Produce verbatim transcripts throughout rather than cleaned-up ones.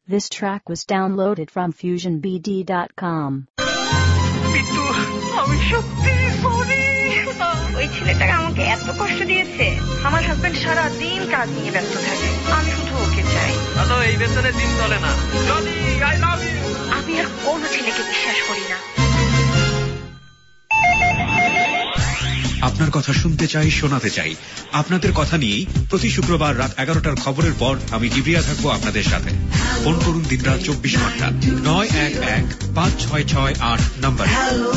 This track was downloaded from fusion b d dot com. Bittu, আমি সত্যি sorry. ওই ছেলেটাকে আমাকে এত কষ্ট দিয়েছে। আমার হাজবেন্ড সারা দিন কাজ নিয়ে ব্যস্ত থাকে, আমি শুধু ওকে চাই। হ্যালো, এই বেতনে দিন চলে না। Johnny, I love you. আমি আর কোনো ছেলেকে বিশ্বাস করি না। আপনার কথা শুনতে চাই, শোনাতে চাই। আপনাদের কথা নিয়েই প্রতি শুক্রবার রাত এগারোটার খবরের পর আমি কিবরিয়া থাকবো আপনাদের সাথে। ফোন করুন দিনরাত চব্বিশ ঘন্টা নয় এক এক পাঁচ ছয় ছয় আট নম্বর।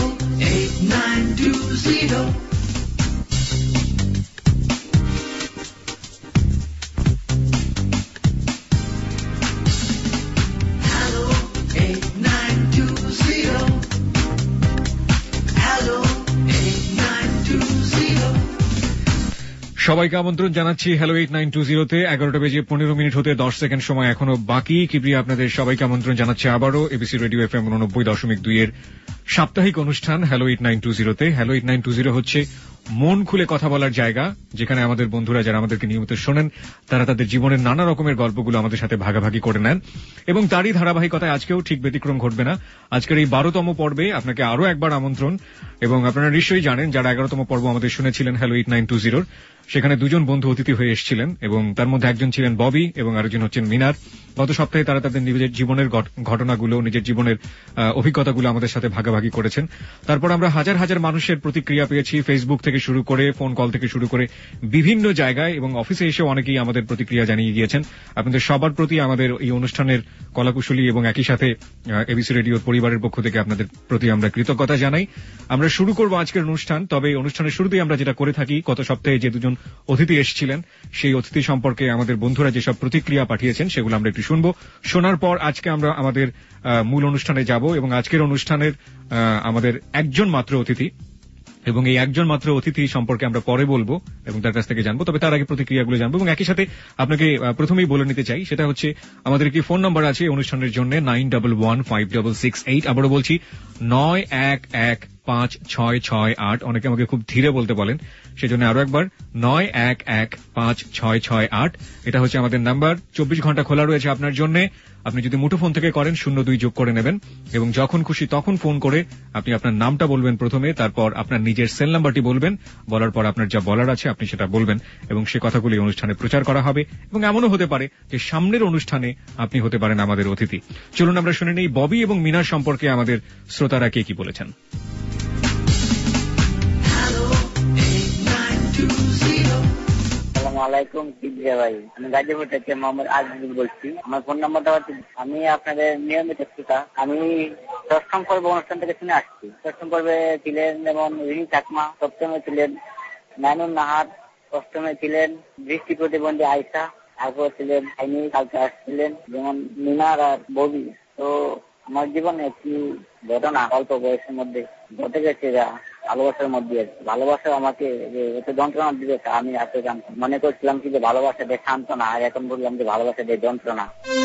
সবাইকে আমন্ত্রণ জানাচ্ছি হ্যালো এইট নাইন টু জিরোতে। এগারোটা বেজে পনেরো মিনিট হতে দশ সেকেন্ড সময় এখনো বাকি। কিবরিয়া আপনাদের সবাইকে আমন্ত্রণ জানাচ্ছে আবারও এবিসি রেডিও এফ এম উননব্বই দশমিক দুই এর সাপ্তাহিক অনুষ্ঠান হ্যালো এইট নাইন টু জিরোতে। Hello eight nine two zero হচ্ছে মন খুলে কথা বলার জায়গা, যেখানে আমাদের বন্ধুরা যারা আমাদেরকে নিয়মিত শোনেন তারা তাদের জীবনের নানা রকমের গল্পগুলো আমাদের সাথে ভাগাভাগি করে নেন, এবং তারই ধারাবাহিকতায় আজকেও ঠিক ব্যতিক্রম ঘটবে না। আজকের এই বারোতম পর্বে আপনাকে আরো একবার আমন্ত্রণ, এবং আপনারা নিশ্চয়ই জানেন যারা এগারোতম পর্ব আমাদের শুনেছিলেন হ্যালো এইট নাইন টু জিরোর, সেখানে দুজন বন্ধু অতিথি হয়ে এসেছিলেন, এবং তার মধ্যে একজন ছিলেন ববি এবং আরেকজন হচ্ছেন মিনার। গত সপ্তাহে তারা তাদের নিজের জীবনের ঘটনাগুলো, নিজের জীবনের অভিজ্ঞতাগুলো আমাদের সাথে ভাগাভাগি করেছেন। তারপর আমরা হাজার হাজার মানুষের প্রতিক্রিয়া পেয়েছি, ফেসবুক থেকে শুরু করে, ফোন কল থেকে শুরু করে বিভিন্ন জায়গায়, এবং অফিসে এসেও অনেকেই আমাদের প্রতিক্রিয়া জানিয়ে গিয়েছেন। আপনাদের সবার প্রতি আমাদের এই অনুষ্ঠানের কলাকুশলী এবং একই সাথে এবিসি রেডিওর পরিবারের পক্ষ থেকে আপনাদের প্রতি আমরা কৃতজ্ঞতা জানাই। আমরা শুরু করব আজকের অনুষ্ঠান, তবে অনুষ্ঠানের শুরুতেই আমরা যেটা করে থাকি, গত সপ্তাহে যে দুজন অতিথি এসেছিলেন সেই অতিথি সম্পর্কে আমাদের বন্ধুরা যেসব প্রতিক্রিয়া পাঠিয়েছেন সেগুলো আমরা একটু শুনবো। শোনার পর আজকে আমরা আমাদের মূল অনুষ্ঠানে যাব, এবং আজকের অনুষ্ঠানের আমাদের একজন মাত্র অতিথি, এবং এই একজন মাত্র অতিথি সম্পর্কে আমরা পরে বলবো এবং তার কাছ থেকে জানবো। তবে তার আগে প্রতিক্রিয়াগুলো জানবো, এবং একই সাথে আপনাকে প্রথমেই বলে নিতে চাই, সেটা হচ্ছে আমাদের কি ফোন নাম্বার আছে অনুষ্ঠানের জন্য nine double one five double six eight. আবারও বলছি নয় এক এক পাঁচ ছয় ছয় আট। অনেকে আমাকে খুব ধীরে বলতে বলেন, সেজন্য আরো একবার নয় এক এক পাঁচ ছয় ছয় আট। এটা হচ্ছে আমাদের নাম্বার। চব্বিশ ঘন্টা খোলা রয়েছে আপনার জন্য। আপনি যদি মুঠোফোন থেকে করেন শূন্য দুই যোগ করে নেবেন, এবং যখন খুশি তখন ফোন করে আপনি আপনার নামটা বলবেন প্রথমে, তারপর আপনার নিজের সেল নাম্বারটি বলবেন, বলার পর আপনার যা বলার আছে আপনি সেটা বলবেন, এবং সে কথাগুলি অনুষ্ঠানে প্রচার করা হবে। এবং এমনও হতে পারে যে সামনের অনুষ্ঠানে আপনি হতে পারেন আমাদের অতিথি। চলুন আমরা শুনে নেই ববি এবং মিনার সম্পর্কে আমাদের শ্রোতারা কে কি বলেছেন। আসসালামাইকুম কিবরিয়া ভাই, আমি গাজীপুর থেকে মোহাম্মদ আজিজুল বলছি। আমার ফোন নাম্বারটা হচ্ছে, আমি আপনাদের নিয়মিত শ্রোতা। আমি দশম পর্ব অনুষ্ঠান থেকে শুনে আসছি। দশম পর্বে ছিলেন যেমন রিনি চাকমা, সপ্তমে ছিলেন নানুর নাহার, অষ্টমে ছিলেন দৃষ্টি প্রতিবন্ধী আয়সা, তারপর ছিলেন আইনি কালকে আসছিলেন যেমন মিনার আর ববি। তো আমার জীবনে একটি ঘটনা অল্প বয়সের মধ্যে ঘটে গেছে, যা ভালোবাসার মধ্যে ভালোবাসা আমাকে যে এত যন্ত্রণা দিবে আমি এত জানতাম। মনে করছিলাম কি যে ভালোবাসা দিয়ে সান্ত্বনা, আর এখন বললাম যে ভালোবাসা দিয়ে যন্ত্রণা।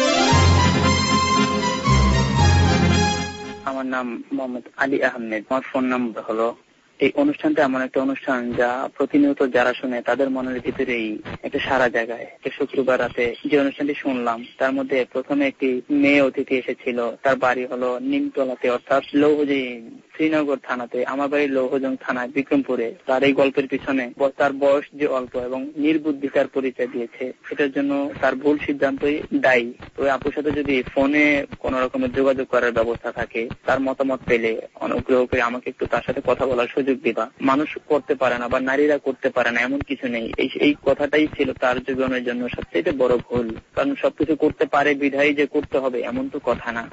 আমার নাম মোহাম্মদ আলী আহমেদ। আমার ফোন নাম্বার হলো, এই অনুষ্ঠানটা এমন একটা অনুষ্ঠান যা প্রতিনিয়ত যারা শুনে তাদের মনের ভিতরেই একটা সারা জায়গায়। শুক্রবার রাতে যে অনুষ্ঠানটি শুনলাম তার মধ্যে প্রথমে একটি মেয়ে অতিথি এসেছিল। তার বাড়ি হলো নিমতলাতে, অর্থাৎ লৌহজি শ্রীনগর থানাতে। আমার বাড়ি লৌহজং থানায় বিক্রমপুরে। তার এই গল্পের পিছনে তার বয়স যে অল্প এবং নির্বুদ্ধিতার পরিচয় দিয়েছে, সেটার জন্য তার ভুল সিদ্ধান্তই দায়ী। তো আপুর সাথে যদি ফোনে কোন রকমের যোগাযোগ করার ব্যবস্থা থাকে, তার মতামত পেলে অনুগ্রহ করে আমাকে একটু তার সাথে কথা বলার সুযোগ দিবা। মানুষ করতে পারে না বা নারীরা করতে পারে না এমন কিছু নেই। এই এই কথাটাই ছিল তার জীবনের জন্য সবচেয়ে বড় ভুল। কারণ সবকিছু করতে পারে বিধায় যে করতে হবে এমন তো কথা না।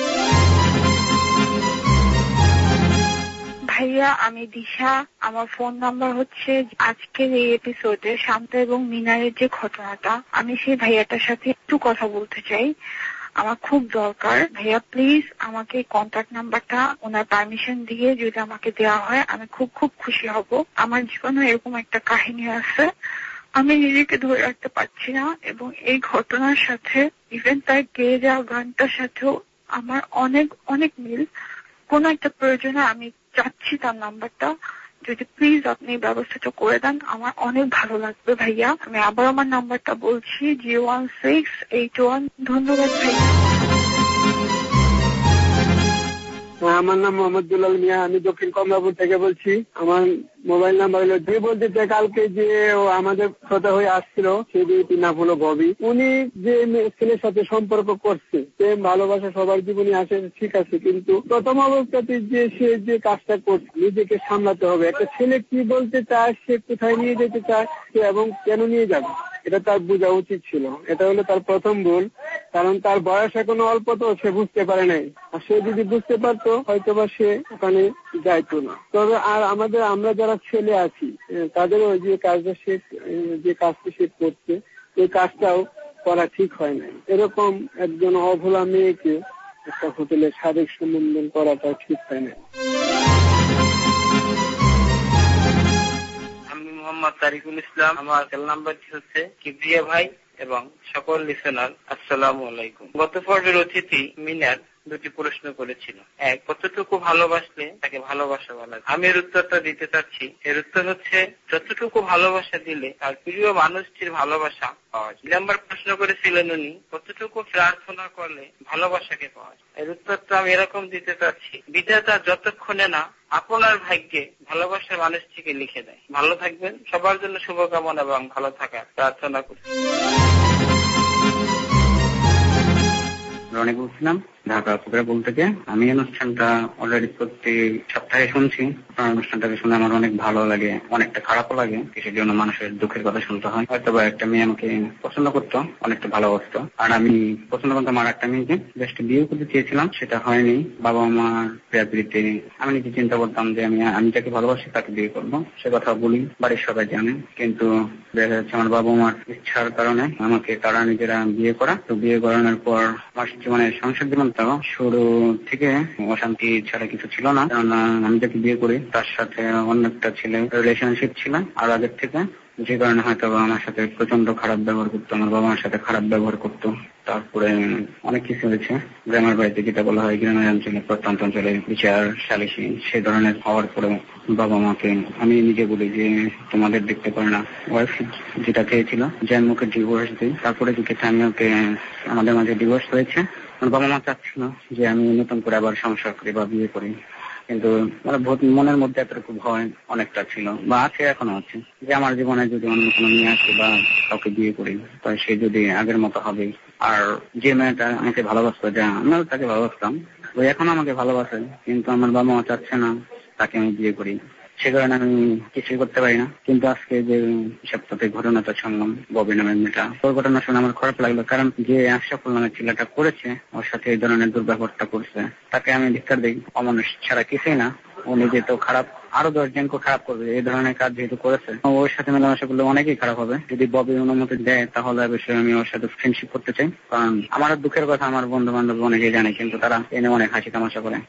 ভাইয়া, আমি দিশা। আমার ফোন নাম্বার হচ্ছে, আজকের এই এপিসোডে শান্ত এবং মিনারের যে ঘটনাটা, আমি সেই ভাইয়াটার সাথে একটু কথা বলতে চাই। আমার খুব দরকার। ভাইয়া প্লিজ আমাকে কন্ট্যাক্ট নাম্বারটা ওনার পারমিশন দিয়ে যদি আমাকে দেওয়া হয় আমি খুব খুব খুশি হব। আমার জীবনে এরকম একটা কাহিনী আছে, আমি নিজেকে ধরে রাখতে পারছি না, এবং এই ঘটনার সাথে ইভেন তার গেয়ে যাওয়া গানটার সাথেও আমার অনেক অনেক মিল। কোন একটা প্রয়োজনে আমি চাচ্ছি তার নাম্বারটা। যদি প্লিজ আপনি ব্যবস্থাটা করে দেন আমার অনেক ভালো লাগবে ভাইয়া। আমি আবার আমার নাম্বারটা বলছি, zero one six eight one. ধন্যবাদ ভাইয়া। আমার নাম মোহাম্মদ দুলাল মিয়া, আমি দক্ষিণ কমলাপুর থেকে বলছি। আমার মোবাইল নাম্বার হলো দুই বলতে চাই কালকে যে আমাদের কথা হয়ে আসছিল সে দুইটি নাম হলো ববি। উনি যে ছেলের সাথে সম্পর্ক করছে, প্রেম ভালোবাসা সবার জীবনে আসে ঠিক আছে, কিন্তু প্রথম অবস্থাতে যে সে যে কাজটা করছে নিজেকে সামলাতে হবে। একটা ছেলে কি বলতে চায়, সে কোথায় নিয়ে যেতে চায় এবং কেন নিয়ে যাবে এটা তার বোঝা উচিত ছিল। এটা হলো তার প্রথম ভুল, কারণ তার বয়স এখনো অল্প, তো সে বুঝতে পারে নাই। আর সে যদি বুঝতে পারতো হয়তো বা সে ওখানে যাইতো না। তবে আর আমাদের আমরা যারা ছেলে আছি তাদের ওই যে কাজটা সে যে কাজটা সে করছে এই কাজটাও করা ঠিক হয় না। এরকম একজন অভোলা মেয়েকে একটা হোটেলে শারীরিক সম্বন্ধন করাটা ঠিক হয় না। আমি মোহাম্মদ তারিকুল ইসলাম। আমার সেল নাম্বারটি হচ্ছে কিবরিয়া ভাই এবং সকল লিসেনার আসসালামু আলাইকুম। গত পর্বের অতিথি মিনার দুটি প্রশ্ন করেছিল। এক, কতটুকু ভালোবাসলে তাকে ভালোবাসা বলা যায়? আমি এর উত্তরটা দিতে চাচ্ছি। এর উত্তর হচ্ছে যতটুকু ভালোবাসা দিলে তার প্রিয় মানুষটির ভালোবাসা পাওয়া যায়। দুই নম্বর প্রশ্ন করেছিলেন উনি, কতটুকু প্রার্থনা করলে ভালোবাসাকে পাওয়া যায়? এর উত্তরটা আমি এরকম দিতে চাচ্ছি, বিধাতা যতক্ষণে না আপনার ভাগ্যে ভালোবাসার মানুষটিকে লিখে দেয়। ভালো থাকবেন, সবার জন্য শুভকামনা এবং ভালো থাকার প্রার্থনা করছি। রনি বলছিলাম ঢাকা কুকরাপুল থেকে। আমি অনুষ্ঠানটা অলরেডি প্রতি সপ্তাহে শুনছি। আপনার অনুষ্ঠানটাকে শুনে আমার অনেক ভালো লাগে, অনেকটা খারাপও লাগে। কিসের জন্য মানুষের দুঃখের কথা শুনতে হয়। হয়তো বা একটা মেয়ে আমাকে পছন্দ করতো, অনেকটা ভালোবাসতো, আর আমি পছন্দ করতাম আর একটা মেয়েকে। বেশ বিয়ে করতে চেয়েছিলাম, সেটা হয়নি। বাবা মার প্রেয়ারিতে আমি নিজে চিন্তা করতাম যে আমি আমি যাকে ভালোবাসি তাকে বিয়ে করবো, সে কথা বলি, বাড়ির সবাই জানে। কিন্তু দেখা যাচ্ছে আমার বাবা মার ইচ্ছার কারণে আমাকে তারা নিজেরা বিয়ে করা। তো বিয়ে করানোর পর আমার জীবনে সংসার জীবন শুরু থেকে অশান্তি ছাড়া কিছু ছিল না। কারণ আমি যাকে বিয়ে করি তার সাথে অন্য একটা ছেলে রিলেশনশিপ ছিল আর আগের থেকে, যে কারণে হয়তো আমার সাথে প্রচন্ড খারাপ ব্যবহার করতো, আমার বাবা মার সাথে খারাপ ব্যবহার করতো। তারপরে অনেক কিছু হয়েছে। গ্রামের বাড়িতে যেটা বলা হয় গ্রামের অঞ্চলে প্রত্যন্ত অঞ্চলে বিচার সালিশি সে ধরনের হওয়ার পরে বাবা মাকে আমি নিজে বলি যে তোমাদের দেখতে পারে না। ওয়াইফ যেটা চেয়েছিল যে আমি ওকে ডিভোর্স দিই, তারপরে জিজ্ঞেস আমি ওকে আমাদের মাঝে ডিভোর্স হয়েছে। আমার বাবা মা চাচ্ছিল যে আমি নতুন করে আবার সংসার করি বা বিয়ে করি, কিন্তু মানে মনের মধ্যে এতটুকু ভয় অনেকটা ছিল বা আছে, এখনো আছে, যে আমার জীবনে যদি অন্য কোনো মেয়ে আসে বা কাউকে বিয়ে করি তাহলে সে যদি আগের মতো হবে। আর যে মেয়েটা আমাকে ভালোবাসতো, যা আমিও তাকে ভালোবাসতাম, ওই এখন আমাকে ভালোবাসে, কিন্তু আমার বাবা মা চাচ্ছে না তাকে আমি বিয়ে করি। সে কারণে আমি কিছুই করতে পারি না। কিন্তু আজকে যে সপ্তাহে ঘটনাটা শুনলাম ববি নামের মেয়েটা, ওই ঘটনা শুনে আমার খারাপ লাগলো। কারণ যে আশরাফুল নামের ছেলেটা করেছে, ওর সাথে এই ধরনের দুর্ব্যবহারটা করছে, তাকে আমি ধিক্কার দিই। অমানুষ ছাড়া কিছুই না, ও নিজে তো খারাপ, আরো দশ জনকে খারাপ করবে। এই ধরনের কাজ যেহেতু করেছে, ওর সাথে মেলামেশা করলে অনেকেই খারাপ হবে। যদি ববি অনুমতি দেয় তাহলে অবশ্যই আমি ওর সাথে ফ্রেন্ডশিপ করতে চাই। কারণ আমার দুঃখের কথা আমার বন্ধু বান্ধব অনেকেই জানে, কিন্তু তারা এনে অনেক হাসি তামাশা করে।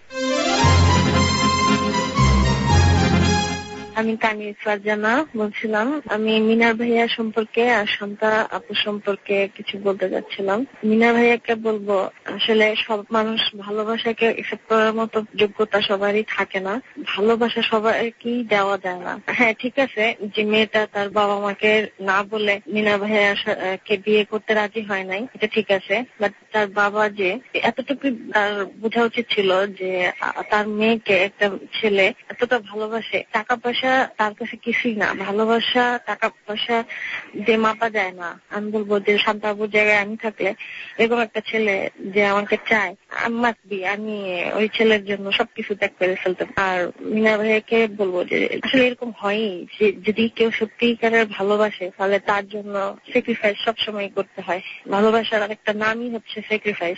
আমি কানিজ ফারজানা বলছিলাম। আমি মিনার ভাইয়া সম্পর্কে আর শান্তা আপু সম্পর্কে কিছু বলতে যাচ্ছিলাম। মিনার ভাইয়াকে বলবো, আসলে সব মানুষ ভালোবাসাকে একসেপ্ট করার মতো যোগ্যতা সবারই থাকে না। ভালোবাসা সবাইকেই দেওয়া যায় না। হ্যাঁ ঠিক আছে, যে মেয়েটা তার বাবা মাকে না বলে মিনার ভাইয়াকে বিয়ে করতে রাজি হয় নাই, এটা ঠিক আছে। বাট তার বাবা যে এতটুকু তার বোঝা উচিত ছিল যে তার মেয়েকে একটা ছেলে এতটা ভালোবাসে, টাকা পয়সা তার কাছে কিছুই না, ভালোবাসা টাকা পয়সা দিয়ে মাপা যায় না। আমি বলবো যে শান্তাবুর জায়গায় আমি থাকলে এরকম একটা ছেলে যে আমাকে চায়, আমি আমি ওই ছেলের জন্য সবকিছু ত্যাগ করে ফেলতাম। আর মিনা ভাইয়াকে বলবো যে আসলে এরকম হয়ই, যে যদি কেউ সত্যিকারের ভালোবাসে তাহলে তার জন্য স্যাক্রিফাইস সবসময় করতে হয়। ভালোবাসার আরেকটা নামই হচ্ছে স্যাক্রিফাইস।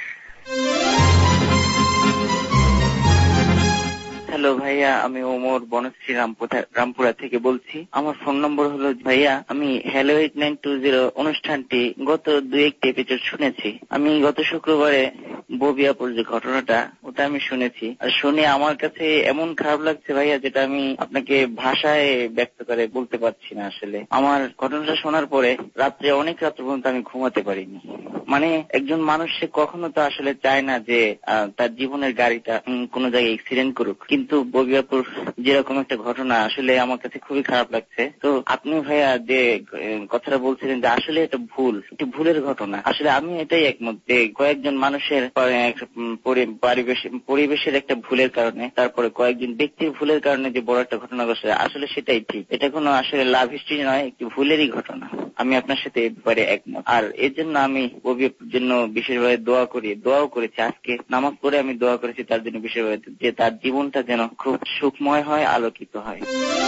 হ্যালো ভাইয়া, আমি ওমর বনশ্রী রামপুরা থেকে বলছি। আমার ফোন নম্বর হলো, ভাইয়া আমি hello eight nine two zero অনুষ্ঠানটি গত দুই একটি এপিসোড শুনেছি। আমি গত শুক্রবারে ববিয়াপুর যে ঘটনাটা ওটা আমি শুনেছি, আর শুনে আমার কাছে এমন খারাপ লাগছে ভাইয়া, যেটা আমি আপনাকে ভাষায় ব্যক্ত করে বলতে পারছি না। আসলে আমার ঘটনাটা শোনার পরে রাত্রে অনেক রাত্র পর্যন্ত আমি ঘুমাতে পারিনি। মানে একজন মানুষ সে কখনো তো আসলে চায় না যে তার জীবনের গাড়িটা কোনো জায়গায় অ্যাক্সিডেন্ট করুক, কিন্তু ববিয়াপুর যেরকম একটা ঘটনা আসলে আমার কাছে খুবই খারাপ লাগছে। তো আপনি ভাইয়া যে কথাটা বলছিলেন যে আসলে এটা ভুল, একটি ভুলের ঘটনা, আসলে আমি এটাই একমত যে কয়েকজন মানুষের পরিবেশ পরিবেশের একটা ভুলের কারণে, তারপরে কয়েকজন ব্যক্তির ভুলের কারণে যে বড় একটা ঘটনা ঘটছে, আসলে সেটাই ঠিক। এটা কোনো আসলে লাভ হিস্ট্রি নয়, একটি ভুলেরই ঘটনা। আমি আপনার সাথে এই ব্যাপারে একমত। আর এর জন্য আমি ববির জন্য বিশেষভাবে দোয়া করি, দোয়াও করেছি। আজকে নামাজ পড়ে আমি দোয়া করেছি তার জন্য বিশেষভাবে, যে তার জীবনটা যেন খুব সুখময় হয়, আলোকিত হয়।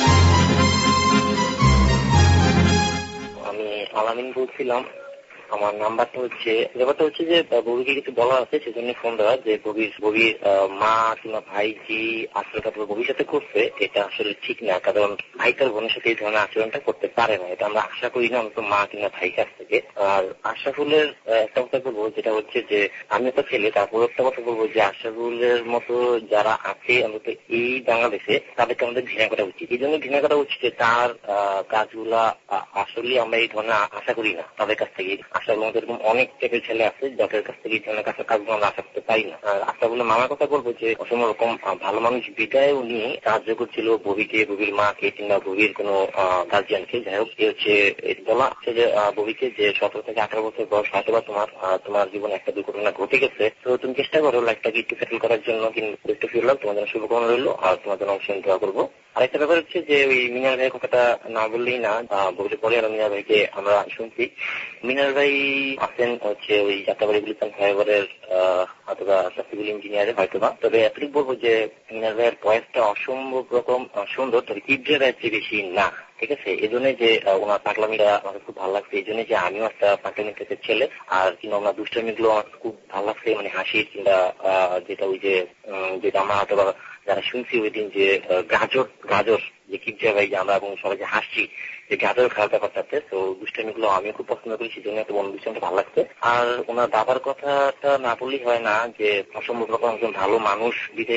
আমি আলামিন বলছিলাম। আমার নাম্বারটা হচ্ছে, ব্যাপারটা হচ্ছে যে ববিকে কিছু বলা আছে, সেজন্য ফোন দেওয়া, যে ববির ববির মা কিংবা ভাই যে আচরণটা ববির সাথে করছে এটা আসলে ঠিক না, কারণ ভাই তার বোনের সাথে এই ধরনের আচরণটা করতে পারে না। এটা আমরা আশা করি না অন্তত মা কিংবা ভাই কাছ থেকে। আর আশরাফুলের একটা কথা বলবো, যেটা হচ্ছে যে আমি একটা ছেলে, তারপর একটা কথা বলবো যে আশরাফুলের মতো যারা আছে অন্তত এই বাংলাদেশে, তাদেরকে আমাদের ঘৃণা করা উচিত। এই জন্য ঘৃণা করা উচিত যে তার কাজগুলা আসলে আমরা এই ধরনের আশা করি না তাদের কাছ থেকে। আশরাফুল এরকম অনেক টাইপের ছেলে আছে যাদের কাছ থেকে এই ধরনের কাছে কাজগুলো আমরা আশা করতে পারি না। আর আশরাফুলের মামার কথা বলবো যে অসম্ভব রকম ভালো মানুষ বিদায় উনি সাহায্য করছিল ববিকে, ববির মাকে কিংবা ববির কোনো গার্জিয়ানকে। যাই হোক, এ হচ্ছে বলা হচ্ছে যে ববিকে যে সতেরো থেকে আঠারো বছর বয়স হয়তো বা তোমার তোমার জীবনে একটা দুর্ঘটনা ঘটে গেছে, তো তুমি চেষ্টা করো লাইফটাকে একটু সেটেল করার জন্য, কিন্তু একটু ফিরলাম তোমার জন্য শুভকামনা রইলো। আর তোমার জন্য অবশ্যই দোয়া করবো। আরেকটা ব্যাপার হচ্ছে যে ওই মিনার ভাইয়ের কথাটা না বললেই না, ববির পরে আর মিনার ভাইকে আমরা শুনছি। মিনার ভাই আছেন হচ্ছে ওই যাত্রাবাড়ি গুলিস্তান ফ্লাইওভারের অথবা সিভিল ইঞ্জিনিয়ারের হয়তোবা। তবে এতটুকু বলবো যে মিনার ভাইয়ের বয়সটা অসম্ভব রকম সুন্দর, তবে কিড্রের চেয়ে বেশি না, ঠিক আছে? এই জন্য যে ওনার পাগলামিটা আমাকে খুব ভালো লাগছে, এই জন্য যে আমিও একটা পাগলামি টাইপের ছেলে। আর কিংবা ওনার দুষ্টামিগুলো আমার খুব ভালো লাগছে, মানে হাসির কিংবা যেটা ওই যে যেটা আমরা হয়তো যারা শুনছি ওই দিন যে গাজর গাজর যে কিড্রে ভাই যে আমরা এবং সবাই যে হাসছি যে গাজর খাওয়ার ব্যাপারটাতে, তো দুষ্টামিগুলো আমিও খুব পছন্দ করি, সেই জন্য একটা বন্ধু দুষ্টামিটা ভালো লাগছে। আর ওনার বাবার কথাটা না বললেই হয় না, যে অসম্ভব রকম একজন ভালো মানুষ দিতে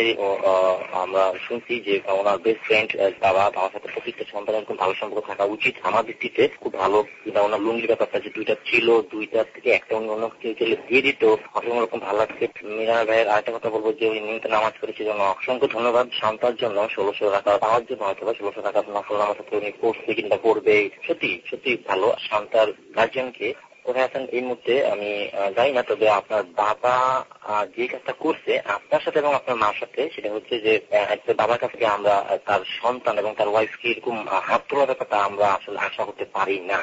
আমরা শুনছি যে ওনার বেস্ট ফ্রেন্ড বাবা, বাবার সাথে প্রত্যেকটা সন্তানের এরকম ভালো সম্পর্ক থাকা উচিত। আমার দৃষ্টিতে খুব ভালো। কিংবা ওনার লুঙ্গির ব্যাপারটা যে দুইটা ছিল, দুইটার থেকে একটা অন্য অন্য কেউ গেলে দিয়ে দিত, অসম্ভব রকম ভালো লাগছে। মিনা ভাইয়ের আরেকটা কথা বলবো যে উনি নিয়মিত নামাজ করেছে জন্য অসংখ্য ধন্যবাদ। শান্তার জন্য ষোলোশো টাকা পাওয়ার জন্য হয়তো বা ষোলোশো টাকা নফল নামাজ উনি পড়ছে কিংবা পড়বে, সত্যি সত্যি ভালো। শান্তার গার্জিয়ানকে কোথায় আছেন এই মুহূর্তে আমি জানি না, তবে আপনার বাবা যে কাজটা করছে আপনার সাথে এবং আপনার মার সাথে, সেটা হচ্ছে যে একটা বাবার কাছ থেকে আমরা তার সন্তান এবং তার ওয়াইফকে এরকম হাত তোলার ব্যাপারটা আমরা আসলে আশা করতে পারি না।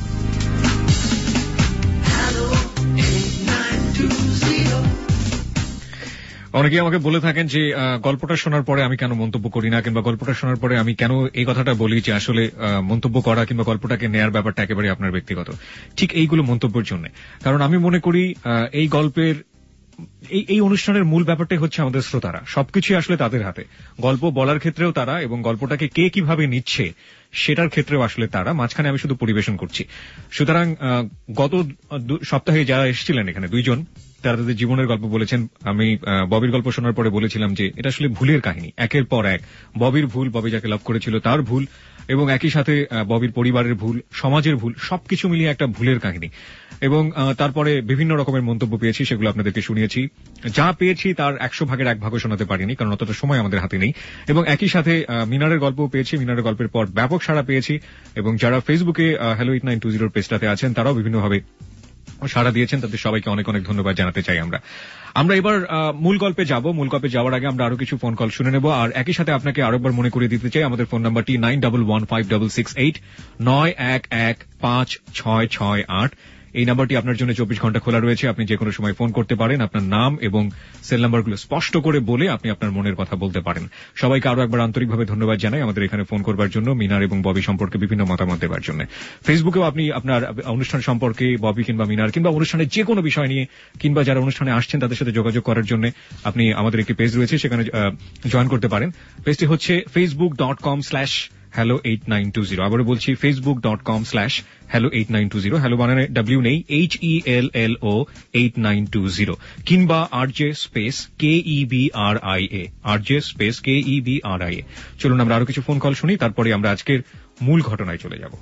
অনেকে আমাকে বলে থাকেন যে গল্পটা শোনার পরে আমি কেন মন্তব্য করি না, কিংবা গল্পটা শোনার পরে আমি কেন এই কথাটা বলি যে আসলে মন্তব্য করা কিংবা গল্পটাকে নেয়ার ব্যাপারটা একেবারে আপনার ব্যক্তিগত। ঠিক এইগুলো মন্তব্যের জন্য, কারণ আমি মনে করি এই গল্পের এই এই অনুষ্ঠানের মূল ব্যাপারটাই হচ্ছে আমাদের শ্রোতারা। সবকিছুই আসলে তাদের হাতে। গল্প বলার ক্ষেত্রেও তারা, এবং গল্পটাকে কে কিভাবে নিচ্ছে সেটার ক্ষেত্রেও আসলে তারা। মাঝখানে আমি শুধু পরিবেশন করছি। সুতরাং গত সপ্তাহে যারা এসেছিলেন এখানে দুইজন, তারা তাদের জীবনের গল্প বলেছেন। আমি ববির গল্প শোনার পরে বলেছিলাম যে এটা আসলে ভুলের কাহিনী, একের পর এক। ববির ভুল, ববি যাকে লাভ করেছিল তার ভুল, এবং একই সাথে ববির পরিবারের ভুল, সমাজের ভুল, সবকিছু মিলিয়ে একটা ভুলের কাহিনী। এবং তারপরে বিভিন্ন রকমের মন্তব্য পেয়েছি, সেগুলো আপনাদেরকে শুনিয়েছি। যা পেয়েছি তার একশো ভাগের এক ভাগও শোনাতে পারিনি, কারণ অতটা সময় আমাদের হাতে নেই। এবং একই সাথে মিনারের গল্পও পেয়েছি। মিনারের গল্পের পর ব্যাপক সাড়া পেয়েছি, এবং যারা ফেসবুকে হ্যালো এইট নাইন টু জিরোর পেজটাতে আছেন তারাও বিভিন্নভাবে সাড়া দিয়েছেন। তাদের সবাইকে অনেক অনেক ধন্যবাদ জানাতে চাই। আমরা আমরা এবার মূল গল্পে যাব। মূল গল্পে যাওয়ার আগে আমরা আরো কিছু ফোন কল শুনে নেব। আর একই সাথে আপনাকে আরেকবার মনে করিয়ে দিতে চাই আমাদের ফোন নাম্বারটি nine double one five double six eight নয় এক এক পাঁচ ছয় ছয় আট। এই নাম্বারটি আপনার জন্য চব্বিশ ঘন্টা খোলা রয়েছে। আপনি যে কোনো সময় ফোন করতে পারেন। আপনার নাম এবং সেল নাম্বারগুলো স্পষ্ট করে বলে আপনি আপনার মনের কথা বলতে পারেন। সবাইকে আরো একবার আন্তরিকভাবে ধন্যবাদ জানাই আমাদের এখানে ফোন করবার জন্য, মিনার এবং ববি সম্পর্কে বিভিন্ন মতামত দেওয়ার জন্য। ফেসবুকেও আপনি আপনার অনুষ্ঠান সম্পর্কে, ববি কিংবা মিনার কিংবা অনুষ্ঠানের যে কোনো বিষয় নিয়ে, কিংবা যারা অনুষ্ঠানে আসছেন তাদের সাথে যোগাযোগ করার জন্য আপনি আমাদের একটি পেজ রয়েছে, সেখানে জয়েন করতে পারেন। পেজটি হচ্ছে Facebook dot com slash hello eight nine two zero. আবারও বলছি Facebook dot com slash hello eight nine two zero. Hello বানানে ডাব্লিউ নেই, H E L L O eight nine two zero, কিংবা R J space K E B R I A, R J space K E B R I A. চলুন আমরা আরো কিছু phone call শুনি, তারপরে আমরা আজকের মূল ঘটনায় চলে যাব।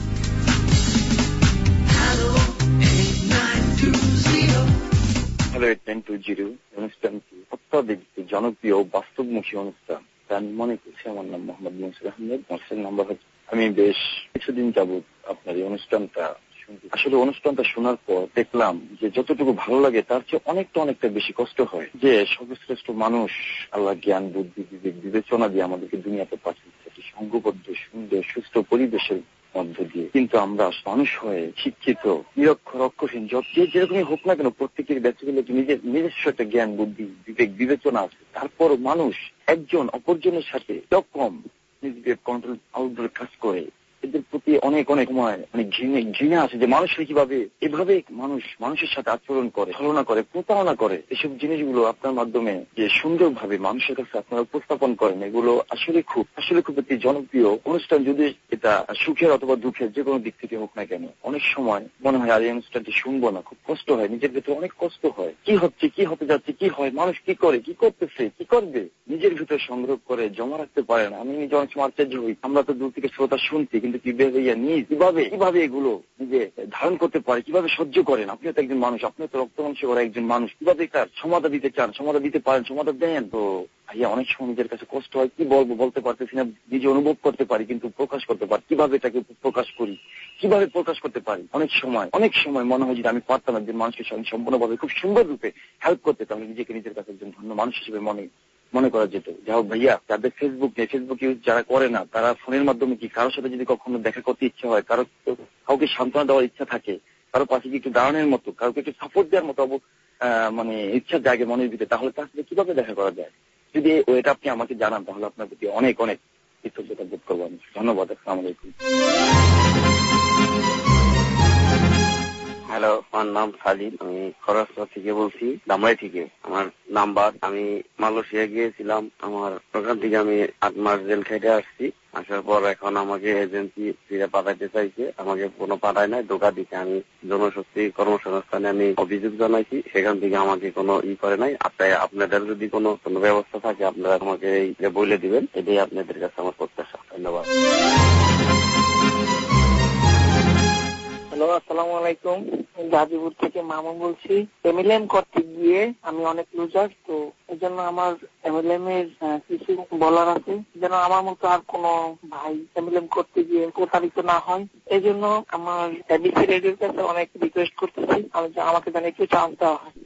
Hello eight nine two zero অনুষ্ঠানটি অত্যাধিক জনপ্রিয় বাস্তবমুখী অনুষ্ঠান। আমি মনে করছি আমার নাম মোহাম্মদ মনসুর আহমেদ, মোটরসাইকেল নাম্বার হচ্ছে। আমি বেশ কিছুদিন যাবৎ আপনার এই অনুষ্ঠানটা শুনছি। আসলে অনুষ্ঠানটা শোনার পর দেখলাম যে যতটুকু ভালো লাগে তার চেয়ে অনেকটা অনেকটা বেশি কষ্ট হয় যে সর্বশ্রেষ্ঠ মানুষ আল্লাহ জ্ঞান বুদ্ধি বিবেক বিবেচনা দিয়ে আমাদেরকে দুনিয়াতে পাঠিয়েছে একটি সংঘবদ্ধ সুন্দর সুস্থ পরিবেশের মধ্য দিয়ে, কিন্তু আমরা মানুষ হয়ে শিক্ষিত নিরক্ষর অক্ষরহীন যে যেরকমই হোক না কেন প্রত্যেকের ব্যক্তিগুলো নিজের নিজস্ব একটা জ্ঞান বুদ্ধি বিবেক বিবেচনা আছে। তারপর মানুষ একজন অপরজনের সাথে এরকম নিজেদের কন্ট্রোল আউটডোর কাজ করে এদের প্রতি অনেক অনেক সময় অনেক ঘৃণা ঘৃণা আছে যে মানুষ কিভাবে এভাবে মানুষ মানুষের সাথে আচরণ করে, ছলনা করে, প্রতারণা করে। এসব জিনিসগুলো আপনার মাধ্যমে যে সুন্দরভাবে মানুষের কাছে আপনারা উপস্থাপন করেন এগুলো আসলে খুব আসলে খুব একটি জনপ্রিয় অনুষ্ঠান। যদি এটা সুখের অথবা দুঃখের যে কোনো দিক থেকে হোক না কেন, অনেক সময় মনে হয় আর এই অনুষ্ঠানটি শুনবো না, খুব কষ্ট হয়, নিজের ভেতরে অনেক কষ্ট হয়। কি হচ্ছে, কি হতে যাচ্ছে, কি হয়, মানুষ কি করে, কি করতেছে, কি করবে, নিজের ভিতরে সংগ্রহ করে জমা রাখতে পারে না। আমি নিজে অনেক সময় আশ্চর্য হই, আমরা তো দূর থেকে শ্রোতা শুনছি কিন্তু কিভাবে কিভাবে কিভাবে এগুলো নিজে ধারণ করতে পারে, কিভাবে সহ্য করেন। আপনিও তো একজন মানুষ, আপনিও তো রক্ত মাংস করা একজন মানুষ, কিভাবে তার সমাধান দিতে চান, সমাধান দিতে পারেন, সমাধান দেন। তো ভাইয়া অনেক সময় নিজের কাছে কষ্ট হয়, কি বলবো বলতে পারতেছি না, নিজে অনুভব করতে পারি কিন্তু প্রকাশ করতে পারি, কিভাবে এটাকে প্রকাশ করি, কিভাবে প্রকাশ করতে পারি। অনেক সময় অনেক সময় মনে হয় যদি আমি পারতাম একজন মানুষের সঙ্গে সম্পূর্ণভাবে খুব সুন্দর রূপে হেল্প করতে, তাহলে নিজেকে নিজের কাছে একজন ধন্য মানুষ হিসেবে মনে মনে করা যেত। যাই হোক ভাইয়া, যাদের ফেসবুক নেই, ফেসবুক ইউজ যারা করে না, তারা ফোনের মাধ্যমে কি কারোর সাথে যদি কখনো দেখা করতে ইচ্ছা হয়, কারো কাউকে সান্ত্বনা দেওয়ার ইচ্ছা থাকে, কারো পাশে কি একটু দাঁড়ানোর মতো, কাউকে একটু সাপোর্ট দেওয়ার মতো মানে ইচ্ছা জাগে মনের ভিতরে, তাহলে তার সাথে কিভাবে দেখা করা যায়? যদি এটা আপনি আমাকে জানান তাহলে আপনার প্রতি অনেক অনেক কৃতজ্ঞতা বোধ করবো আমি। ধন্যবাদ। আসসালামু আলাইকুম। হ্যালো, আমার নাম সালিম, আমি খরচপুর থেকে বলছি, দামরাই থেকে। আমার নাম্বার, আমি মালয়েশিয়া গিয়েছিলাম, আমার ওখান থেকে আমি আট মাস জেল খেটে আসছি। আসার পর এখন আমাকে এজেন্সি ফিরে পাঠাইতে চাইছে, আমাকে কোনো পাঠায় নাই, ধোকা দিচ্ছে। আমি জনশক্তি কর্মসংস্থানে আমি অভিযোগ জানাইছি, সেখান থেকে আমাকে কোনো ই করে নাই। আপনার আপনাদের যদি কোনো কোনো ব্যবস্থা থাকে আপনারা আমাকে বলে দিবেন, এটাই আপনাদের কাছে আমার প্রত্যাশা। ধন্যবাদ। হ্যালো, আসসালামু আলাইকুম। গাজীপুর থেকে মামুন বলছি। এমএলএম করতে গিয়ে আমি অনেক লুজার, তো এই জন্য আমার এমএলএম এর কিছু বলার আছে, যেন আমার মতো আর কোনো ভাই এমএলএম করতে গিয়ে প্রতারিত না হয়। এই জন্য আমার এবিসি রেডিওর কাছে অনেক রিকোয়েস্ট করতেছি, আমাকে যেন একটু চান্স দেওয়া হয়।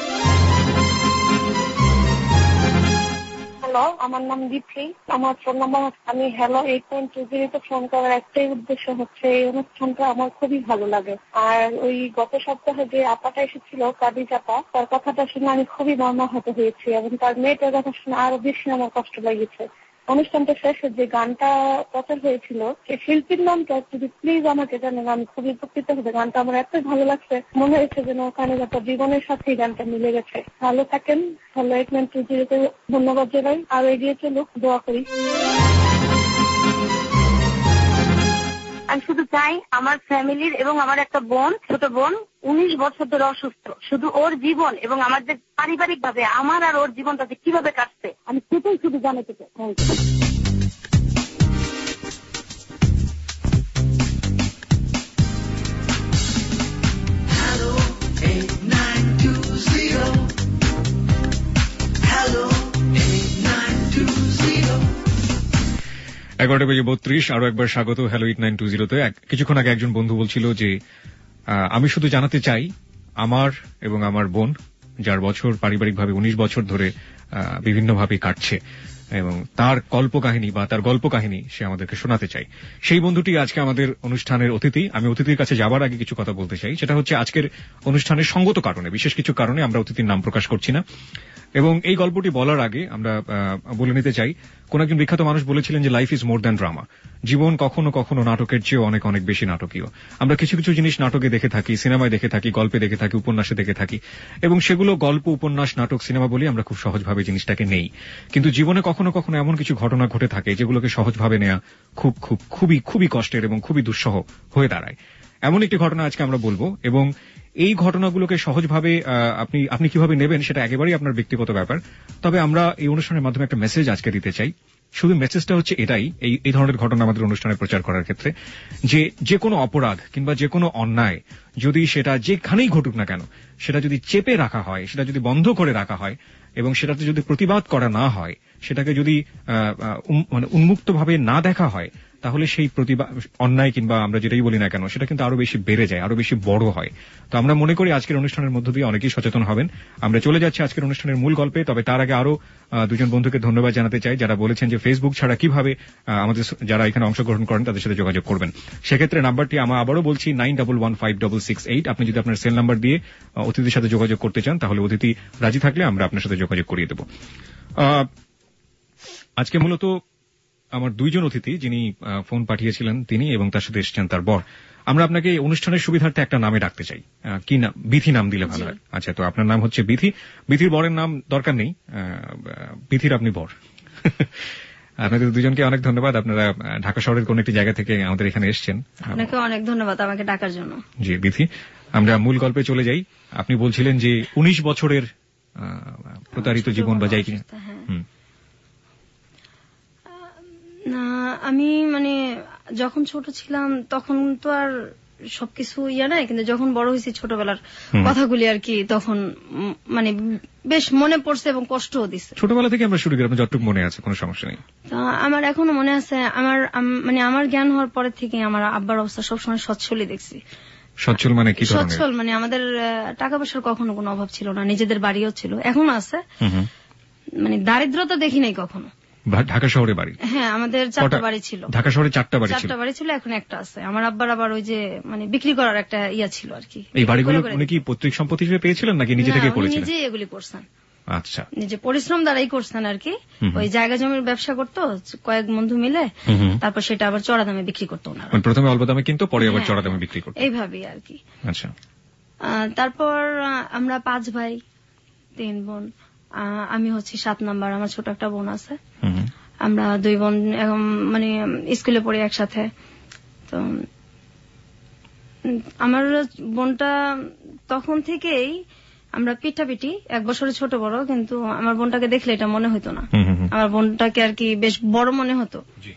হ্যালো, আমার নাম দীপ্তি, আমার ফোন নাম্বার। আমি হ্যালো এইট পয়েন্ট টু জিরোতে ফোন করার একটাই উদ্দেশ্য হচ্ছে এই অনুষ্ঠানটা আমার খুবই ভালো লাগে। আর ওই গত সপ্তাহে যে আপাটা এসেছিল কাদিজ আপা, তার কথাটা শুনে আমি খুবই মর্মাহত হয়েছি এবং তার মেয়েটার কথা শুনে আরো বেশি আমার কষ্ট লেগেছে। অনুষ্ঠানটা শেষে যে গানটা প্রচার হয়েছিল সেই শিল্পীর নামটা যদি প্লিজ আমাকে জানেন, আমি খুবই উপকৃত হবে। গানটা আমার এতই ভালো লাগছে, মনে হয়েছে যেন ওখানে যত জীবনের সাথেই গানটা মিলে গেছে। ভালো থাকেন। হ্যালো এইট নাইন টু জিরোতে ধন্যবাদ জানাই, আর এগিয়ে চলুক, দোয়া করি। আমি শুধু চাই আমার ফ্যামিলির এবং আমার একটা বোন, ছোট বোন, উনিশ বছর ধরে অসুস্থ, শুধু ওর জীবন এবং আমাদের পারিবারিক ভাবে আমার আর ওর জীবনটা যে কিভাবে কাটছে আমি সেটাই শুধু জানাতে চাই। Thank you. এগারোটা বেজে বত্রিশ। আরো একবার স্বাগত হ্যালো এইট নাইন টু জিরোতে। কিছুক্ষণ আগে একজন বন্ধু বলছিল যে আমি শুধু জানাতে চাই আমার এবং আমার বোন, যার বছর পারিবারিকভাবে উনিশ বছর ধরে বিভিন্নভাবে কাটছে, এবং তার কল্প কাহিনী বা তার গল্প কাহিনী সে আমাদেরকে শোনাতে চাই। সেই বন্ধুটি আজকে আমাদের অনুষ্ঠানের অতিথি। আমি অতিথির কাছে যাবার আগে কিছু কথা বলতে চাই, সেটা হচ্ছে আজকের অনুষ্ঠানের সঙ্গত কারণে, বিশেষ কিছু কারণে আমরা অতিথির নাম প্রকাশ করছি না। এবং এই গল্পটি বলার আগে আমরা বলে নিতে চাই, কোন একজন বিখ্যাত মানুষ বলেছিলেন যে life is more than drama. জীবন কখনো কখনো নাটকের চেয়ে অনেক অনেক বেশি নাটকীয়। আমরা কিছু কিছু জিনিস নাটকে দেখে থাকি, সিনেমায় দেখে থাকি, গল্পে দেখে থাকি, উপন্যাসে দেখে থাকি, এবং সেগুলো গল্প, উপন্যাস, নাটক, সিনেমা বলি আমরা খুব সহজভাবে জিনিসটাকে নেই। কিন্তু জীবনে কখনো কখনো এমন কিছু ঘটনা ঘটে থাকে যেগুলোকে সহজভাবে নেওয়া খুব খুব খুবই খুবই কষ্টের এবং খুবই দুঃসহ হয়ে দাঁড়ায়। এমন একটি ঘটনা আজকে আমরা বলবো, এবং এই ঘটনাগুলোকে সহজভাবে আপনি আপনি কিভাবে নেবেন সেটা একেবারেই আপনার ব্যক্তিগত ব্যাপার। তবে আমরা এই অনুষ্ঠানের মাধ্যমে একটা মেসেজ আজকে দিতে চাই। শুধু মেসেজটা হচ্ছে এটাই, এই এই ধরনের ঘটনা আমাদের অনুষ্ঠানে প্রচার করার ক্ষেত্রে, যে যে কোনো অপরাধ কিংবা যে কোনো অন্যায় যদি সেটা যেখানেই ঘটুক না কেন, সেটা যদি চেপে রাখা হয়, সেটা যদি বন্ধ করে রাখা হয় এবং সেটাতে যদি প্রতিবাদ করা না হয়, সেটাকে যদি মানে উন্মুক্তভাবে না দেখা হয়, তাহলে সেই প্রতিবাদ অন্যায় কিংবা আমরা যেটাই বলি না কেন সেটা কিন্তু আরো বেশি বেড়ে যায়, আরো বেশি বড় হয়। তো আমরা মনে করি আজকের অনুষ্ঠানের মধ্য দিয়ে অনেকেই সচেতন হবেন। আমরা চলে যাচ্ছি আজকের অনুষ্ঠানের মূল গল্পে, তবে তার আগে আরো দুজন বন্ধুকে ধন্যবাদ জানাতে চাই যারা বলেছেন যে ফেসবুক ছাড়া কিভাবে আমাদের যারা এখানে অংশগ্রহণ করেন তাদের সাথে যোগাযোগ করবেন। সেক্ষেত্রে নাম্বারটি আমরা আবারও বলছি nine double one five double six eight. আপনি যদি আপনার সেল নাম্বার দিয়ে অতিথির সাথে যোগাযোগ করতে চান তাহলে অতিথি রাজি থাকলে আমরা আপনার সাথে যোগাযোগ করিয়ে দেব। আজকে মূলত আমার দুইজন অতিথি যিনি ফোন পাঠিয়েছিলেন তিনি এবং তার সাথে এসেছেন তার বর। আমরা আপনাকে অনুষ্ঠানের সুবিধার্থে একটা নামে ডাকতে চাই। কি নাম? বিথি নাম দিলে ভালো হয়। আচ্ছা, তো আপনার নাম হচ্ছে বিথি। বিথির বরের নাম দরকার নেই, বিথির আপনি বর। আপনাদের দুজনকে অনেক ধন্যবাদ। আপনারা ঢাকা শহরের কোন একটি জায়গা থেকে আমাদের এখানে এসেছেন। আপনাকে অনেক ধন্যবাদ আমাকে ডাকার জন্য। জি বিথি, আমরা মূল গল্পে চলে যাই। আপনি বলছিলেন যে উনিশ বছরের প্রতারিত জীবন বা যাই কিনা। না, আমি মানে যখন ছোট ছিলাম তখন তো আর সবকিছু ইয়া নাই, কিন্তু যখন বড় হয়েছি ছোটবেলার কথাগুলি আর কি তখন মানে বেশ মনে পড়ছে এবং কষ্টও দিচ্ছে। ছোটবেলা থেকে আমরা শুরু করি, আপনার যতটুকু মনে আছে কোনো সমস্যা নেই। আমার এখনো মনে আছে, আমার মানে আমার জ্ঞান হওয়ার পরে থেকে আমার আব্বার অবস্থা সবসময় সচ্ছলই দেখছি। সচ্ছল মানে কি? সচ্ছল মানে আমাদের টাকা পয়সার কখনো কোনো অভাব ছিল না, নিজেদের বাড়িও ছিল, এখনো আছে, মানে দারিদ্রতা দেখি নাই কখনো। ঢাকা শহরে বাড়ি? হ্যাঁ, আমাদের চারটা বাড়ি ছিল। ঢাকা শহরে চারটা বাড়ি ছিল? চারটা বাড়ি ছিল, এখন একটা আছে। আমার আব্বার আবার ওই যে মানে বিক্রি করার একটা ইয়া ছিল আর কি। এই বাড়িগুলো উনি কি পৈতৃক সম্পত্তি হিসেবে পেয়েছিলেন নাকি নিজে থেকে করেছিলেন? নিজে এগুলি করছেন। আচ্ছা, নিজে পরিশ্রম দ্বারাই করছেন আর কি। ওই জায়গা জমির ব্যবসা করতো কয়েক বন্ধু মিলে, তারপর সেটা আবার চড়া দামে বিক্রি করতো ওনারা। প্রথমে অল্প দামে কিনতো, পরে আবার চড়া দামে বিক্রি করতো, এইভাবেই আর কি। আচ্ছা, তারপর আমরা পাঁচ ভাই তিন বোন, আমি হচ্ছে সাত নাম্বার, আমার ছোট একটা বোন আছে। আমরা দুই বোন মানে স্কুলে পড়ি একসাথে। তো আমার বোনটা তখন থেকেই আমরা পিঠাপিঠি, এক বছরের ছোট বড়, কিন্তু আমার বোনটাকে দেখলে এটা মনে হতো না। আমার বোনটাকে আর কি বেশ বড় মনে হতো।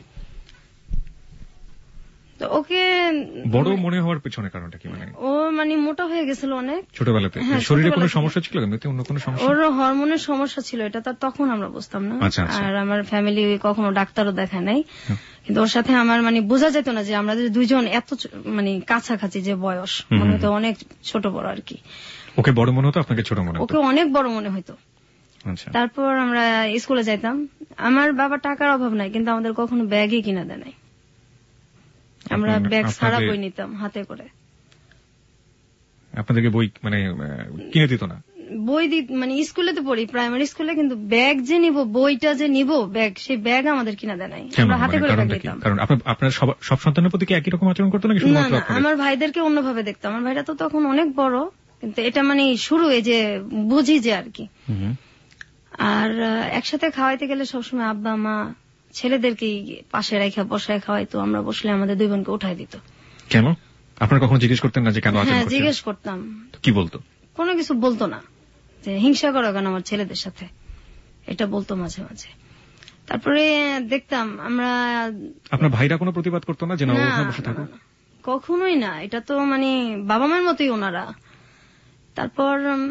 তো ওকে বড় মনে হওয়ার পেছনে কারণটা কি? মানে ও মানে মোটা হয়ে গেছিল অনেক ছোটবেলাতে। শরীরে কোনো সমস্যা ছিল? অন্য কোনো সমস্যা? ওর হরমোনের সমস্যা ছিল, এটা তার তখন আমরা বুঝতাম না। আর আমার ফ্যামিলি কখনো ডাক্তারও দেখায় নাই, কিন্তু ওর সাথে আমার মানে বোঝা যেত না যে আমরা দুইজন এত মানে কাছাকাছি যে বয়স, মনে হতো অনেক ছোট বড় আর কি। ওকে বড় মনে হতো, আপনাকে ছোট মনে হতো? ওকে অনেক বড় মনে হতো। তারপর আমরা স্কুলে যাইতাম, আমার বাবা টাকার অভাব নাই, কিন্তু আমাদের কখনো ব্যাগই কিনা দেয় নাই। আমরা ব্যাগ ছাড়া বই নিতাম হাতে করে। আপনাদেরকে বই মানে কিনে দিত না? বই দিত মানে স্কুলে তো পড়ি, প্রাইমারি স্কুলে, কিন্তু ব্যাগ যে নিব, বইটা যে নিব, ব্যাগ, সেই ব্যাগ আমাদের কিনা দেয় নাই। আমরা হাতে করে ব্যাগ নিতাম। কারণ আপনার সব সন্তানের প্রতি কি একই রকম আচরণ করতো নাকি? না না, আমার ভাইদেরকে অন্যভাবে দেখতাম। আমার ভাইরা তো তখন অনেক বড়, কিন্তু এটা মানে শুরু এই যে বুঝি যে আর কি। আর একসাথে খাওয়াইতে গেলে সবসময় আব্বা মা ছেলেদেরকে পাশে রেখে বসায় খাওয়াইতো, আমরা বসলে আমাদের দুই বোনকে উঠাই দিত। কেন? আপনারা কখনো জিজ্ঞেস করতেন না যে কেন আচরণ করছেন? হ্যাঁ, জিজ্ঞেস করতাম। কি বলতো? কোনো কিছু বলতো না, যে হিংসা করো কেন আমার ছেলেদের সাথে, এটা বলতো মাঝে মাঝে। তারপরে দেখতাম আমরা। আপনার ভাইরা কোনো প্রতিবাদ করতো না যে না ওখানে বসে থাকো? কখনোই না, এটা তো মানে বাবা মার মতোই ওনারা। তারপর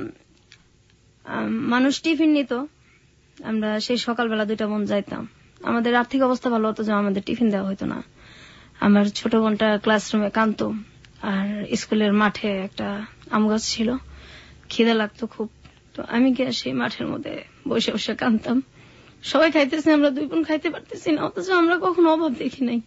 মানুষ টিফিন নিত, আমরা সেই সকালবেলা দুইটা বোন যাইতাম। আমাদের আর্থিক অবস্থা ভালো হতো যে আমাদের টিফিন দেওয়া হতো না। আমার ছোট বোনটা ক্লাসরুমে কাঁদতো, আর স্কুলের মাঠে একটা আম গাছ ছিল, খিদে লাগতো খুব, তো আমি গিয়ে সেই মাঠের মধ্যে বসে বসে কাঁদতাম। সবাই খাইতেছে, আমরা দুই বোন খাইতে পারতেছি না, অথচ আমরা কখনো অভাব দেখি নাই।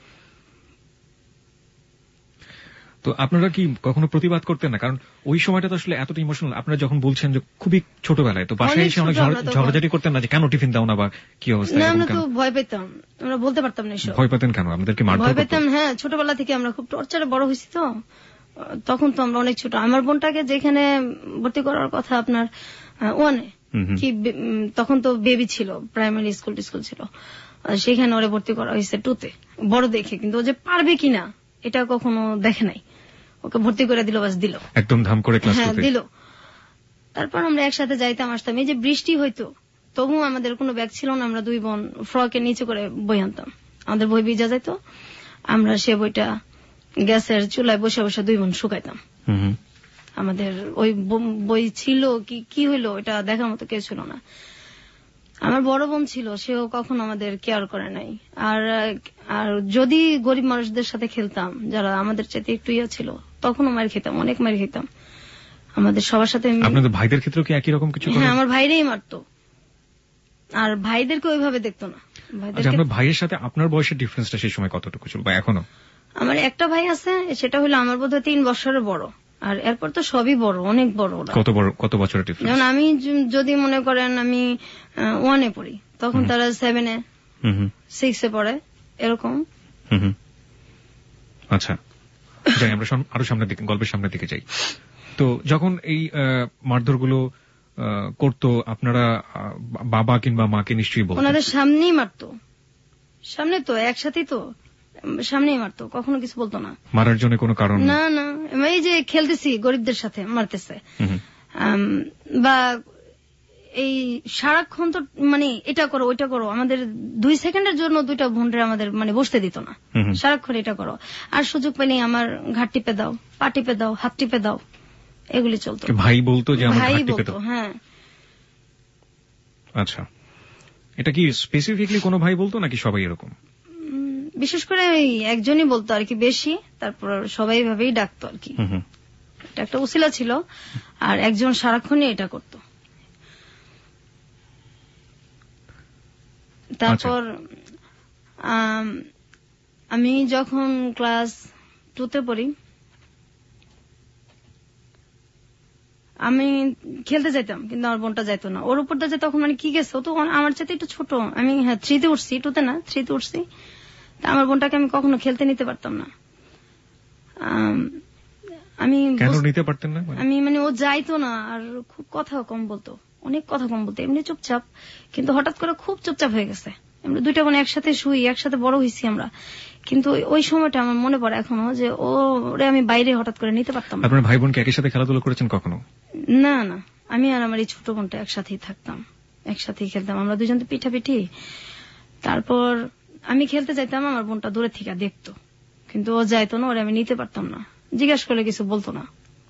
তো আপনারা কি কখনো প্রতিবাদ করতেন না? কারণ ওই সময়টা তো আসলে এতটা ইমোশনাল। আপনারা যখন বলছেন যে খুবই ছোটবেলায়, তো বাসায় এসে অনেক ঝগড়াঝাটি করতেন না যে কেন টিফিন দাও না বা কি অবস্থা? আমরা তো ভয় পেতাম, আমরা বলতে পারতাম না। ভয় পেতেন কেন? আমাদেরকে মারধর করতেন? ভয় পেতাম, হ্যাঁ, ছোটবেলা থেকে আমরা খুব টর্চারে বড় হয়েছি, তো তখন তো আমরা অনেক ছোট। আমার বোনটাকে যেখানে ভর্তি করার কথা আপনার ওয়ানে, কি তখন তো বেবি ছিল, প্রাইমারি স্কুল স্কুল ছিল, সেখানে ওরে ভর্তি করা হয়েছে টুতে, বড় দেখে, কিন্তু ও যে পারবে কিনা এটা কখনো দেখে নাই। ওকে ভর্তি করে দিল, বাস দিল, একদম ধাম করে ক্লাস দিল। তারপর আমরা একসাথে যাইতাম আসতাম। এই যে বৃষ্টি হইতো, তবু আমাদের কোনো ব্যাগ ছিল না, আমরা দুই বোন ফ্রকের নিচে করে বই আনতাম, আমাদের বই ভিজা যেত, আমরা সে বইটা গ্যাসের চুলায় বসে বসে দুই বোন শুকাইতাম। আমাদের ওই বই ছিল কি কি হইলো এটা দেখার মতো কেউ ছিল না। আমার বড় বোন ছিল, সেও কখনো আমাদের কেয়ার করে নাই। আর আর যদি গরিব মানুষদের সাথে খেলতাম যারা আমাদের চাইতে একটু ইয়ে ছিল, তখনও মার খেতাম, অনেক মার খেতাম। আমাদের সবার সাথে। আপনাদের ভাইদের ক্ষেত্রেও কি একই রকম কিছু? হ্যাঁ, আমার ভাইরাই মারতো, আর ভাইদেরকে ওইভাবে দেখতো না। আপনার ভাইয়ের সাথে আপনার বয়সের ডিফারেন্সটা সেই সময় কতটুকু ছিল বা এখনো? আমার একটা ভাই আছে, সেটা হলো আমার বোধহয় তিন বছরের বড়, আর এরপর তো সবই বড়, অনেক বড়। কত বড়? কত বছরের ডিফারেন্স? যেমন আমি যদি মনে করেন আমি ওয়ানে পড়ি, তখন তারা সেভেনে সিক্সে পড়ে, এরকম। আচ্ছা, যাই আমরা আরো সামনের দিকে, গল্পের সামনের দিকে যাই। তো যখন এই মারধর গুলো করতো, আপনারা বাবা কিংবা মাকে নিশ্চয়ই বলতেন? ওনাদের সামনেই মারতো, সামনে তো একসাথেই তো সামনেই মারতো, কখনো কিছু বলতো না। মারার জন্য কোনো কারণ না না, এই যে খেলতেছি গরিবদের সাথে মারতেছে, বা এই সারাক্ষণ তো মানে এটা করো ওইটা করো, আমাদের দুই সেকেন্ডের জন্য দুইটা বোনরা আমাদের মানে বসতে দিত না, সারাক্ষণ এটা করো। আর সুযোগ পেলেই আমার ঘাট টিপে দাও, পা টিপে দাও, হাত টিপে দাও, এগুলি চলতো। ভাই বলতো যে আমার ভাই ঘাট টিপে বলতো, দাও? হ্যাঁ। আচ্ছা, এটা কি স্পেসিফিকলি কোনো ভাই বলতো নাকি সবাই এরকম? বিশেষ করে একজনই বলতো আর কি বেশি, তারপর সবাই ভাবেই ডাকতো আর কি। এটা একটা উসিলা ছিল, আর একজন সারাক্ষণই এটা করতো। তারপর আমি যখন ক্লাস টুতে পড়ি, আমি খেলতে যাইতাম, কিন্তু আমার বোনটা যাইতো না। ওর উপরটা যে তখন মানে কি গেছে, ও তো আমার চাইতে একটু ছোট। আমি হ্যাঁ থ্রিতে উঠছি, টুতে না, থ্রিতে উঠছি। আমার বোনটাকে আমি কখনো খেলতে নিতে পারতাম না। আমি কেন নিতে পারতেন না? আমি মানে ও যাইতো না, আর খুব কথা কম বলতো, অনেক কথা কম বলতো। এমনি চুপচাপ, কিন্তু হঠাৎ করে খুব চুপচাপ হয়ে গেছে। আমরা দুইটা বোন একসাথে শুই, একসাথে বড় হয়েছি আমরা, কিন্তু ওই সময়টা আমার মনে পড়ে এখনো যে ওরে আমি বাইরে হঠাৎ করে নিতে পারতাম না। আপনার ভাই বোনকে একই সাথে খেলাধুলা করেছেন কখনো? না না, আমি আর আমার এই ছোট বোনটা একসাথেই থাকতাম, একসাথেই খেলতাম। আমরা দুজন তো পিঠাপিঠি। তারপর আমি খেলতে যাইতাম, আমার বোনটা দূরে থেকে দেখতো, কিন্তু ও যাইতো না, ওরে আমি নিতে পারতাম না। জিজ্ঞাসা করলে কিছু বলতো না।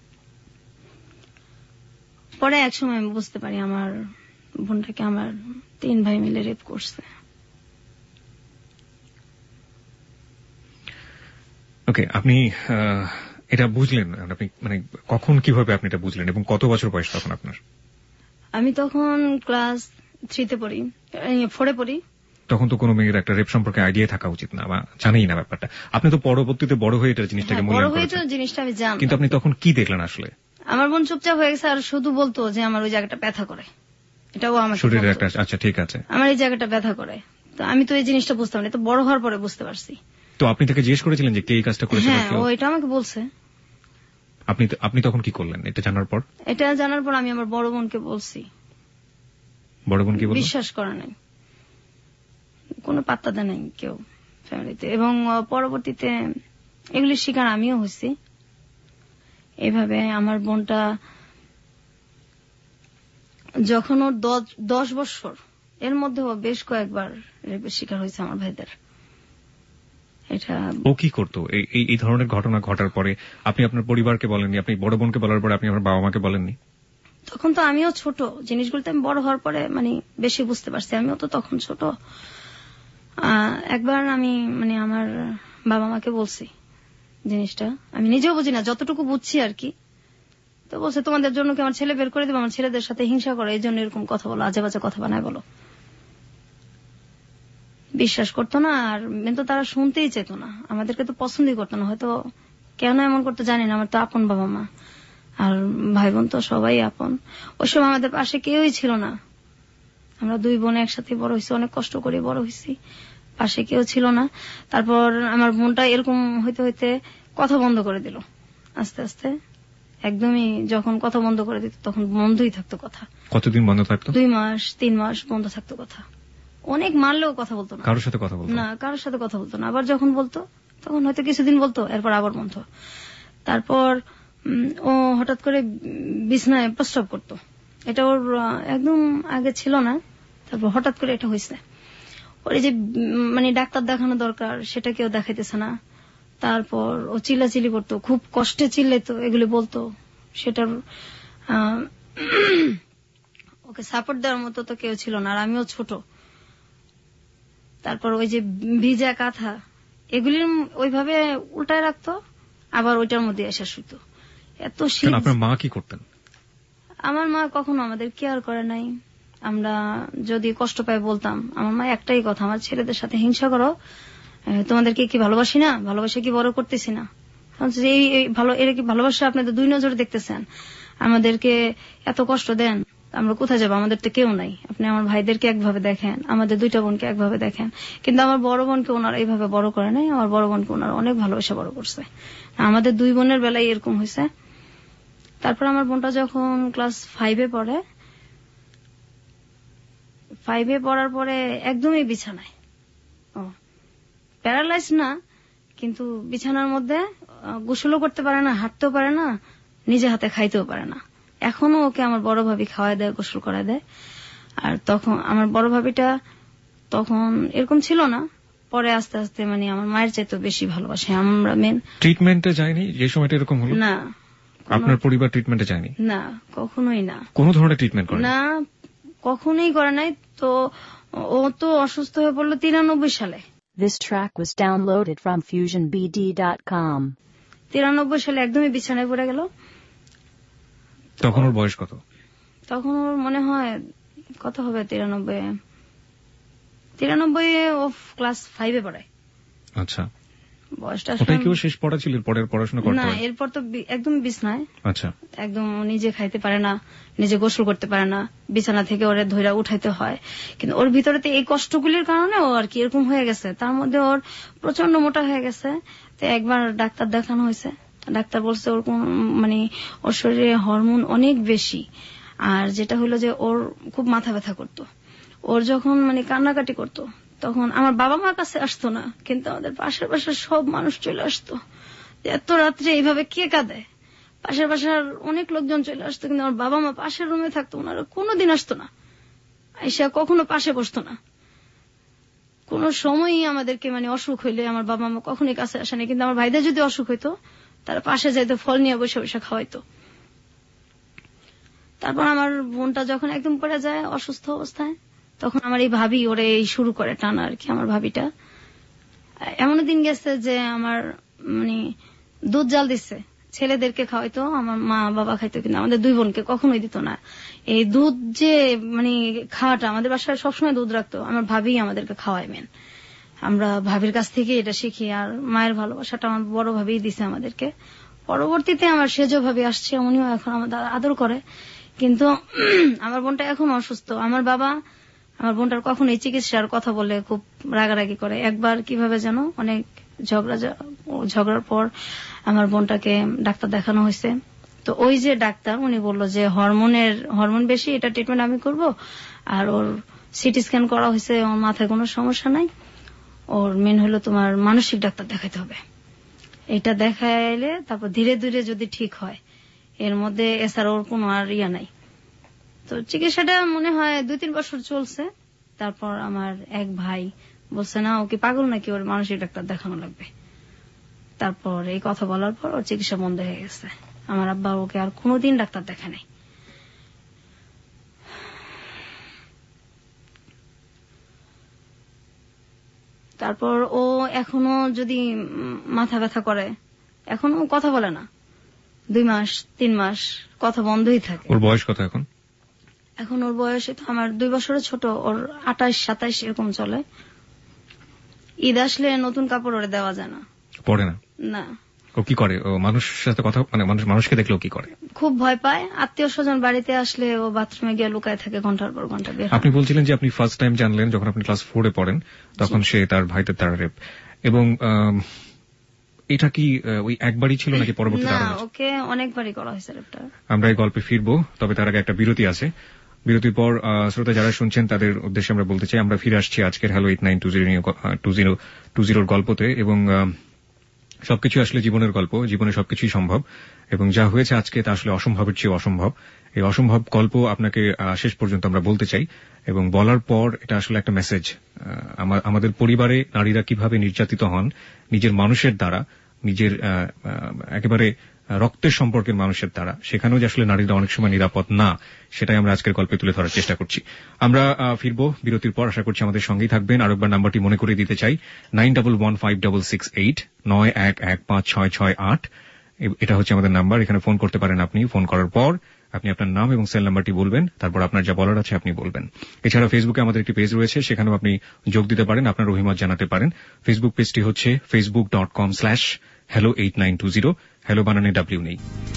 পরে এক সময় আমি বুঝতে পারি আমার বোনটাকে আমার তিন ভাই মিলে রেপ করছে। ওকে, আপনি এটা বুঝলেন, আপনি মানে কখন কিভাবে আপনি এটা বুঝলেন এবং কত বছর বয়স তখন আপনার? আমি তখন ক্লাস থ্রিতে পড়ি, ফোরে পড়ি। তখন তো কোনো মেয়ের একটা রেপ সম্পর্কে আইডিয়া থাকা উচিত না, বা জানেই না ব্যাপারটা। আপনি তো পরবর্তীতে বড় হয়ে এটা জিনিসটাকে মূল্যায়ন করেছেন, জিনিসটা আমি জানি। কিন্তু আপনি তখন কি দেখলেন আসলে? আমার বোন চুপচাপ হয়ে গেছে, আর শুধু বলতো যে আমার ওই জায়গাটা ব্যথা করে, এটাও আমার শরীরের একটা। আচ্ছা, ঠিক আছে, আমার এই জায়গাটা ব্যথা করে। তো আমি তো এই জিনিসটা বুঝতাম না, তো বড় হওয়ার পরে বুঝতে পারছি। তো আপনি তাকে জিজ্ঞেস করেছিলেন যে কে এই কাজটা করেছে? হ্যাঁ, ও এটা আমাকে বলছে। আপনি আপনি তখন কি করলেন এটা জানার পর? এটা জানার পর আমি আমার বড় বোনকে বলছি। বড় বোন কি বলল? বিশ্বাস করে নাই, কোনো পাত্তা দেয় নাই কেউ ফ্যামিলিতে। এবং পরবর্তীতে এগুলির শিকার আমিও হয়েছি। এভাবে আমার বোনটা যখন ওর দশ বছর, এর মধ্যে ও বেশ কয়েকবার রেপের শিকার হয়েছে আমার ভাইদের। এটা ও কি করতো এই এই ধরনের ঘটনা ঘটার পরে? আপনি আপনার পরিবারকে বলেননি, আপনি বড় বোনকে বলার পরে আপনি আপনার বাবা মাকে বলেননি? তখন তো আমিও ছোট, জিনিসগুলো তো আমি বড় হওয়ার পরে মানে বেশি বুঝতে পারছি, আমিও তো তখন ছোট। একবার আমি মানে আমার বাবা মাকে বলছি জিনিসটা, আমি নিজেও বুঝি না, যতটুকু বুঝছি আর কি। তো বলছে তোমাদের জন্য কি আমার ছেলে বের করে দেবো? আমার ছেলেদের সাথে হিংসা করে, এই জন্য এরকম কথা বলো, আজে বাজে কথা বানায় বলো। বিশ্বাস করতো না, আর কিন্তু তারা শুনতেই চেত না, আমাদেরকে তো পছন্দই করতো না। হয়তো কেন এমন করতে জানি না, আমার তো আপন বাবা মা, আর ভাই বোন তো সবাই আপন। ওই সময় আমাদের পাশে কেউই ছিল না, আমরা দুই বোন একসাথে বড় হয়েছি, অনেক কষ্ট করে বড় হয়েছি, পাশে কেউ ছিল না। তারপর আমার বোনটা এরকম হইতে হইতে কথা বন্ধ করে দিল আস্তে আস্তে। একদমই যখন কথা বন্ধ করে দিত তখন বন্ধই থাকতো কথা। কতদিন বন্ধ থাকতো? দুই মাস তিন মাস বন্ধ থাকতো কথা। অনেক মারলেও কথা বলতো না, কারোর সাথে কথা বলতো না, কারোর সাথে কথা বলতো না। আবার যখন বলতো তখন হয়তো কিছুদিন বলতো, এরপর আবার বন্ধ। তারপর ও হঠাৎ করে বিছনায় প্রস্রাব করতো, এটা ওর একদম আগে ছিল না, তারপর হঠাৎ করে এটা হয়েছে। ওর যে মানে ডাক্তার দেখানো দরকার সেটা কেউ দেখাইতেছে না। তারপর ও চিল্লাচিল্লি করতো, খুব কষ্টে চিল্লাইতো, এগুলি বলতো। সেটার ও ওকে সাপোর্ট দেওয়ার মতো তো কেউ ছিল না, আর আমিও ছোট। তারপর ওই যে ভিজা কাঁথা এগুলির ওইভাবে উল্টায় রাখতো, আবার ওইটার মধ্যে এসে শুতো। এত শীত। আপনার মা কি করতেন? আমার মা কখনো আমাদের কেয়ার করে নাই। আমরা যদি কষ্ট পাই বলতাম, আমার মা একটাই কথা, আমার ছেলেদের সাথে হিংসা করো, তোমাদেরকে কি ভালোবাসি না, ভালোবাসা কি বড় করতেছি না, এই ভালো এরা কি ভালোবাসা আপনাদের দুই নজরে দেখতেছেন, আমাদেরকে এত কষ্ট দেন, আমরা কোথায় যাবো, আমাদের তো কেউ নাই, আপনি আমার ভাইদেরকে একভাবে দেখেন, আমাদের দুইটা বোনকে একভাবে দেখেন। কিন্তু আমার বড় বোনকে ওনারা এইভাবে বড় করে নাই, আমার বড় বোনকে ওনারা অনেক ভালোবাসা বড় করছে। আমাদের দুই বোনের বেলায় এরকম হয়েছে। তারপর আমার বোনটা যখন ক্লাস ফাইভে পড়ে, ফাইভে পড়ার পরে একদমই বিছানায়, ও প্যারালাইজ না কিন্তু বিছানার মধ্যে গোসলও করতে পারে না, হাঁটতেও পারে না, নিজে হাতে খাইতেও পারে না। এখনো ওকে আমার বড় ভাবি খাওয়াই দেয়, গোসল করায় দেয়। আর তখন আমার বড় ভাবিটা তখন এরকম ছিল না, পরে আস্তে আস্তে মানে আমার মায়ের চাইতে বেশি ভালোবাসে। আমরা মেন ট্রিটমেন্টে যায়নি যে সময়টা এরকম হলো? না। আপনার পরিবার ট্রিটমেন্টে যায়নি? না, কখনোই না। কোন ধরনের ট্রিটমেন্ট করে না, কখনোই করে নাই। তো ও তো অসুস্থ হয়ে পড়লো তিরানব্বই সালে। This track was downloaded from fusion b d dot com. তিরানব্বই সালে একদমই বিছানায় পড়ে গেল। তখন ওর বয়স কত? তখন ওর মনে হয় কত হবে, তিরানব্বই তিরানব্বই ও ক্লাস ফাইভে পড়ায়। আচ্ছা, বয়সটা ওটাই কি ও শেষ পড়া ছিল? পরের পড়াশোনা করতে না, এরপর তো একদম বিছনায়। আচ্ছা, একদম নিজে খাইতে পারে না, নিজে গোসল করতে পারে না, বিছানা থেকে ওরে ধইরা উঠাইতে হয়। কিন্তু ওর ভিতরে এই কষ্টগুলির কারণে ও আর কি এরকম হয়ে গেছে। তার মধ্যে ওর প্রচন্ড মোটা হয়ে গেছে। তো একবার ডাক্তার দেখানো হয়েছে, ডাক্তার বলছে ওর কোন মানে ওর শরীরে হরমোন অনেক বেশি। আর যেটা হলো যে ওর খুব মাথা ব্যথা করতো। ওর যখন মানে কান্নাকাটি করতো তখন আমার বাবা মার কাছে আসতো না, কিন্তু আমাদের পাশের পাশের সব মানুষ চলে আসতো। এত রাত্রে এইভাবে কে কাঁদে, পাশের পাশের অনেক লোকজন চলে আসতো, কিন্তু আমার বাবা মা পাশের রুমে থাকতো, ওনারা কোনোদিন আসতো না, আইসা কখনো পাশে বসতো না। কোন সময়ই আমাদেরকে মানে অসুখ হইলে আমার বাবা মা কখনোই কাছে আসেনি। কিন্তু আমার ভাইদের যদি অসুখ হইতো তারা পাশে যাইতো, ফল নিয়ে বসে বসে খাওয়াইতো। তারপর আমার বোনটা যখন একদম পড়ে যায় অসুস্থ অবস্থায়, তখন আমার এই ভাবি ওরে এই শুরু করে টানা আর কি। আমার ভাবিটা এমন দিন গেছে যে আমার মানে দুধ জাল দিচ্ছে, ছেলেদেরকে খাওয়াইতো, আমার মা বাবা খাইতো, কিন্তু আমাদের দুই বোনকে কখনোই দিত না। এই দুধ যে মানে খাওয়াটা, আমাদের বাসায় সবসময় দুধ রাখতো, আমার ভাবি আমাদেরকে খাওয়াই মেন। আমরা ভাবির কাছ থেকে এটা শিখি। আর মায়ের ভালোবাসাটা আমার বড় ভাবি দিছে আমাদেরকে। পরবর্তীতে আমার সেজ ভাবি আসছে, উনিও এখন আমাদের আদর করে। কিন্তু আমার বোনটা এখন অসুস্থ। আমার বাবা আমার বোনটার কখন এই চিকিৎসার কথা বলে খুব রাগারাগি করে। একবার কিভাবে যেন অনেক ঝগড়া ঝগড়ার পর আমার বোনটাকে ডাক্তার দেখানো হয়েছে। তো ওই যে ডাক্তার উনি বললো যে হরমোনের হরমোন বেশি, এটা ট্রিটমেন্ট আমি করব। আর ওর সিটি স্ক্যান করা হয়েছে, ওর মাথায় কোনো সমস্যা নাই, ওর মেন হলো তোমার মানসিক ডাক্তার দেখাইতে হবে। এটা দেখাইলে তারপর ধীরে ধীরে যদি ঠিক হয়, এর মধ্যে এছাড়া ওর কোনো আর ইয়া নাই। তো চিকিৎসাটা মনে হয় দুই তিন বছর চলছে। তারপর আমার এক ভাই বলছে না ওকে পাগল নাকি, ওর মানসিক ডাক্তার দেখানো লাগবে। তারপর এই কথা বলার পর ওর চিকিৎসা বন্ধ হয়ে গেছে। আমার আব্বা ওকে আর কোনোদিন ডাক্তার দেখা নাই। তারপর ও এখনো যদি মাথা ব্যথা করে, এখনো কথা বলে না, দুই মাস তিন মাস কথা বন্ধই থাকে। ওর বয়স কত এখন? এখন ওর বয়স তো আমার দুই বছরের ছোট, ওর আঠাশ সাতাইশ এরকম চলে। ঈদ আসলে নতুন কাপড় ওরে দেওয়া যায় না, পরে না। না, ও কি করে? ও মানুষের সাথে কথা মানে মানুষ মানুষকে দেখলে কি করে? খুব ভয় পায়। আত্মীয় স্বজন বাড়িতে আসলে ও বাথরুমে গিয়ে লুকায় থাকে ঘন্টার পর ঘন্টা। বের আপনি বলছিলেন যে আপনি ফার্স্ট টাইম জানলেন যখন আপনি ক্লাস ফোরে পড়েন, তখন সে তার ভাইদের দ্বারা রেপ। এবং এটা কি ওই একবারই ছিল নাকি পরবর্তীতে? না, ওকে অনেকবারই করা হয়েছে রেপটা। আমরা এই গল্পে ফিরবো, তবে তার আগে একটা বিরতি আছে। বিরতির পর শ্রোতা যারা শুনছেন তাদের উদ্দেশ্যে আমরা বলতে চাই, আমরা ফিরে আসছি আজকের hello eight nine two zero two zero two জিরোর গল্পতে। এবং সবকিছু আসলে জীবনের গল্প, জীবনে সবকিছুই সম্ভব। এবং যা হয়েছে আজকে তা আসলে অসম্ভবের চেয়ে অসম্ভব। এই অসম্ভব গল্প আপনাকে শেষ পর্যন্ত আমরা বলতে চাই। এবং বলার পর এটা আসলে একটা মেসেজ, আমাদের পরিবারে নারীরা কিভাবে নির্যাতিত হন নিজের মানুষের দ্বারা, নিজের একেবারে রক্তের সম্পর্কের মানুষের দ্বারা, সেখানেও যে আসলে নারীরা অনেক সময় নিরাপদ না, সেটাই আমরা আজকের গল্পে তুলে ধরার চেষ্টা করছি। আমরা ফিরবো বিরতির পর, আশা করছি আমাদের সঙ্গেই থাকবেন। আর একবার নাম্বারটি মনে করে দিতে চাই, nine double one five double six eight নয় এক এক পাঁচ ছয় ছয় আট, এটা হচ্ছে আমাদের নাম্বার। এখানে ফোন করতে পারেন। আপনি ফোন করার পর আপনি আপনার নাম এবং সেল নাম্বারটি বলবেন, তারপর আপনার যা বলার আছে আপনি বলবেন। এছাড়া ফেসবুকে আমাদের একটি পেজ রয়েছে, সেখানেও আপনি যোগ দিতে পারেন, আপনার অভিমত জানাতে পারেন। ফেসবুক পেজটি হচ্ছে Facebook dot com slash hello eight nine two zero. Hello বানানে ডাব্লিউ নেই।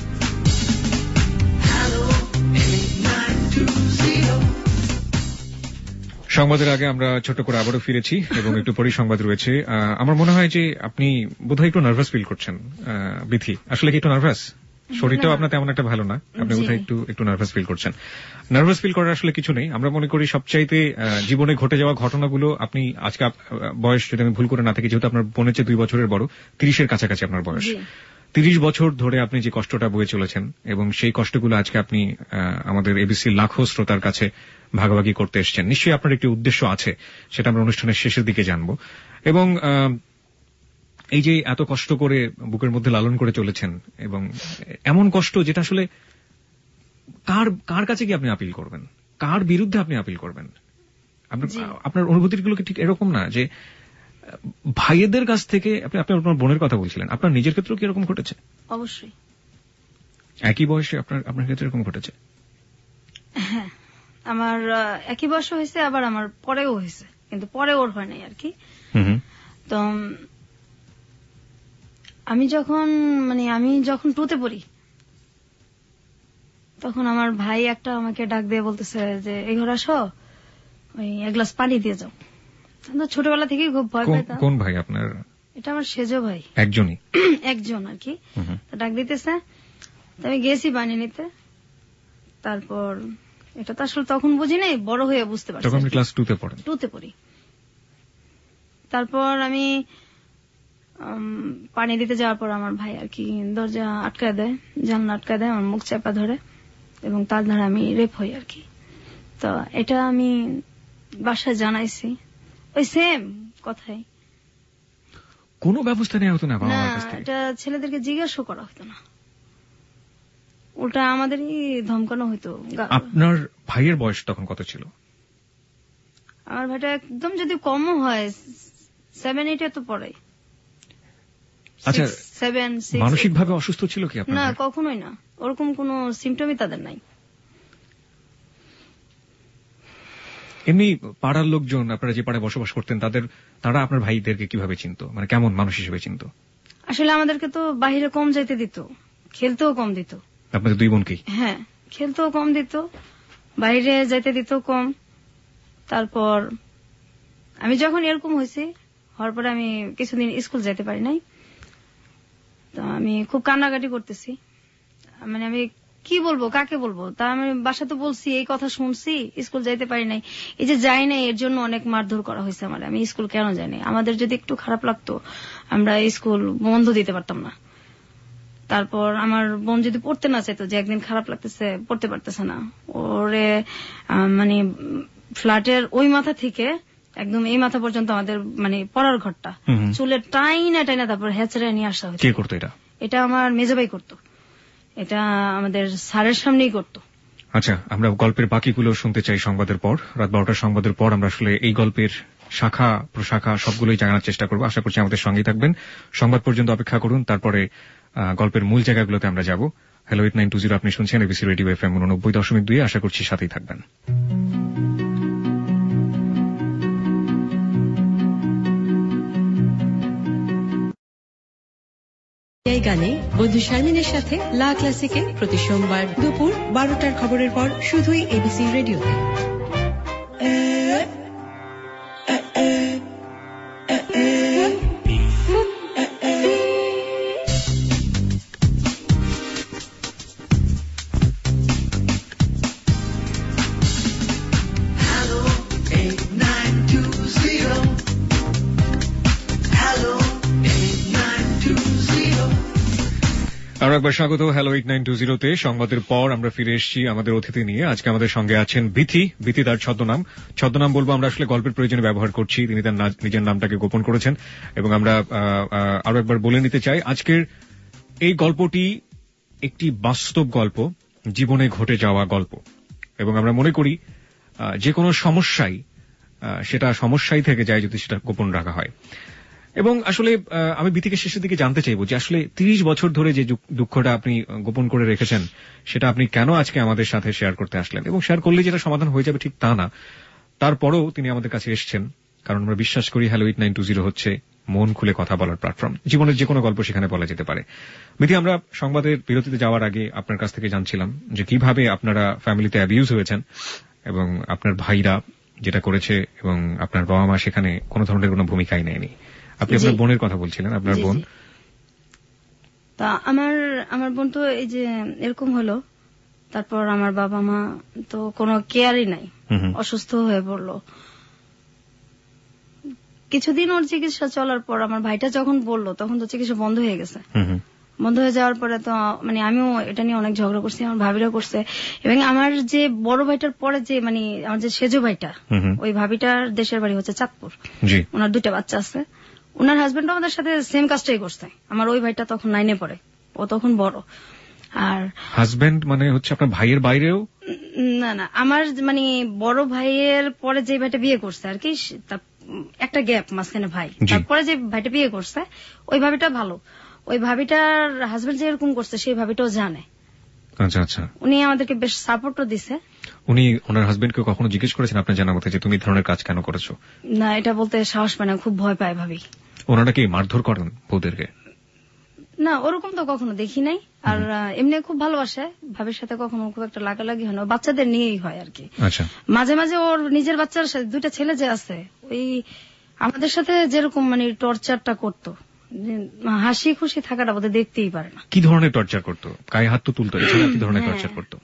সংবাদের আগে আমরা ছোট করে আবারও ফিরেছি এবং একটু পরেই সংবাদ রয়েছে। আমার মনে হয় যে আপনি বোধহয় একটু নার্ভাস ফিল করছেন বিথি। আসলে কি একটু নার্ভাস? শরীরটাও আপনার তেমন একটা ভালো না, আপনি বোধহয় একটু একটু নার্ভাস ফিল করছেন। নার্ভাস ফিল করার আসলে কিছু নেই। আমরা মনে করি সবচাইতে জীবনে ঘটে যাওয়া ঘটনাগুলো, আপনি আজকে বয়স যদি আমি ভুল করে না থাকি, যেহেতু আপনার বোনের চেয়ে দুই বছরের বড়, তিরিশের কাছাকাছি আপনার বয়স, তিরিশ বছর ধরে আপনি যে কষ্টটা বয়ে চলেছেন এবং সেই কষ্টগুলো আজকে আপনি আমাদের এবিসির লাখো শ্রোতার কাছে ভাগাভাগি করতে এসেছেন। নিশ্চয়ই আপনার একটি উদ্দেশ্য আছে, সেটা আমরা অনুষ্ঠানের শেষের দিকে জানবো। এবং এই যে এত কষ্ট করে বুকের মধ্যে লালন করে চলেছেন, এবং এমন কষ্ট যেটা আসলে কার কার কাছে কি আপনি আপিল করবেন, কার বিরুদ্ধে আপনি আপিল করবেন? আপনার অনুভূতিগুলো কি ঠিক এরকম না যে ভাইয়েদের কাছ থেকে? আপনি আপনার বোনের কথা বলছিলেন, আপনার নিজের ক্ষেত্রেও কি এরকম ঘটেছে? অবশ্যই। একই বয়সে আপনার আপনার ক্ষেত্রে এরকম ঘটেছে? হ্যাঁ, আমার একই বয়সে হয়েছে, আবার আমার পরেও হয়েছে, কিন্তু পরে ওর হয় নাই আর কি। তো আমি যখন মানে আমি যখন টুতে পড়ি, তখন আমার ভাই একটা আমাকে ডাক দিয়ে বলতেছে যে এই ঘরে আসো, ওই এক গ্লাস পানি দিয়ে যাও। ছোটবেলা থেকেই খুব ভয় পাইতাম। কোন ভাই আপনার? এটা আমার সেজো ভাই। একজনই? একজন আর কি। ডাক দিতেছে, আমি গেছি পানি নিতে। তারপর এটা তো আসলে তখন বুঝি নাই, বড় হয়ে বুঝতে পারছি। তখন ক্লাস টু তে পড়েন? টু তে পড়ি। তারপর আমি পানি দিতে যাওয়ার পর আমার ভাই আর কি দরজা আটকায় দেয়, জানলা আটকায় দেয়, আমার মুখ চাপা ধরে, এবং তার ধারে আমি রেপ হই আর কি। তো এটা আমি বাসায় জানাইছি, ওই সেম কথাই। কোনো ব্যবস্থা নেওয়া হতো না? না, এটা ছেলেদেরকে জিজ্ঞাসা করা হতো না, ওটা আমাদেরই ধমকানো হতো। আপনার ভাইয়ের বয়স তখন কত ছিল? আমার ভাইটা একদম যদি কমও হয় সেভেন এইটে তো পড়ে। আচ্ছা, মানসিকভাবে অসুস্থ ছিল কি আপনার? না, কখনোই না, ওরকম কোন সিমটমই তাদের নাই। এমনি পাড়ার লোকজন, আপনারা যে পাড়ায় বসবাস করতেন, তাদের তারা আপনার ভাইদেরকে কিভাবে চিনত, মানে কেমন মানুষ হিসেবে চিনত? আসলে আমাদেরকে তো বাহিরে কম যাইতে দিত, খেলতেও কম দিত। আপনাদের দুই বোনকেই? হ্যাঁ, খেলতেও কম দিত, বাইরে যাইতে দিত কম। তারপর আমি যখন এরকম হয়েছি, হওয়ার পরে আমি কিছুদিন স্কুল যেতে পারি নাই। তো আমি খুব কান্নাকাটি করতেছি, মানে আমি কি বলবো, কাকে বলবো? তা আমি বাসাতে বলছি, এই কথা শুনছি, স্কুল যাইতে পারি নাই। এই যে যাই নাই, এর জন্য অনেক মারধর করা হয়েছে আমার। আমি স্কুল কেন যাই নাই? আমাদের যদি একটু খারাপ লাগতো, আমরা স্কুল বন্ধ দিতে পারতাম না। তারপর আমার বোন যদি পড়তে না চাইতো, যে একদিন খারাপ লাগতেছে, পড়তে পারতেছে না, ওরে মানে ফ্ল্যাটের ওই মাথা থেকে একদম এই মাথা পর্যন্ত আমাদের মানে পড়ার ঘরটা চুলের টাইনা টাইনা তারপর হেঁচড়ে নিয়ে আসা হয়েছে। কে করতো এটা? এটা আমার মেজভাই করতো, এটা আমাদের স্যারের সামনেই করতো। আচ্ছা, আমরা গল্পের বাকিগুলো শুনতে চাই সংবাদের পর। রাত বারোটার সংবাদের পর আমরা আসলে এই গল্পের শাখা প্রশাখা সবগুলোই জানার চেষ্টা করবো। আশা করছি আমাদের সঙ্গেই থাকবেন। সংবাদ পর্যন্ত অপেক্ষা করুন, তারপরে গল্পের মূল জায়গাগুলোতে আমরা যাব। Hello eight nine two zero, আপনি শুনছেন এবিসি রেডিও এফ এম উননব্বই দশমিক দুই। আশা করছি সাথেই থাকবেন। এই গানে বন্ধু শারমিনের সাথে লা ক্লাসিকে প্রতি সোমবার দুপুর বারোটার খবরের পর শুধুই এবিসি রেডিওতে। আরো একবার স্বাগত হ্যালো এইট নাইন টু জিরোতে। সংবাদের পর আমরা ফিরে এসেছি আমাদের অতিথি নিয়ে। আজকে আমাদের সঙ্গে আছেন বিথি। বিথি তার ছদ্মনাম, ছদ্মনাম বলবো আমরা আসলে গল্পের প্রয়োজনে ব্যবহার করছি। তিনি তার নিজের নামটাকে গোপন করেছেন এবং আমরা আরো একবার বলে নিতে চাই, আজকের এই গল্পটি একটি বাস্তব গল্প, জীবনে ঘটে যাওয়া গল্প, এবং আমরা মনে করি যে কোনো সমস্যাই সেটা সমস্যাই থেকে যায় যদি সেটা গোপন রাখা হয়। এবং আসলে আমি বিথিকে শেষের দিকে জানতে চাইবো যে আসলে তিরিশ বছর ধরে যে দুঃখটা আপনি গোপন করে রেখেছেন সেটা আপনি কেন আজকে আমাদের সাথে শেয়ার করতে আসলেন, এবং শেয়ার করলে যেটা সমাধান হয়ে যাবে ঠিক তা না, তারপরেও তিনি আমাদের কাছে এসেছেন, কারণ আমরা বিশ্বাস করি hello eight nine two zero হচ্ছে মন খুলে কথা বলার প্ল্যাটফর্ম। জীবনের যে কোনো গল্প সেখানে বলা যেতে পারে। বিথি, আমরা সংবাদের বিরতিতে যাওয়ার আগে আপনার কাছ থেকে জানছিলাম যে কিভাবে আপনারা ফ্যামিলিতে অ্যাবিউজ হয়েছেন এবং আপনার ভাইরা যেটা করেছে এবং আপনার বাবা মা সেখানে কোনো ধরনের কোনো ভূমিকাই নেয়নি। আপনি আপনার বোনের কথা বলছিলেন, আপনার বোন। তা আমার আমার বোন তো এই যে এরকম হলো, তারপর আমার বাবা মা তো কোনো কেয়ারই নাই, অসুস্থ হয়ে পড়লো। কিছুদিন ওর চিকিৎসা চলার পর আমার ভাইটা যখন বললো তখন তো চিকিৎসা বন্ধ হয়ে গেছে। বন্ধ হয়ে যাওয়ার পরে তো মানে আমিও এটা নিয়ে অনেক ঝগড়া করছি, আমার ভাবিরা করছে, এবং আমার যে বড় ভাইটার পরে যে মানে আমার যে সেজো ভাইটা, ওই ভাবিটার দেশের বাড়ি হচ্ছে চাঁদপুর, ওনার দুইটা বাচ্চা আছে। ওনার হাজবেন্ড আমাদের সাথে সেম কাজটাই করছে। আমার ওই ভাইটা তখন নাইনে পড়ে, ও তখন বড়। আর হাজবেন্ড মানে হচ্ছে আপনার ভাইয়ের বাইরেও? না না, আমার মানে বড় ভাইয়ের পরে যে ভাইটা বিয়ে করছে আর কি, একটা গ্যাপ মাঝখানে ভাই, তারপরে যে ভাইটা বিয়ে করছে ওই ভাবিটা ভালো। ওই ভাবিটার হাজবেন্ড যে এরকম করছে সেই ভাবিটাও জানে। আচ্ছা আচ্ছা। উনি আমাদেরকে বেশ সাপোর্টও দিছে। উনি ওনার হাজবেন্ডকে কখনো জিজ্ঞেস করেছেন আপনার জানা মতে যে তুমি ধরনের কাজ কেন করেছো? না, এটা বলতে সাহস পায় না, খুব ভয় পায় ভাবি। ওনারা কি মারধর করেন বউদেরকে? না, ওরকম তো কখনো দেখি নাই। আর এমনি খুব ভালোবাসে, ভাবির সাথে কখনো খুব একটা লাগালাগি হয় না, বাচ্চাদের নিয়েই হয় আর কি। আচ্ছা। মাঝে মাঝে ওর নিজের বাচ্চার সাথে, দুইটা ছেলে যে আছে, ওই আমাদের সাথে যেরকম মানে টর্চারটা করতো, হাসি খুশি থাকাটা বোধহয় দেখতেই পারে না। কি ধরনের টর্চার করতো? গায়ে হাত তো তুলতো, এছাড়া কি ধরনের টর্চার করতো?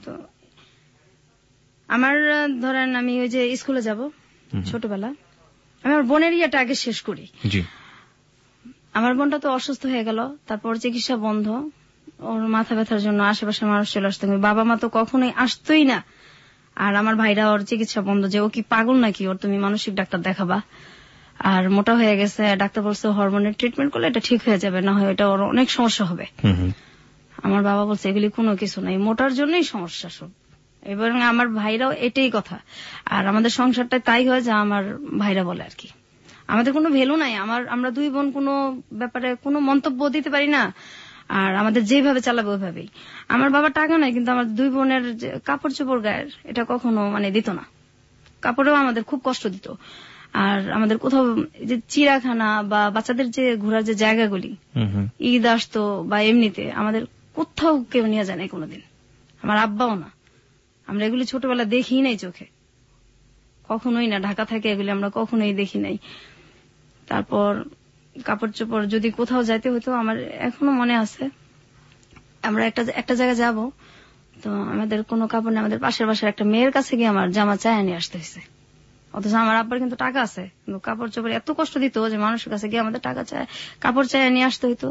আমার ধরেন আমি ওই যে স্কুলে যাব ছোটবেলা, আমি আমার বোনের ইয়েটা আগে শেষ করি। জি। আমার বোনটা তো অসুস্থ হয়ে গেল, তারপর চিকিৎসা বন্ধ, ওর মাথা ব্যথার জন্য আশেপাশের মানুষ চলে আসতো, বাবা মা তো কখনোই আসতোই না। আর আমার ভাইরা ওর চিকিৎসা বন্ধ, যে ও কি পাগল নাকি, ওর তুমি মানসিক ডাক্তার দেখাবা। আর মোটা হয়ে গেছে, ডাক্তার বলছে হরমোনের ট্রিটমেন্ট করলে এটা ঠিক হয়ে যাবে, না হয় এটা ওর অনেক সমস্যা হবে। আমার বাবা বলছে এগুলি কোনো কিছু নাই, মোটার জন্যই সমস্যা সব। এবং আমার ভাইরাও এটাই কথা। আর আমাদের সংসারটা তাই হয় যা আমার ভাইরা বলে আর কি। আমাদের কোনো ভ্যালু নাই, আমার আমরা দুই বোন কোনো ব্যাপারে কোনো মন্তব্য দিতে পারি না, আর আমাদের যেভাবে চালাবে ওইভাবেই। আমার বাবা টাকা নাই, কিন্তু আমার দুই বোনের কাপড় চোপড় গায়ের এটা কখনো মানে দিত না, কাপড়েও আমাদের খুব কষ্ট দিত। আর আমাদের কোথাও যে চিড়াখানা বা বাচ্চাদের যে ঘোরার যে জায়গাগুলি, ঈদ আসতো বা এমনিতে, আমাদের কোথাও কেউ নিয়ে যায় নাই কোনোদিন, আমার আব্বাও না। আমরা এগুলি ছোটবেলা দেখি নাই চোখে, কখনোই না, ঢাকা থেকে এগুলি আমরা কখনোই দেখি নাই। তারপর কাপড় চোপড় যদি কোথাও যাইতে হতো, আমার এখনো মনে আছে, আমরা একটা একটা জায়গায় যাব, তো আমাদের কোনো কাপড় নেই, আমাদের পাশের বাসার একটা মেয়ের কাছে গিয়ে আমার জামা চায়া নিয়ে আসতে হয়েছে। অথচ আমার আব্বার কিন্তু টাকা আছে, কিন্তু কাপড় চোপড় এত কষ্ট দিত যে মানুষের কাছে গিয়ে আমাদের টাকা চায়, কাপড় চায়া নিয়ে আসতে হইতো।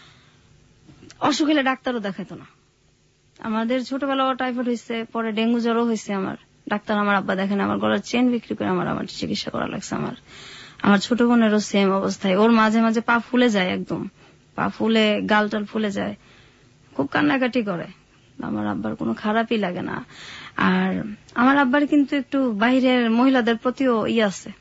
অসুখ হলে ডাক্তারও দেখাইতো না। আমাদের ছোটবেলা টাইফয়েড হয়েছে, পরে ডেঙ্গু জ্বরও হয়েছে, আমার ডাক্তার আমার আব্বা দেখেন, আমার গলার চেন বিক্রি করে আমার আমার চিকিৎসা করা লাগছে। আমার আমার ছোট বোনেরও সেম অবস্থায়, ওর মাঝে মাঝে পা ফুলে যায়, একদম পা ফুলে, গাল টাল ফুলে যায়, খুব কান্নাকাটি করে। আমার আব্বার কোনো খারাপই লাগে না। আর আমার আব্বার কিন্তু একটু বাইরের মহিলাদের প্রতিও ইয়ে আছে,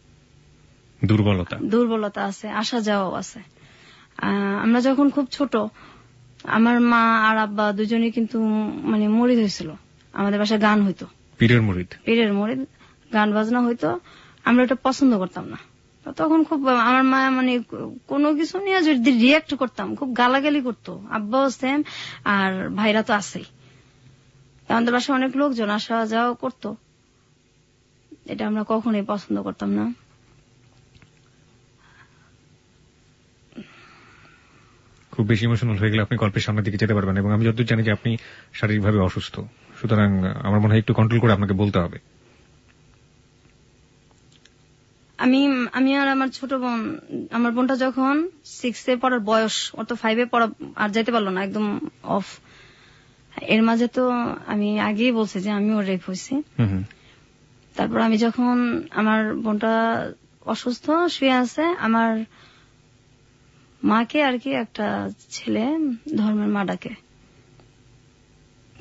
দুর্বলতা দুর্বলতা আছে, আসা যাওয়াও আছে। আমরা যখন খুব ছোট, আমার মা আর আব্বা দুজনেই কিন্তু মানে মরিদ হয়েছিল। আমাদের বাসায় গান হইতো, পীরের মরিদ, পীরের মরিদ গান বাজনা হইতো, আমরা এটা পছন্দ করতাম না। তখন খুব আমার মা মানে কোনো কিছু নিয়ে যদি রিয়াক্ট করতাম, খুব গালাগালি করতো, আব্বাও সেম, আর ভাইরা তো আছেই। আমাদের বাসায় অনেক লোকজন আসা যাওয়া করতো, এটা আমরা কখনোই পছন্দ করতাম না। খুব বেশি ইমোশনাল হয়ে গেলে আপনি গল্পের সামনের দিকে যেতে পারবেন, এবং আমি যতদূর জানি যে আপনি শারীরিকভাবে অসুস্থ, সুতরাং আমার মনে হয় একটু কন্ট্রোল করে আপনাকে বলতে হবে। আমি আমি আর আমার ছোট বোন, আমার বোনটা যখন সিক্সে পড়ার বয়স, ও তো ফাইভে পড়া আর যাইতে পারলো না, একদম অফ। এর মাঝে তো আমি আগেই বলছি যে আমিও রেপ হয়েছি। তারপর আমি যখন, আমার বোনটা অসুস্থ শুয়ে আছে, আমার মাকে আর কি একটা ছেলে ধর্মের মা ডাকে,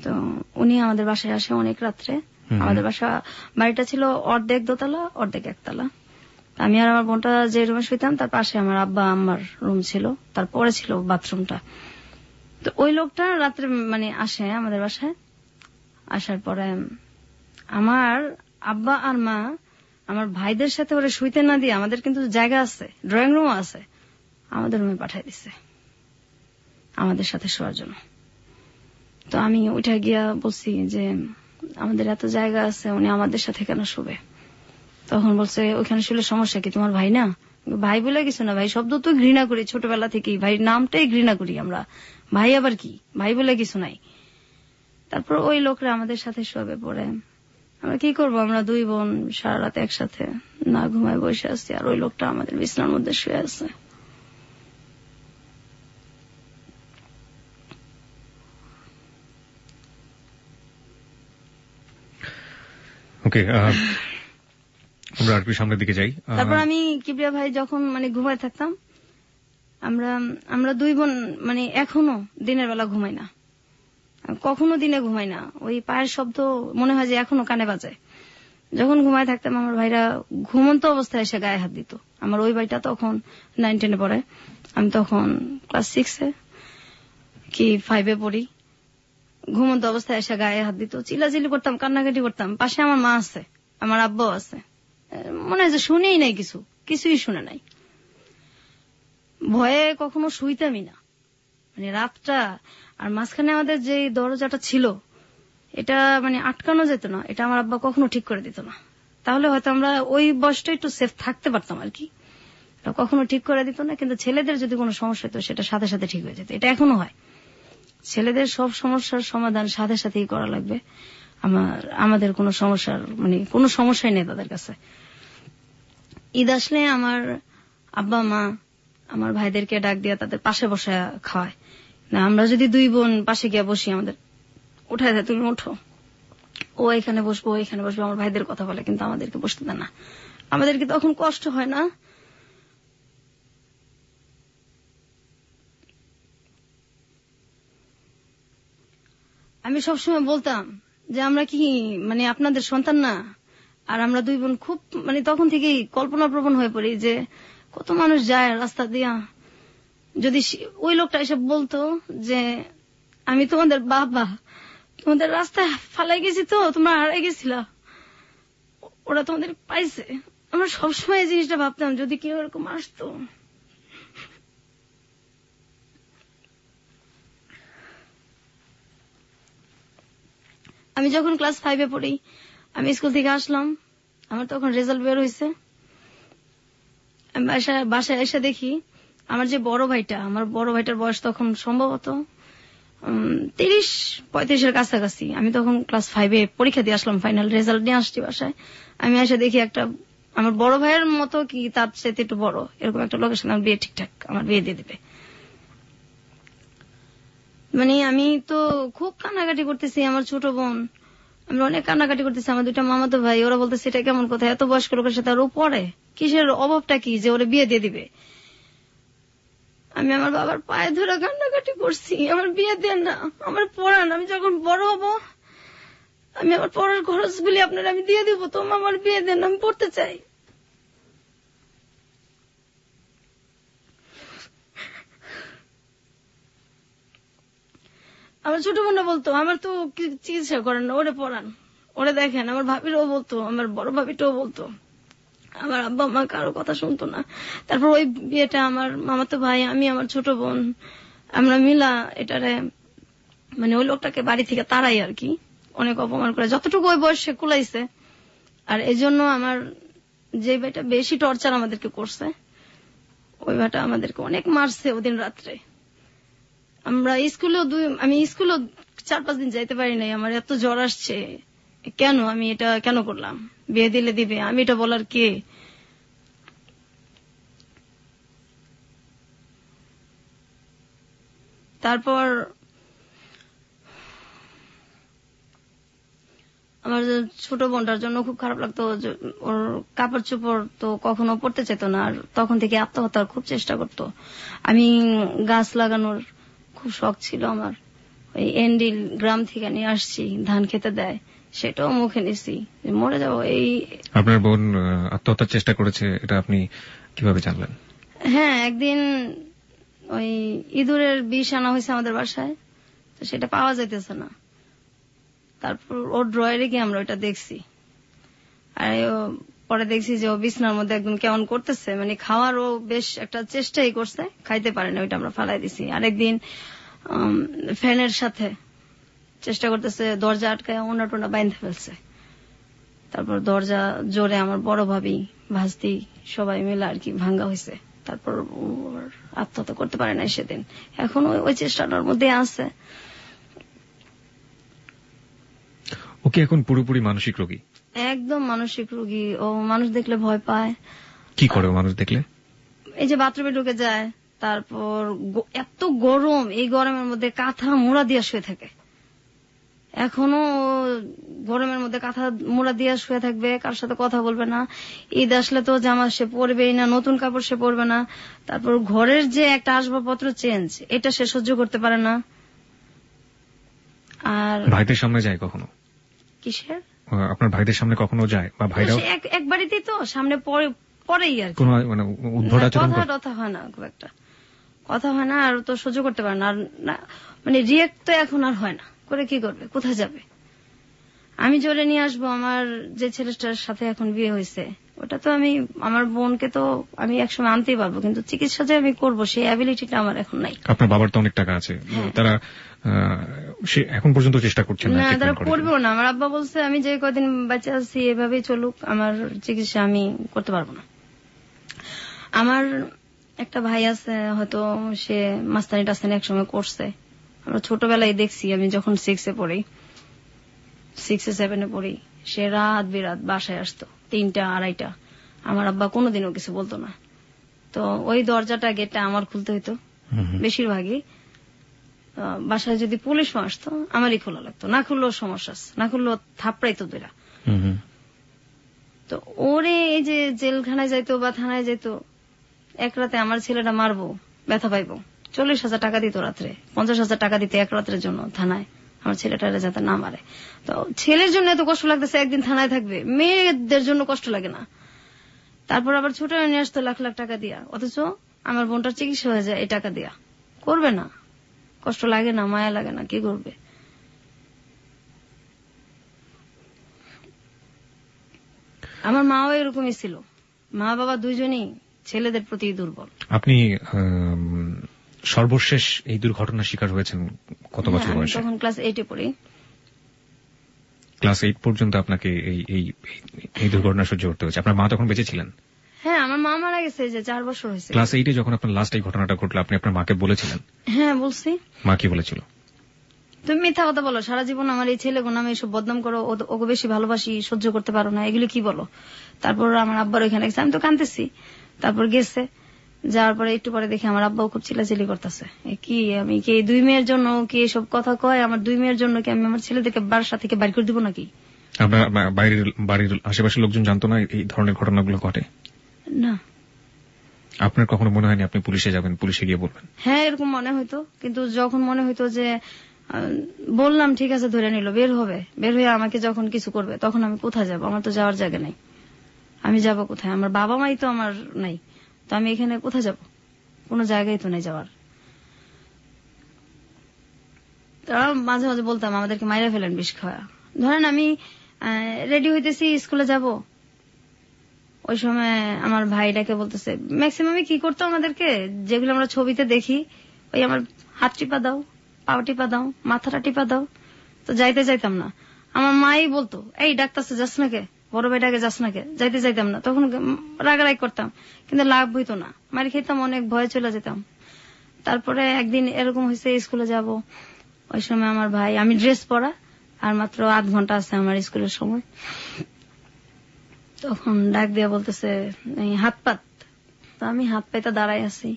তো উনি আমাদের বাসায় আসে অনেক রাত্রে। আমাদের বাসা বাড়িটা ছিল অর্ধেক দোতলা অর্ধেক একতলা। আমি আর আমার বোনটা যে রুমে শুইতাম তার পাশে আমার আব্বা আম্মার রুম ছিল, তারপরে ছিল বাথরুমটা। তো ওই লোকটা রাত্রে মানে আসে আমাদের বাসায়। আসার পরে আমার আব্বা আর মা আমার ভাইদের সাথে ওরা শুইতে না দিয়ে, আমাদের কিন্তু জায়গা আছে, ড্রয়িং রুমও আছে, আমাদের রুমে পাঠাই দিছে আমাদের সাথে শোয়ার জন্য। তো আমি ওইটা গিয়া বলছি যে আমাদের এত জায়গা আছে, উনি আমাদের সাথে কেন শুবে? তখন বলছে ওইখানে শুলে সমস্যা কি, তোমার ভাই না? ভাই বলে কিছু না, ভাই শব্দ তো ঘৃণা করি ছোটবেলা থেকেই, ভাই নামটাই ঘৃণা করি আমরা, ভাই আবার কি, ভাই বলে কিছু নাই। তারপর ওই লোকরা আমাদের সাথে শোবে। পরে আমরা কি করবো, আমরা দুই বোন সারা রাত একসাথে না ঘুমায় বসে আছি, আর ওই লোকটা আমাদের বিছানার মধ্যে শুয়ে আছে। ওকে, আমরা আর কি সামনের দিকে যাই। তারপর আমি কিবরিয়া ভাই যখন মানে ঘুমায় থাকতাম, আমরা আমরা দুই বোন মানে এখনো দিনের বেলা ঘুমাই না, কখনো দিনে ঘুমাই না। ওই পায়ের শব্দ মনে হয় যে এখনো কানে বাজায়। যখন ঘুমায় থাকতাম আমার ভাইরা ঘুমন্ত অবস্থায় এসে গায়ে হাত দিত। আমার ওই ভাইটা তখন নাইন টেনে পড়ে, আমি তখন ক্লাস সিক্সে কি ফাইভে পড়ি। ঘুমন্ত অবস্থায় এসে গায়ে হাত দিত, চিল্লাচিল্লি করতাম, কান্নাকাটি করতাম। পাশে আমার মা আছে, আমার আব্বাও আছে, মনে হয় যে শুনেই নাই, কিছু কিছুই শুনে নাই। ভয়ে কখনো শুইতামই না মানে রাতটা। আর মাঝখানে আমাদের যে দরজাটা ছিল এটা মানে আটকানো যেত না, এটা আমার আব্বা কখনো ঠিক করে দিত না। তাহলে হয়তো আমরা ওই বয়সটা একটু সেফ থাকতে পারতাম আর কি। কখনো ঠিক করে দিত না, কিন্তু ছেলেদের যদি কোনো সমস্যা হতো সেটা সাথে সাথে ঠিক হয়ে যেত। এটা এখনো হয়, ছেলেদের সব সমস্যার সমাধান সাথে সাথেই করা লাগবে। আমার আমাদের কোনো সমস্যার মানে কোনো সমস্যাই নেই তাদের কাছে। ঈদ আসলে আমার আব্বা মা আমার ভাইদেরকে ডাক দিয়ে তাদের পাশে বসে খাওয়ায় না। আমরা যদি দুই বোন পাশে গিয়ে বসি, আমাদের উঠায় দেয়, তুমি ওঠো, ও এখানে বসবো, ও এখানে বসবো, আমার ভাইদের কথা বলে, কিন্তু আমাদেরকে বসতে দেয় না। আমাদেরকে তখন কষ্ট হয় না। আমি সবসময় বলতাম যে আমরা কি মানে আপনাদের সন্তান না? আর আমরা দুই বোন খুব মানে তখন থেকেই কল্পনা প্রবণ হয়ে পড়ি যে কত মানুষ যায় রাস্তা দিয়া, যদি ওই লোকটা এসে বলতো যে আমি তোমাদের বাবা, তোমাদের রাস্তায় ফালাই গেছি, তো তোমরা হারাই গেছিলা, ওরা তোমাদের পাইছে। আমরা সবসময় এই জিনিসটা ভাবতাম যদি কেউ এরকম আসতো। আমি যখন ক্লাস ফাইভে পড়ি, আমি স্কুল থেকে আসলাম, আমার তখন রেজাল্ট বের হয়েছে। বাসায় এসে দেখি আমার যে বড় ভাইটা, আমার বড় ভাইটার বয়স তখন সম্ভবত তিরিশ পঁয়ত্রিশের কাছাকাছি। আমি তখন ক্লাস ফাইভে পরীক্ষা দিয়ে আসলাম, ফাইনাল রেজাল্ট নিয়ে আসছি বাসায়। আমি এসে দেখি একটা আমার বড় ভাইয়ের মতো কি তার সাথে একটু বড় এরকম একটা লোকের সাথে আমার বিয়ে ঠিকঠাক আমার বিয়ে দিয়ে দেবে। মানে আমি তো খুব কান্নাকাটি করতেছি, আমার ছোট বোন, আমরা অনেক কান্নাকাটি করতেছি, আমার দুইটা মামাতো ভাই, ওরা বলতেছে এটা কেমন কথা, এত বয়স্ক লোকের সাথে আর ও পড়ে, কিসের অভাবটা কি যে ওরা বিয়ে দিয়ে দিবে। আমি আমার বাবার পায়ে ধরে কান্নাকাটি করছি, আমার বিয়ে দেন না, আমার পড়ান, আমি যখন বড় হব আমি আমার পড়ার খরচগুলি আপনার আমি দিয়ে দিব, তো আমার বিয়ে দেন, আমি পড়তে চাই। আমার ছোট বোনরা বলতো আমার তো চিকিৎসা করেন না, ওরে পড়ান, ওরে দেখেন। আমার ভাবিরাও বলতো, আমার বড় ভাবিটাও বলতো। আমার আব্বা মা কারো কথা শুনতো না। তারপর ওই বিয়েটা আমার মামাতো ভাই, আমি, আমার ছোট বোন, আমরা মিলা এটারে মানে ওই লোকটাকে বাড়ি থেকে তাড়াই আর কি, অনেক অপমান করে যতটুকু ওই বয়সে কুলাইছে। আর এই জন্য আমার যে ভাইটা বেশি টর্চার আমাদেরকে করছে, ওই ভাইটা আমাদেরকে অনেক মারছে ওদিন রাত্রে। আমরা স্কুলেও দুই আমি স্কুলেও চার পাঁচ দিন যাইতে পারি নাই, আমার এত জ্বর আসছে। কেন আমি এটা কেন করলাম, বিয়ে দিলে দিবে, আমি এটা বলার কে? তারপর আমার ছোট বোনটার জন্য খুব খারাপ লাগতো, ওর কাপড় চোপড় তো কখনো পড়তে চেত না, আর তখন থেকে আত্মহত্যার খুব চেষ্টা করতো। আমি গাছ লাগানোর খুব শখ ছিল আমার, ওই এন্ডিল গ্রাম থেকে নিয়ে আসছি, ধান খেতে দেয়, সেটাও মুখে নিছি, মরে যাবো। এই আপনার বোন আত্মহত্যার চেষ্টা করেছে, এটা আপনি কিভাবে জানলেন? হ্যাঁ, একদিন ওই ইঁদুরের বিষ আনা হয়েছে আমাদের বাসায়, তো সেটা পাওয়া যাইতেছে না। তারপর ওর ড্রয়ারে গিয়ে আমরা ওইটা দেখছি, আর পরে দেখছি যে ও বিছনার মধ্যে একদম কেমন করতেছে, মানে খাওয়ার ও বেশ একটা চেষ্টাই করছে, খাইতে পারে না, ওইটা আমরা ফালাই দিছি। আরেকদিন ফ্যানের সাথে চেষ্টা করতেছে, দরজা আটকায় ওনা টোনা বাইন্ধে ফেলছে। তারপর দরজা জোরে আমার বড় ভাবি, ভাস্তি সবাই মিলে আর কি ভাঙ্গা হয়েছে। তারপর আত্মহত্যা করতে পারে না সেদিন, এখন ওই চেষ্টাটার মধ্যে আছে। ওকে এখন পুরোপুরি মানসিক রোগী? একদম মানসিক রোগী। ও মানুষ দেখলে ভয় পায়। কি করে মানুষ দেখলে? এই যে বাথরুমে ঢুকে যায়, তারপর এত গরম, এই গরমের মধ্যে কাঁথা মোড়া দিয়ে শুয়ে থাকে। এখনো গরমের মধ্যে কাঁথা মোড়া দিয়ে শুয়ে থাকবে, কার সাথে কথা বলবে না। ঈদ আসলে তো জামা সে পরবেই না, নতুন কাপড় সে পরবে না। তারপর ঘরের যে একটা আসবাবপত্র চেঞ্জ, এটা সে সহ্য করতে পারে না। আর ভাইদের সামনে যায় কখনো? কিসের? আপনার ভাইদের সামনে কখনো যায়? বা ভাইরাও এক বাড়িতেই তো, সামনে পরেই আর কোন মানে উদ্ভট আচরণ করে? কথা হয় না, খুব একটা কথা হয় না, আর তো সহ্য করতে পারে না, মানে রিয়েক্ট তো এখন আর হয় না, করে কি করবে, কোথায় যাবে? আমি জোরে নিয়ে আসবো, আমার যে ছেলেটার সাথে এখন বিয়ে হয়েছে, ওটা তো আমি আমার বোনকে তো আমি একসময় আনতেই পারবো, কিন্তু চিকিৎসা যে আমি করবো সেই অ্যাবিলিটিটা আমার এখন নাই। আপনার বাবার তো অনেক টাকা আছে, তারা এখন পর্যন্ত চেষ্টা করছেন না? তারা করবেও না। আমার আব্বা বলছে আমি যে কদিন বাচ্চা আছি এভাবেই চলুক, আমার চিকিৎসা আমি করতে পারবো না। আমার একটা ভাই আছে, হয়তো সে মাস্তানি টাস্তানি একসময় করছে, আমরা ছোটবেলায় দেখছি। আমি যখন সিক্সে পড়ি, সিক্সে সেভেনে পড়ি, সে রাত বিরাত বাসায় আসতো তিনটা আড়াইটা, আমার আব্বা কোনোদিনও কিছু বলতো না। তো ওই দরজাটা গেটটা আমার খুলতে হইতো বেশিরভাগই। বাসায় যদি পুলিশও আসতো আমারই খোলা লাগতো, না খুললেও সমস্যা, না খুললেও থাপড়াইতো দুইটা। তো ওরে এই যে জেলখানায় যাইতো বা থানায় যাইতো, এক রাতে আমার ছেলেটা মারবো, ব্যথা পাইবো, চল্লিশ হাজার টাকা দিত রাত্রে, পঞ্চাশ হাজার টাকা দিতে এক রাতের জন্য থানায়, আমার ছেলেটারে যাতে না মারে। তো ছেলের জন্য এত কষ্ট লাগতেছে, একদিন থানায় থাকবে, মেয়েদের জন্য কষ্ট লাগে না। তারপর আবার ছোট নিয়ে আসতো লাখ লাখ টাকা দিয়া, অথচ আমার বোনটার চিকিৎসা হয়ে যায় এই টাকা দিয়া। করবে না? কষ্ট লাগে না? মায়া লাগে না? কি করবে? আমার মাও এরকমই ছিল, মা বাবা দুইজনই ছেলেদের প্রতি দুর্বল। আপনি সর্বশেষ এই দুর্ঘটনার শিকার হয়েছেন কত বছর বয়সে? তখন ক্লাস এইটে পড়ি। ক্লাস এইট পর্যন্ত আপনাকে এই এই দুর্ঘটনা সহ্য করতে হয়েছে? আপনার মা তখন বেঁচে ছিলেন? হ্যাঁ, আমার মা মারা গেছে যে চার বছর হয়েছে। ক্লাস এইটে যখন আপনার লাস্ট এই ঘটনাটা ঘটলো, আপনি আপনার মাকে বলেছিলেন? হ্যাঁ, বলছি। মা কি বলেছিল? তুমি মিথ্যা কথা বলো, সারা জীবন আমার এই ছেলে গুণ আমি এসব বদনাম করো, ওকে বেশি ভালোবাসি, সহ্য করতে পারো না, এগুলো কি বলো? তারপর আমার আব্বার ওইখানে গেছে, আমি তো কাঁদতেছি। তারপর গেছে, যাওয়ার পরে একটু পরে দেখি আমার আব্বাও খুব চিল্লাচিল্লি করতেছে, কি আমি কি দুই মেয়ের জন্য কি এসব কথা কয়? আমার দুই মেয়ের জন্য কি আমি আমার ছেলেদেরকে বাসা থেকে বাইর করে দিব নাকি? আপনার বাইরের বাড়ির আশেপাশের লোকজন জানতো না এই ধরনের ঘটনাগুলো ঘটে? না। আপনার কখনো মনে হয়নি আপনি পুলিশে যাবেন, পুলিশে গিয়ে বলবেন? হ্যাঁ, এরকম মনে হইতো, কিন্তু যখন মনে হইতো যে বললাম ঠিক আছে ধরে নিল, বের হবে, বের হয়ে আমাকে যখন কিছু করবে, তখন আমি কোথায় যাব? আমার তো যাওয়ার জায়গা নেই, আমি যাব কোথায়? আমার বাবা মাই তো আমার নাই, তো আমি এখানে কোথায় যাব? কোনো জায়গায় তো নেই যাওয়ার। তারা মাঝে মাঝে বলতাম আমাদেরকে মাইরা ফেলেন বিষ খাওয়া। ধরেন আমি রেডি হইতেছি স্কুলে যাব, ওই সময় আমার ভাইটাকে বলতেছে, ম্যাক্সিমামই কি করতো আমাদেরকে, যেগুলো আমরা ছবিতে দেখি, ওই আমার হাত টিপা দাও, পা টিপা দাও, মাথাটা টিপা দাও। তো যাইতে যাইতাম না। আমার মাই বলতো, এই ডাক্তারছে যাস না কে, বড় ভাইটাকে যাস না কে, যাইতে যাইতাম না। তখন রাগারাগ করতাম, কিন্তু লাভ হইতো না, মারি খেতাম, অনেক ভয়ে চলে যেতাম। তারপরে একদিন এরকম হয়েছে, স্কুলে যাব, ওই সময় আমার ভাই, আমি ড্রেস পরা আর মাত্র আধ ঘন্টা আছে আমার স্কুলের সময়, তখন ডাক দিয়া বলতেছে হাত পাত। তো আমি হাত পাইতে দাঁড়াই আছি।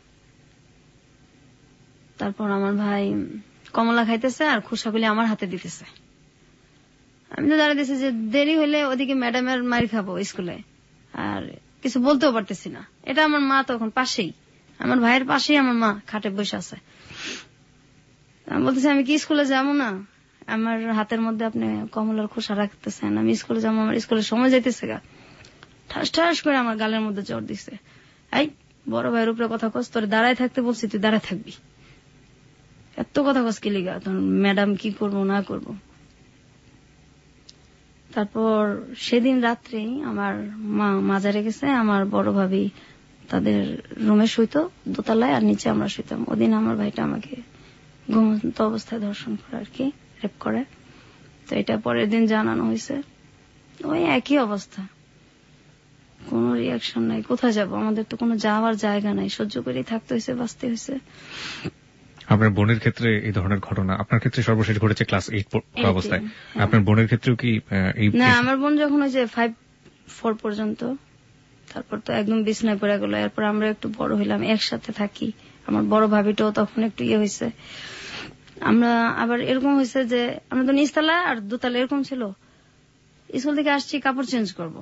তারপর আমার ভাই কমলা খাইতেছে আর খোসাগুলি আমার হাতে দিতেছে। আমি তো দাঁড়াই দিছি যে দেরি হইলে ওদিকে ম্যাডামের মারি খাবো স্কুলে, আর কিছু বলতেও পারতেছি না। এটা আমার মা তখন পাশেই, আমার ভাইয়ের পাশেই আমার মা খাটে বসে আছে। আমি বলতেছি আমি কি স্কুলে যাবো না, আমার হাতের মধ্যে আপনি কমলার খোসা রাখতেছেন, আমি স্কুলে যাবো, আমার স্কুলের সময় যাইতেছে গা। ঠাস ঠাস করে আমার গালের মধ্যে জ্বর দিছে। এই বড় ভাইয়ের উপরে কথা কস, তোর দাঁড়ায় থাকতে বলছি, তুই দাঁড়ায় থাকবি, এত কথা কস কি লিগা, তখন ম্যাডাম কি করবো না করবো। তারপর সেদিন রাত্রেই আমার মা মাজারে গেছে, আমার বড় ভাবি তাদের রুমে শুইতো দোতলায়, আর নিচে আমরা শুইতাম। ওদিন আমার ভাইটা আমাকে ঘুমন্ত অবস্থায় ধর্ষণ করে আর কি, রেপ করে। তো এটা পরের দিন জানানো হয়েছে, ওই একই অবস্থা, কোন রিয়াকশন নাই। কোথায় যাব, আমাদের তো কোনো যাওয়ার জায়গা নাই, সহ্য করেই থাকতে হয়েছে, বাঁচতে হয়েছে। আপনার বোনের ক্ষেত্রে এই ধরনের ঘটনা, আপনার ক্ষেত্রে সর্বশেষ ঘটেছে ক্লাস এইট অবস্থায়, আপনার বোনের ক্ষেত্রেও কি এই? না, আমার বোন যখন ওই যে ফাইভ ফোর পর্যন্ত, তারপর তো একদম বিছনায় পড়ে গেল। এরপর আমরা একটু বড় হইলাম, একসাথে থাকি। আমার বড় ভাবিটাও তখন একটু ইয়ে হয়েছে। আমরা আবার এরকম হয়েছে যে আমরা তো নিচতলা আর দোতলা এরকম ছিল, স্কুল থেকে আসছি কাপড় চেঞ্জ করব,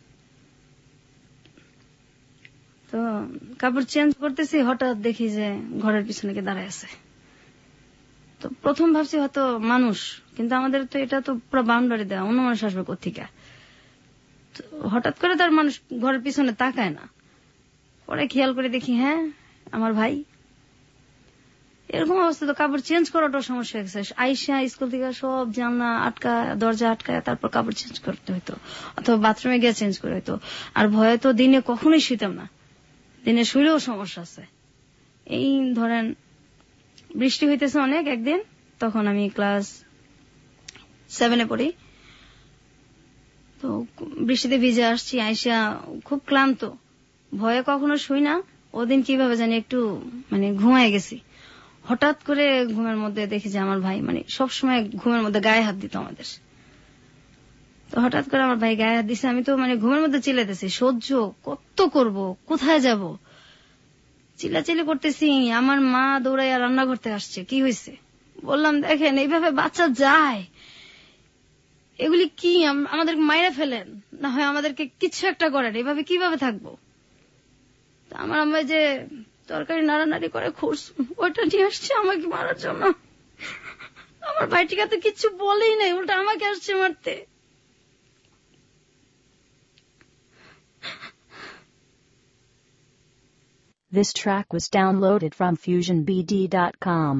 তো কাপড় চেঞ্জ করতেছি, হঠাৎ দেখি যে ঘরের পিছনে কে দাঁড়ায় আছে। তো প্রথম ভাবছি হয়তো মানুষ, কিন্তু আমাদের তো এটা তো পুরো বাউন্ডারি দেওয়া, অন্য মানুষ আসবে কোথেকে। হঠাৎ করে তার মানুষ ঘরের পিছনে তাকায় না, পরে খেয়াল করে দেখি হ্যাঁ আমার ভাই। এরকম অবস্থা, তো কাপড় চেঞ্জ করাটাও সমস্যা হয়ে গেছে। আইসা স্কুল থেকে সব জানলা আটকা, দরজা আটকায়, তারপর কাপড় চেঞ্জ করতে হইতো, অথবা বাথরুমে গিয়ে চেঞ্জ করে হইতো। আর ভয়ে তো দিনে কখনোই শুইতাম না, দিনে শুইলেও সমস্যা আছে। এই ধরেন বৃষ্টি হইতেছে অনেক একদিন, তখন আমি ক্লাস সেভেনে পড়ি, তো বৃষ্টিতে ভিজে আসছি, আইসা খুব ক্লান্ত, ভয়ে কখনো শুই না। ওদিন কিভাবে জানি একটু মানে ঘুমায় গেছি, হঠাৎ করে ঘুমের মধ্যে দেখি যে আমার ভাই মানে সবসময় ঘুমের মধ্যে গায়ে হাত দিত আমাদের। তো হঠাৎ করে আমার ভাই গায়ে হাত দিছে, আমি তো মানে ঘুমের মধ্যে চিল্লাইতেছি, সহ্য কত করব, কোথায় যাব, চিল্লাচিল্লি করতেছি। আমার মা দৌড়াইয়া রান্না করতে আসছে, কি হয়েছে বললাম, দেখেন এইভাবে বাচ্চা যায়, এগুলি কি আমাদের মাইরা ফেলেন, না হয় আমাদেরকে কিছু একটা করেন, এইভাবে কিভাবে থাকবো। আমার আম্মা যে তরকারি নাড়ানাড়ি করে খুঁড়স, ওইটা নিয়ে আসছে আমাকে মারার জন্য। আমার ভাইটিকে তো কিচ্ছু বলেই নাই, উল্টা আমাকে আসছে মারতে। This track was downloaded from fusion b d dot com.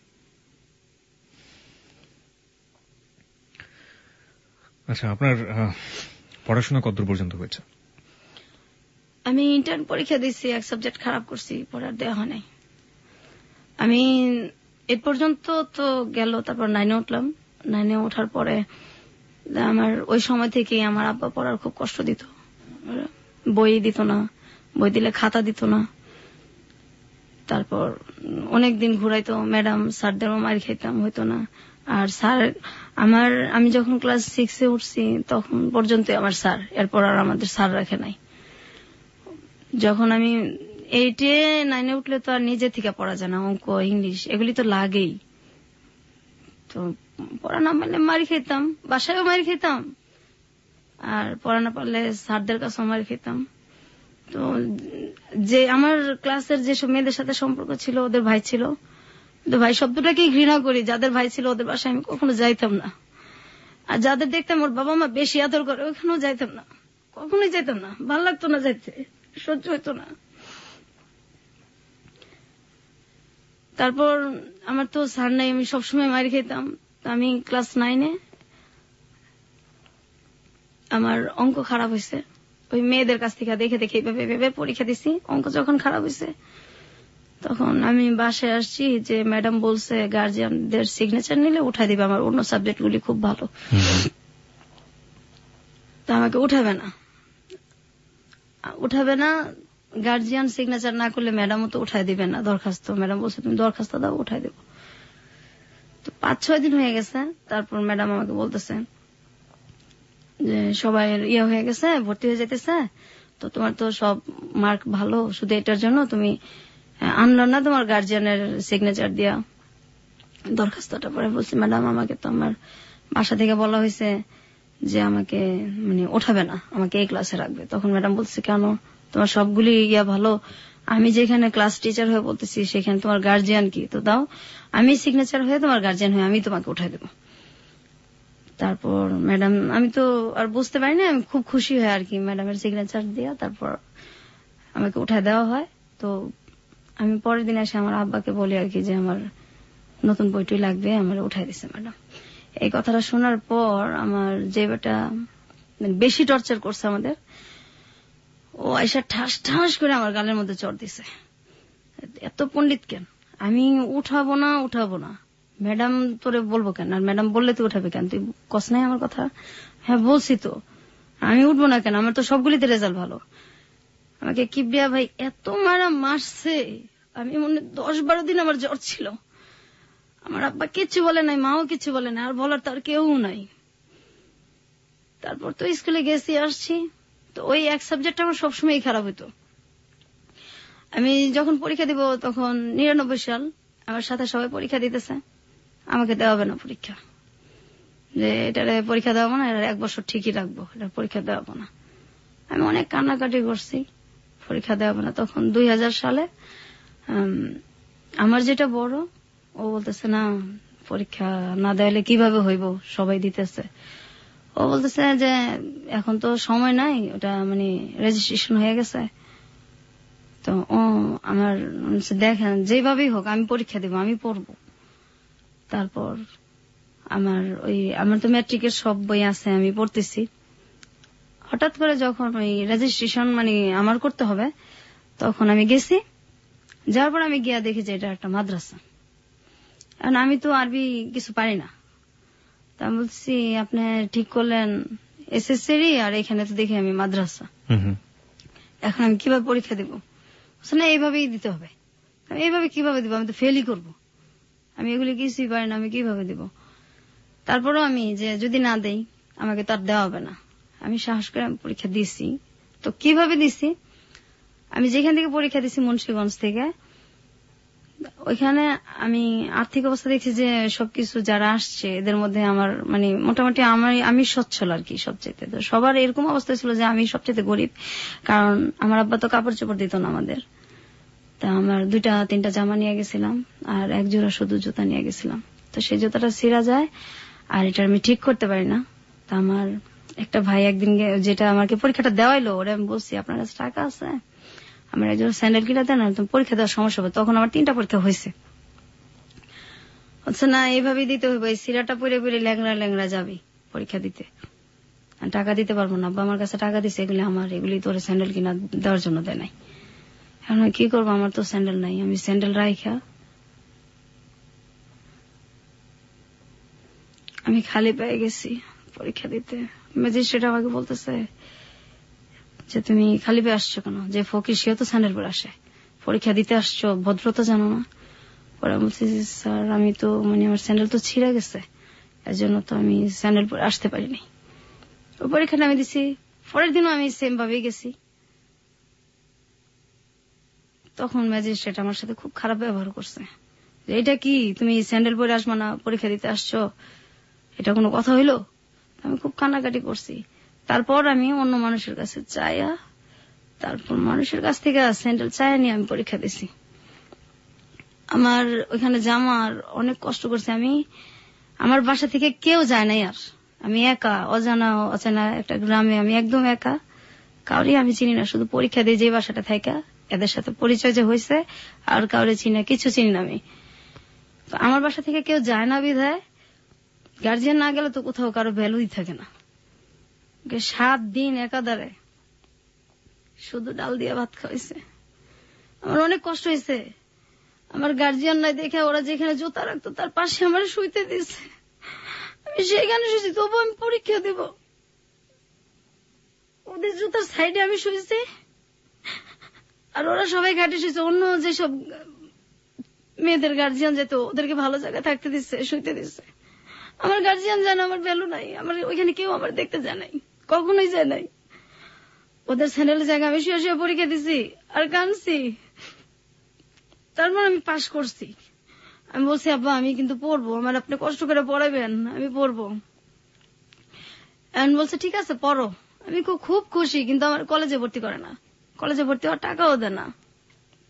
আচ্ছা, আপনার পড়াশোনা কতদূর পর্যন্ত হয়েছে? আমি ইন্টার্ন পরীক্ষা দিচ্ছি, এক সাবজেক্ট খারাপ করছি, পড়ার দেওয়া হয় নাই। আমি এ পর্যন্ত তো গেল, তারপর নাইনে উঠলাম। নাইনে ওঠার পরে আমার ওই সময় থেকেই আমার আব্বা পড়ার খুব কষ্ট দিত, বই দিত না, বই দিলে খাতা দিত না। তারপর অনেকদিন ঘুরাইতো, ম্যাডাম স্যারদেরও মার খাইতাম, হইতো না। আর স্যার আমার, আমি যখন ক্লাস সিক্সে উঠছি তখন পর্যন্ত আমার স্যার, এরপর আর আমাদের স্যার রাখে নাই। যখন আমি এইটে নাইনে উঠলে তো আর নিজে থেকে পড়া যায় না, অঙ্ক ইংলিশ এগুলি তো লাগেই। তো পড়া না পারলে মারি খেতাম, বাসায়ও মারি খেতাম, আর পড়া না পারলে স্যারদের কাছেও মারি খেতাম। তো যে আমার ক্লাসের যেসব মেয়েদের সাথে সম্পর্ক ছিল, ওদের ভাই ছিল, তো ভাই শব্দটাকেই ঘৃণা করি। যাদের ভাই ছিল ওদের বাসায় আমি কখনো যাইতাম না, আর যাদের দেখতাম ওর বাবা মা বেশি আদর করে ওখানেও যাইতাম না, কখনোই যাইতাম না, ভাল লাগতো না যাইতে, সহ্য হইতো না। তারপর আমার তো স্যার নাই, আমি সবসময় মার খেতাম। আমি ক্লাস নাইনে আমার অঙ্ক খারাপ হয়েছে, ওই মেয়েদের কাছ থেকে দেখে দেখে এইভাবে ভেবে পরীক্ষা দিছি। অঙ্ক যখন খারাপ হয়েছে তখন আমি বাসায় আসছি, যে ম্যাডাম বলছে গার্জিয়ানদের সিগনেচার নিলে উঠাই দিবে, আমার অন্য সাবজেক্ট গুলি খুব ভালো, তা আমাকে উঠাবে না, উঠাবে না গার্জিয়ান সিগনেচার না করলে ম্যাডামও তো উঠাই দিবে না দরখাস্ত। ম্যাডাম বলছে তুমি দরখাস্ত দাও, উঠাই দেবো। তো পাঁচ ছয় দিন হয়ে গেছে, তারপর ম্যাডাম আমাকে বলতেছে যে সবাই ইয়ে হয়ে গেছে, ভর্তি হয়ে যেতেছে, তো তোমার তো সব মার্ক ভালো, শুধু এটার জন্য তুমি আনলো না তোমার গার্জিয়ানের সিগনেচার দিয়া দরখাস্তটা। পরে বলছি ম্যাডাম আমাকে তো আমার বাসা থেকে বলা হয়েছে যে আমাকে মানে ওঠাবে না, আমাকে এই ক্লাসে রাখবে। তখন ম্যাডাম বলছে কেন, তোমার সবগুলি ইয়া ভালো, আমি যেখানে ক্লাস টিচার হয়ে বলতেছি সেখানে তোমার গার্জিয়ান কি, তো দাও আমি সিগনেচার হয়ে তোমার গার্জিয়ান হয়ে আমি তোমাকে উঠাই দেবো। তারপর ম্যাডাম, আমি তো আর বুঝতে পারি না, আমি খুব খুশি হয়ে আর কি ম্যাডামের সিগনেচার দিয়া তারপর আমাকে উঠাই দেওয়া হয়। তো আমি পরের দিন এসে আমার আব্বাকে বলি আর কি যে আমার নতুন বইটি লাগবে, আমার উঠাই দিছে ম্যাডাম। এই কথাটা শোনার পর আমার যে বেটা বেশি টর্চার করছে আমাদের, ও আইসা ঠাস ঠাস করে আমার গালের মধ্যে চড় দিছে। এত পণ্ডিত কেন, আমি উঠাবো না উঠাবো না, ম্যাডাম তোরে বলবো কেন, আর ম্যাডাম বললে তুই উঠাবে কেন, তুই কস নাই আমার কথা? হ্যাঁ বলছি তো, আমি উঠবো না কেন, আমার তো সবগুলিতে রেজাল্ট ভালো। আমাকে কিবরিয়া ভাই এত মারা মারছে, আমি মনে দশ বারো দিন আমার জ্বর ছিল। আমার আব্বা কিচ্ছু বলে নাই, মাও কিছু বলে নাই, আর বলার তার কেউ নাই। তারপর তো স্কুলে গেছি আসছি, তো ওই এক সাবজেক্ট আমার সবসময় খারাপ হইতো। আমি যখন পরীক্ষা দিব তখন নিরানব্বই সাল, আমার সাথে সবাই পরীক্ষা দিতেছে, আমাকে দেওয়া হবে না পরীক্ষা, যে এটারে পরীক্ষা দেওয়া না, এটা এক বছর ঠিকই রাখবো, এটা পরীক্ষা দেওয়া না। আমি অনেক কান্নাকাটি করছি, পরীক্ষা দেওয়া না। তখন দুই হাজার সালে আমার যেটা বড়, ও বলতেছে না পরীক্ষা না দেওয়ালে কিভাবে হইব, সবাই দিতেছে। ও বলতেছে যে এখন তো সময় নাই, ওটা মানে রেজিস্ট্রেশন হয়ে গেছে। তো ও আমার দেখেন যেভাবেই হোক আমি পরীক্ষা দিব, আমি পড়বো। তারপর আমার ওই আমার তো ম্যাট্রিকের সব বই আছে, আমি পড়তেছি। হঠাৎ করে যখন ওই রেজিস্ট্রেশন মানে আমার করতে হবে, তখন আমি গেছি, যাওয়ার পর আমি গিয়া দেখি যে এটা একটা মাদ্রাসা। কারণ আমি তো আরবি কিছু পারি না, তা আমি বলছি আপনি ঠিক করলেন এসএসসি, আর এখানে তো দেখি আমি মাদ্রাসা, এখন আমি কিভাবে পরীক্ষা দিব? না এইভাবেই দিতে হবে। আমি এইভাবে কিভাবে দিব, আমি তো ফেলই করবো, আমি এগুলি কিছুই পারি না, আমি কিভাবে দিব? তারপরও আমি যে যদি না দেই আমাকে তার দেওয়া হবে না, আমি সাহস করে আমি পরীক্ষা দিছি। তো কিভাবে দিছি, আমি যেখান থেকে পরীক্ষা দিছি মুন্সিগঞ্জ থেকে, ওইখানে আমি আর্থিক অবস্থা দেখছি যে সবকিছু যারা আসছে এদের মধ্যে আমার মানে মোটামুটি আমার আমি সচ্ছল আর কি সবচেয়ে। তো সবার এরকম অবস্থা ছিল যে আমি সবচেয়ে গরিব, কারণ আমার আব্বা তো কাপড় চোপড় দিত না আমাদের। তা আমার দুইটা তিনটা জামা নিয়ে গেছিলাম, আর এক জোড়া শুধু জুতা নিয়ে গেছিলাম। তো সেই জুতাটা ছিঁড়া যায়, আর এটা আমি ঠিক করতে পারি না। তা আমার একটা ভাই একদিন যেটা আমাকে পরীক্ষাটা দেওয়াইলো, ওরা আমি বলছি আপনার কাছে টাকা আছে, আমার একজন স্যান্ডেল কিনা দেন, তুমি পরীক্ষা দেওয়ার সমস্যা হবে। তখন আমার তিনটা পরীক্ষা হয়েছে। আচ্ছা না এইভাবেই দিতে হইব, এই সিরাটা পরে পরে ল্যাংড়া ল্যাংড়া যাবি পরীক্ষা দিতে, টাকা দিতে পারবো না। আব্বা আমার কাছে টাকা দিছে, এগুলি আমার, এগুলি তোর স্যান্ডেল কিনা দেওয়ার জন্য দেয় নাই। এখন কি করবো, আমার তো স্যান্ডেল নাই। আমি স্যান্ডেল রাইখা আমি খালি পেয়ে গেছি পরীক্ষা দিতে। ম্যাজিস্ট্রেট আমাকে বলতেছে যে তুমি খালি পেয়ে আসছো কেন, যে ফকির সেও তো স্যান্ডেল পরে আসে, পরীক্ষা দিতে আসছো, ভদ্রতা জানো না? পরে বলছি স্যার আমি তো মানে আমার স্যান্ডেল তো ছিঁড়ে গেছে, এর জন্য তো আমি স্যান্ডেল পরে আসতে পারিনি। ওই পরীক্ষাটা আমি দিছি, পরের দিনও আমি সেম ভাবেই গেছি। তখন ম্যাজিস্ট্রেট আমার সাথে খুব খারাপ ব্যবহার করছে, যে এটা কি তুমি স্যান্ডেল পরে আসবা না, পরীক্ষা দিতে আসছো, এটা কোনো কথা হইলো? আমি খুব কান্নাকাটি করছি। তারপর আমি অন্য মানুষের কাছে চাইয়া, তারপর মানুষের কাছ থেকে স্যান্ডেল চাইয়া নিয়ে আমি পরীক্ষা দিছি। আমার ওইখানে জামার অনেক কষ্ট করছে আমি, আমার বাসা থেকে কেউ যায় নাই, আর আমি একা অজানা অচেনা একটা গ্রামে, আমি একদম একা, কাউরে আমি চিনি না, শুধু পরীক্ষা দিয়ে যে বাসাটা থাকা এদের সাথে পরিচয় যে হয়েছে, আর কাউরে চিনি না, কিছু চিনি না আমি। তো আমার বাসা থেকে কেউ যায় না বিধায় গার্জিয়ান না গেলে তো কোথাও কারো ভ্যালুই থাকে না। সাত দিন একাধারে শুধু ডাল দিয়ে ভাত খাওয়াইছে, আমার অনেক কষ্ট হয়েছে। আমার গার্জিয়ান নাই দেখে ওরা যেখানে জুতা রাখতো তার পাশে আমার শুইতে দিছে, আমি সেইখানে শুয়েছি, তবু আমি পরীক্ষা দিব। ওদের জুতার সাইডে আমি শুয়েছি, আর ওরা সবাই ঘাটে শুয়েছে। অন্য যেসব মেয়েদের গার্জিয়ান যেত ওদেরকে ভালো জায়গায় থাকতে দিচ্ছে, শুইতে দিচ্ছে। আমার গার্জিয়ান জানে আমার ভ্যালু নাই, আমার ওইখানে কেউ আমার দেখতে যায় নাই, কখনোই যায় নাই। ওদের স্যান্ডেলের জায়গায় আমি শুয়ে শুয়ে পরীক্ষা দিছি আর কাঁদছি। তারপর আমি পাশ করছি। আমি বলছি আব্বা আমি কিন্তু পড়বো, আমার আপনি কষ্ট করে পড়াবেন, আমি পড়বো। আমি বলছে ঠিক আছে পড়ো। আমি খুব খুব খুশি, কিন্তু আমার কলেজে ভর্তি করে না, কলেজে ভর্তি হওয়ার টাকাও দেয় না।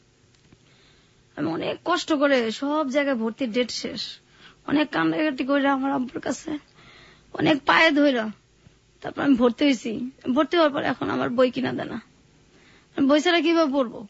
আমি অনেক কষ্ট করে সব জায়গায় ভর্তির ডেট শেষ, অনেক কান্নাকাটি করে আমার আব্বুর কাছে অনেক পায়ে ধইরা তারপর আমি ভর্তি হয়েছি। ভর্তি হওয়ার পর এখন আমার বই কিনা দেয় না, বই ছাড়া কিভাবে পড়বো।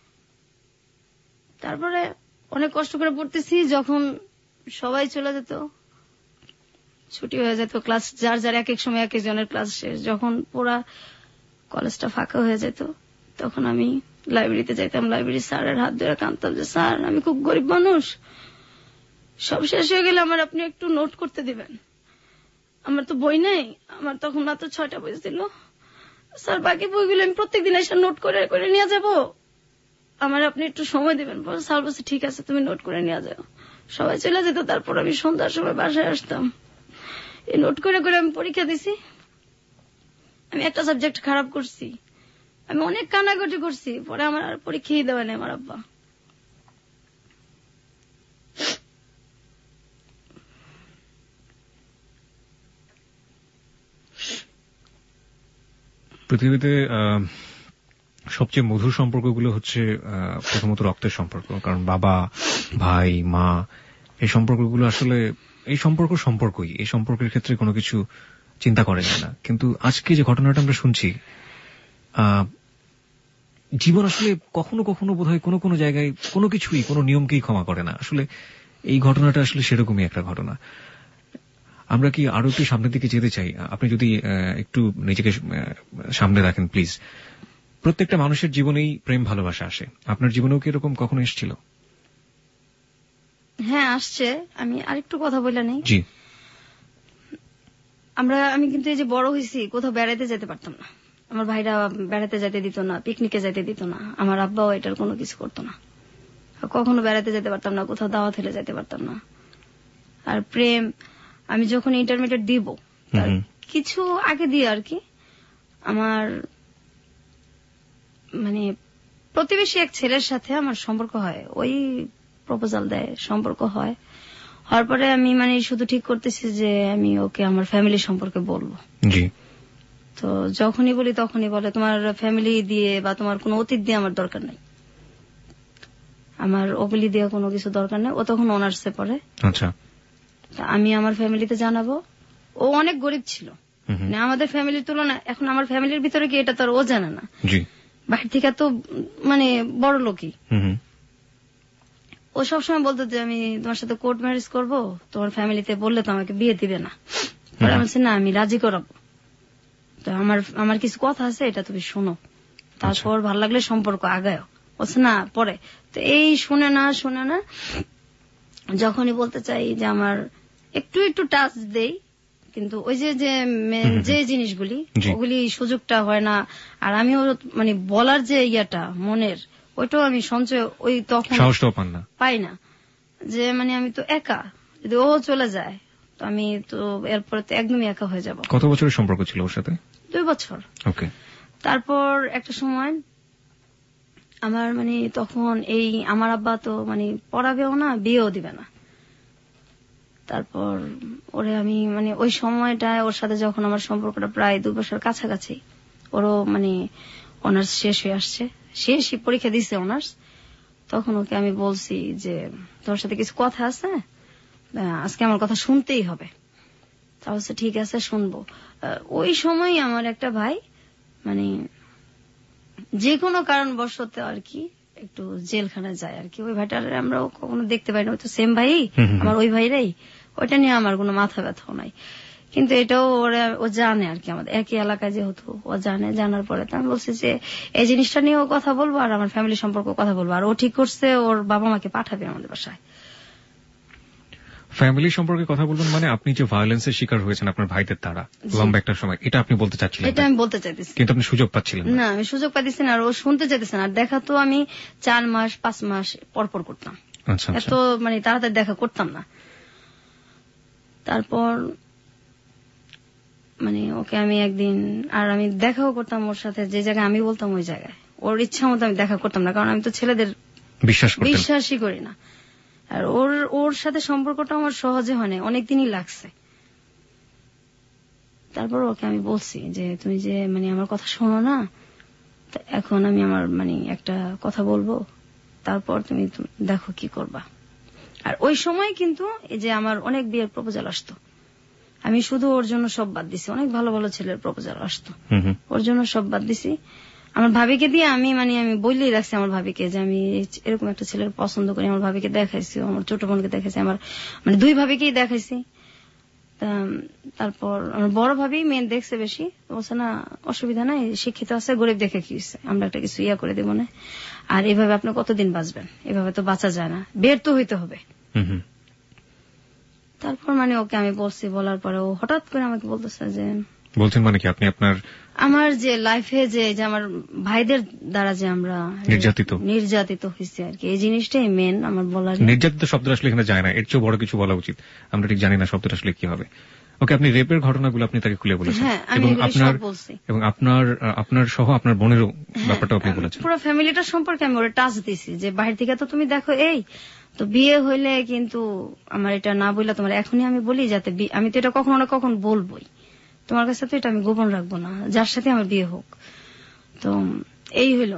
তারপরে অনেক কষ্ট করে পড়তেছি, যখন সবাই চলে যেত, ছুটি হয়ে যেত, ক্লাস যার যার এক এক সময় এক একজনের ক্লাস শেষ, যখন পুরা কলেজটা ফাঁকা হয়ে যেত তখন আমি লাইব্রেরিতে যাইতাম। লাইব্রেরি স্যারের হাত ধরে কাঁদতাম যে স্যার আমি খুব গরিব মানুষ, সব শেষ হয়ে গেলে আমার আপনি একটু নোট করতে দিবেন, আমার তো বই নেই। আমার তখন মাত্র ছয়টা বই ছিল, স্যার বাকি বইগুলো আমি প্রত্যেকদিন এসে নোট করে করে নিয়ে যাব, আমার আপনি একটু সময় দিবেন। স্যার বলছে ঠিক আছে তুমি নোট করে নিয়ে যাও। সবাই চলে যেত, তারপর আমি সন্ধ্যার সময় বাসায় আসতাম, এই নোট করে করে আমি পরীক্ষা দিছি। আমি একটা সাবজেক্ট খারাপ করছি, আমি অনেক কান্নাকাটি করছি, পরে আমার আর পরীক্ষাই দেওয়া নেই আমার আব্বা। পৃথিবীতে সবচেয়ে মধুর সম্পর্কগুলো হচ্ছে প্রথমত রক্তের সম্পর্ক, কারণ বাবা ভাই মা এই সম্পর্কগুলো আসলে এই সম্পর্ক সম্পর্কই, এই সম্পর্কের ক্ষেত্রে কোনো কিছু চিন্তা করা যায় না। কিন্তু আজকে যে ঘটনাটা আমরা শুনছি, জীবন আসলে কখনো কখনো বোধহয় কোনো কোনো জায়গায় কোনো কিছুই কোনো নিয়মকেই ক্ষমা করে না। আসলে এই ঘটনাটা আসলে সেরকমই একটা ঘটনা। আমরা কি আরো একটু সামনের দিকে যেতে চাই? আপনি যদি একটু নিজেকে সামনে রাখেন প্লিজ। প্রত্যেকটা মানুষের জীবনেই প্রেম ভালোবাসা আসে, আপনার জীবনেও কি এরকম কখনো এসেছিল? হ্যাঁ আসছে। আমি আরেকটু কথা বলে নেই। জি। আমরা আমি কিন্তু এই যে বড় হয়েছি, কোথাও বেড়াইতে যেতে পারতাম না, আমার ভাইরা বেড়াতে যেতে দিত না, পিকনিকে যেতে দিত না, আমার আব্বাও এটার কোনো কিছু করতো না, কখনো বেড়াতে যেতে পারতাম না, কোথাও দাওয়াত হলে যেতে পারতাম না। আর প্রেম আমি যখন ইন্টারমিডিয়েট দিব তার কিছু আগে দিয়ে আর কি, আমার মানে প্রতিবেশী এক ছেলের সাথে আমার সম্পর্ক হয়, ওই প্রপোজাল দেয়, সম্পর্ক হয়। হওয়ার পরে আমি মানে শুধু ঠিক করতেছি যে আমি ওকে আমার ফ্যামিলি সম্পর্কে বলবো। জি। তো যখনই বলি তখনই বলে তোমার ফ্যামিলি দিয়ে বা তোমার কোনো অতীত দিয়ে আমার দরকার নেই, আমার ওগুলি দিয়ে কোনো কিছু দরকার নেই। ও তখন অনার্সে পড়ে। আচ্ছা। আমি আমার ফ্যামিলিতে জানাবো। ও অনেক গরিব ছিল, মানে আমাদের ফ্যামিলির তুলনায়। এখন আমার ফ্যামিলির ভিতরে কি এটা তো ও জানে না, বাইরে থেকে তো মানে বড় লোকই। ও সবসময় বলতো যে আমি তোমার সাথে কোর্ট ম্যারেজ করবো, তোমার ফ্যামিলিতে বললে তো আমাকে বিয়ে দিবে না। পরে আমি বলছি না আমি রাজি করাবো, তো আমার আমার কিছু কথা আছে এটা তুমি শোনো, তারপর ভালো লাগলে সম্পর্ক আগায়। বলছে না পরে। তো এই শুনে না শুনে না যখনই বলতে চাই যে আমার একটু একটু টাচ দেই, কিন্তু ওই যে যে জিনিসগুলি ওগুলি সুযোগটা হয় না। আর আমিও মানে বলার যে ইয়াটা মনের ওইটাও আমি সঞ্চয় ওই তখন পাই না, যে মানে আমি তো একা, যদি ও চলে যায় তো আমি তো এরপরে তো একদমই একা হয়ে যাব। কত বছরের সম্পর্ক ছিল ওর সাথে? দুই বছর। ওকে। তারপর একটা সময় আমার মানে তখন এই আমার আব্বা তো মানে পড়াবেও না, বিয়েও দিবে না। তারপর ওরে আমি মানে ওই সময়টায় ওর সাথে যখন আমার সম্পর্কটা প্রায় দু বছর কাছাকাছি, ওরও মানে অনার্স শেষ হয়ে আসছে, শেষই পরীক্ষা দিচ্ছে অনার্স, তখন ওকে আমি বলছি যে তোর সাথে কিছু কথা আছে, আজকে আমার কথা শুনতেই হবে। তা বলছে ঠিক আছে শুনবো। ওই সময় আমার একটা ভাই মানে যে কোনো কারণবশত আর কি একটু জেলখানায় যায় আর কি। ওই ভাইটার আমরা কখনো দেখতে পাই না, ওই তো সেম ভাই আমার, ওই ভাইরাই। ওইটা নিয়ে আমার কোনো মাথা ব্যথাও নাই, কিন্তু এটাও ওরা ও জানে আর কি, আমাদের একই এলাকায় যেহেতু ও জানে। জানার পরে তো আমি বলছি যে এই জিনিসটা নিয়েও কথা বলবো আর আমার ফ্যামিলি সম্পর্কে কথা বলবো। আর ও ঠিক করছে ওর বাবা মাকে পাঠাবে আমাদের বাসায়। ফ্যামিলি সম্পর্কে কথা বলবেন মানে আপনি যে ভায়োলেন্সের শিকার হয়েছেন আপনার ভাইদের দ্বারা লম্বা একটা সময়, এটা আপনি বলতে চাচ্ছিলেন? এটা আমি বলতে চাইতেছি, কিন্তু আপনি সুযোগ পাচ্ছিলেন না। আমি সুযোগ পাচ্ছি না, আর ও শুনতে চাইতেছে না। আর দেখা তো আমি চার মাস পাঁচ মাস পর পর করতাম, এত মানে তাড়াতাড়ি দেখা করতাম না। তারপর মানে ওকে আমি একদিন, আর আমি দেখাও করতাম ওর সাথে, যে জায়গায় আমি বলতাম ওই জায়গায় ওর ইচ্ছা মতো আমি দেখা করতাম না, কারণ আমি তো ছেলেদের বিশ্বাসই করি না। আর ওর ওর সাথে সম্পর্কটা আমার সহজে হয় না, অনেকদিনই লাগছে। তারপর ওকে আমি বলছি যে তুমি যে মানে আমার কথা শোনো না, এখন আমি আমার মানে একটা কথা বলবো, তারপর তুমি দেখো কি করবা। আর ওই সময় কিন্তু এই যে আমার অনেক বিয়ের প্রপোজাল আসতো, আমি শুধু ওর জন্য সব বাদ দিছি। অনেক ভালো ভালো ছেলের প্রপোজাল আসতো, ওর জন্য সব বাদ দিছি। আমার ভাবিকে দিয়ে আমি মানে আমি বলেই রাখছি আমার ভাবিকে যে আমি এরকম একটা ছেলের পছন্দ করি। আমার ভাবিকে দেখাইছি, আমার ছোট বোনকে দেখাইছি, আমার মানে দুই ভাবিকেই দেখাইছি। তারপর আমার বড় ভাবি মেন দেখছে বেশি, বলছে না অসুবিধা নাই, শিক্ষিত আছে, গরিব দেখে কি হয়েছে, আমরা একটা কিছু ইয়া করে দেবো না। আর এভাবে আপনি কতদিন বাঁচবেন, এভাবে তো বাঁচা যায় না, বের তো হইতে হবে। তারপর মানে ওকে আমি বলছি, বলার পরে ও হঠাৎ করে আমাকে বলতেছে যে, বলছেন মানে কি আপনি আপনার আমার যে লাইফে যে আমার ভাইদের দ্বারা যে আমরা নির্যাতিত নির্যাতিত হয়েছে আর কি, এই জিনিসটাই মেন আমার বলার। নির্যাতিত শব্দটা আসলে এখানে যায় না, এর চেয়ে বড় কিছু বলা উচিত, আমরা ঠিক জানি না শব্দটা আসলে কি হবে। ওকে, আপনি রেপের ঘটনাগুলো আপনি তাকে খুলে বলেছেন, এবং আপনার এবং আপনার আপনার সহ আপনার বোনেরও ব্যাপারটা আপনি বলেছেন। পুরো ফ্যামিলিটা সম্পর্কে আমি ওরা টাচ দিছি যে বাহির থেকে তো তুমি দেখো এই তো বিয়ে হইলে কিন্তু আমার এটা না বললে তোমার এখনই আমি বলি, যাতে আমি তো এটা কখনো না কখন বলবোই, তোমার কাছে তো এটা আমি গোপন রাখবো না, যার সাথে আমার বিয়ে হোক। তো এই হইল।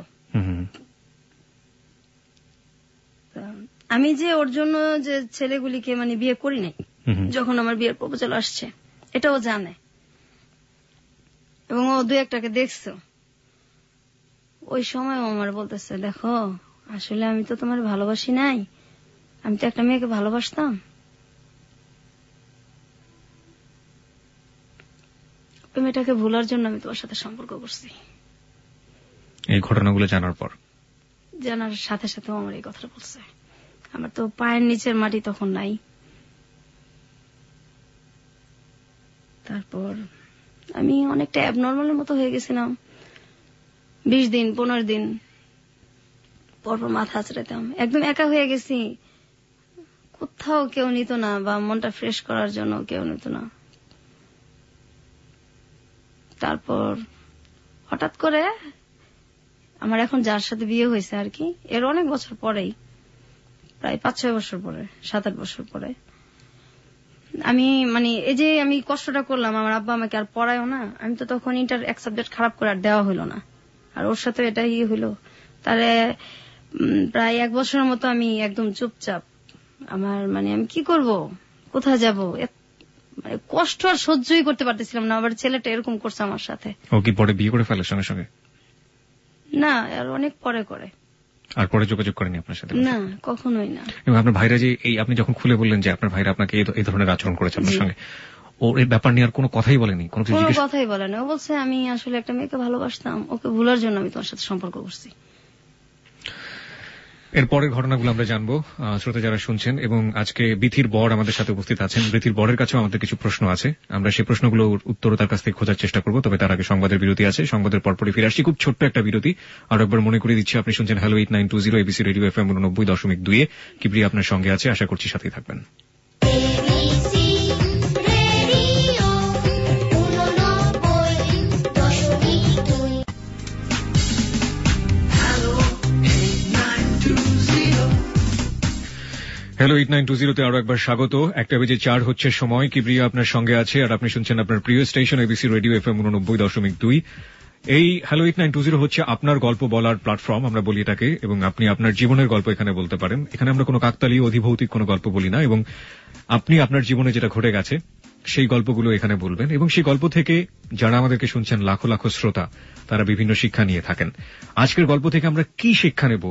আমি যে ওর জন্য যে ছেলেগুলিকে মানে বিয়ে করি নাই, যখন আমার বিয়ের প্রপোজাল আসছে এটাও জানে, এবং ও দু একটাকে দেখছো। ওই সময় ও আমার বলতেছে, দেখো আসলে আমি তো তোমার ভালোবাসি নাই, আমি তো একটা মেয়েকে ভালোবাসতাম, ওই মেয়েটাকে ভুলার জন্য আমি তোমার সাথে সম্পর্ক করছি। এই ঘটনাগুলো জানার পর জানার সাথে সাথে আমার এই কথাটা বলছে। আমার তো পায়ের নিচের মাটি তখন নাই। তারপর আমি অনেকটা অ্যাবনর্মালের মতো হয়ে গেছিলাম। বিশ দিন পনেরো দিন পরপর মাথা আঁচড়াতাম, একদম একা হয়ে গেছি, কোথাও কেউ নিত না, বা মনটা ফ্রেশ করার জন্য কেউ নিত না। তারপর হঠাৎ করে আমার এখন যার সাথে বিয়ে হয়েছে আর কি, এর অনেক বছর পরেই, প্রায় পাঁচ ছয় বছর পরে, সাত আট বছর পরে, আমি মানে এই যে আমি কষ্টটা করলাম, আমার আব্বা আমাকে আর পড়ায়ও না, আমি তো তখন ইন্টার এক সাবজেক্ট খারাপ করে আর দেওয়া হইল না, আর ওর সাথে এটা ইয়ে হইল। তাহলে প্রায় এক বছরের মতো আমি একদম চুপচাপ, আমার মানে আমি কি করব, কোথায় যাব, মানে কষ্ট আর সহ্যই করতে পারতেছিলাম না। আবার ছেলেটা এরকম করছে আমার সাথে। ও কি পরে বিয়ে করে ফেলে সঙ্গে সঙ্গে? না, আর অনেক পরে করে। আর পরে যোগাযোগ করেনি আপনার সাথে? না, কখনোই না। এবং আপনার ভাইরা যে এই আপনি যখন খুলে বললেন যে আপনার ভাইরা আপনাকে এই ধরনের আচরণ করেছে আপনার সঙ্গে, ও এই ব্যাপার নিয়ে আর কোনো কথাই বলেনি? কোনো কথাই বলেনি। ও বলছে আমি আসলে একটা মেয়েকে ভালোবাসতাম, ওকে ভুলার জন্য আমি তোমার সাথে সম্পর্ক করছি। এর পরের ঘটনাগুলো আমরা জানবো শ্রোতা যারা শুনছেন, এবং আজকে বিথির বর আমাদের সাথে উপস্থিত আছেন। বিথির বরের কাছেও আমাদের কিছু প্রশ্ন আছে, আমরা সেই প্রশ্নগুলোর উত্তর তার কাছ থেকে খোঁজার চেষ্টা করবো। তবে তার আগে সংবাদের বিরতি আছে, সংবাদের পরপরই ফিরে আসছি। খুব ছোট্ট একটা বিরতি। আর একবার মনে করে দিচ্ছি, আপনি শুনছেন hello eight nine two zero ABC radio F M উননব্বই দশমিক দুই এ। কিবরিয়া আপনার সঙ্গে আছে, আশা করছি সাথেই থাকবেন। হ্যালো এইট নাইন টু জিরোতে আরো একবার স্বাগত। একটা বেজে চার হচ্ছে সময়। কিবরিয়া আপনার সঙ্গে আছে, আর আপনি শুনছেন আপনার প্রিয় station ABC radio F M উননব্বই দশমিক দুই। এই hello eight nine two zero হচ্ছে আপনার গল্প বলার প্ল্যাটফর্ম, আমরা বলি এটাকে, এবং আপনি আপনার জীবনের গল্প এখানে বলতে পারেন। এখানে আমরা কোনো কাকতালীয় অধিভৌতিক কোনো গল্প বলি না, এবং আপনি আপনার জীবনে যেটা ঘটে গেছে সেই গল্পগুলো এখানে বলবেন, এবং সেই গল্প থেকে যারা আমাদেরকে শুনছেন লাখো লাখো শ্রোতা, তারা বিভিন্ন শিক্ষা নিয়ে থাকেন। আজকের গল্প থেকে আমরা কি শিক্ষা নেব?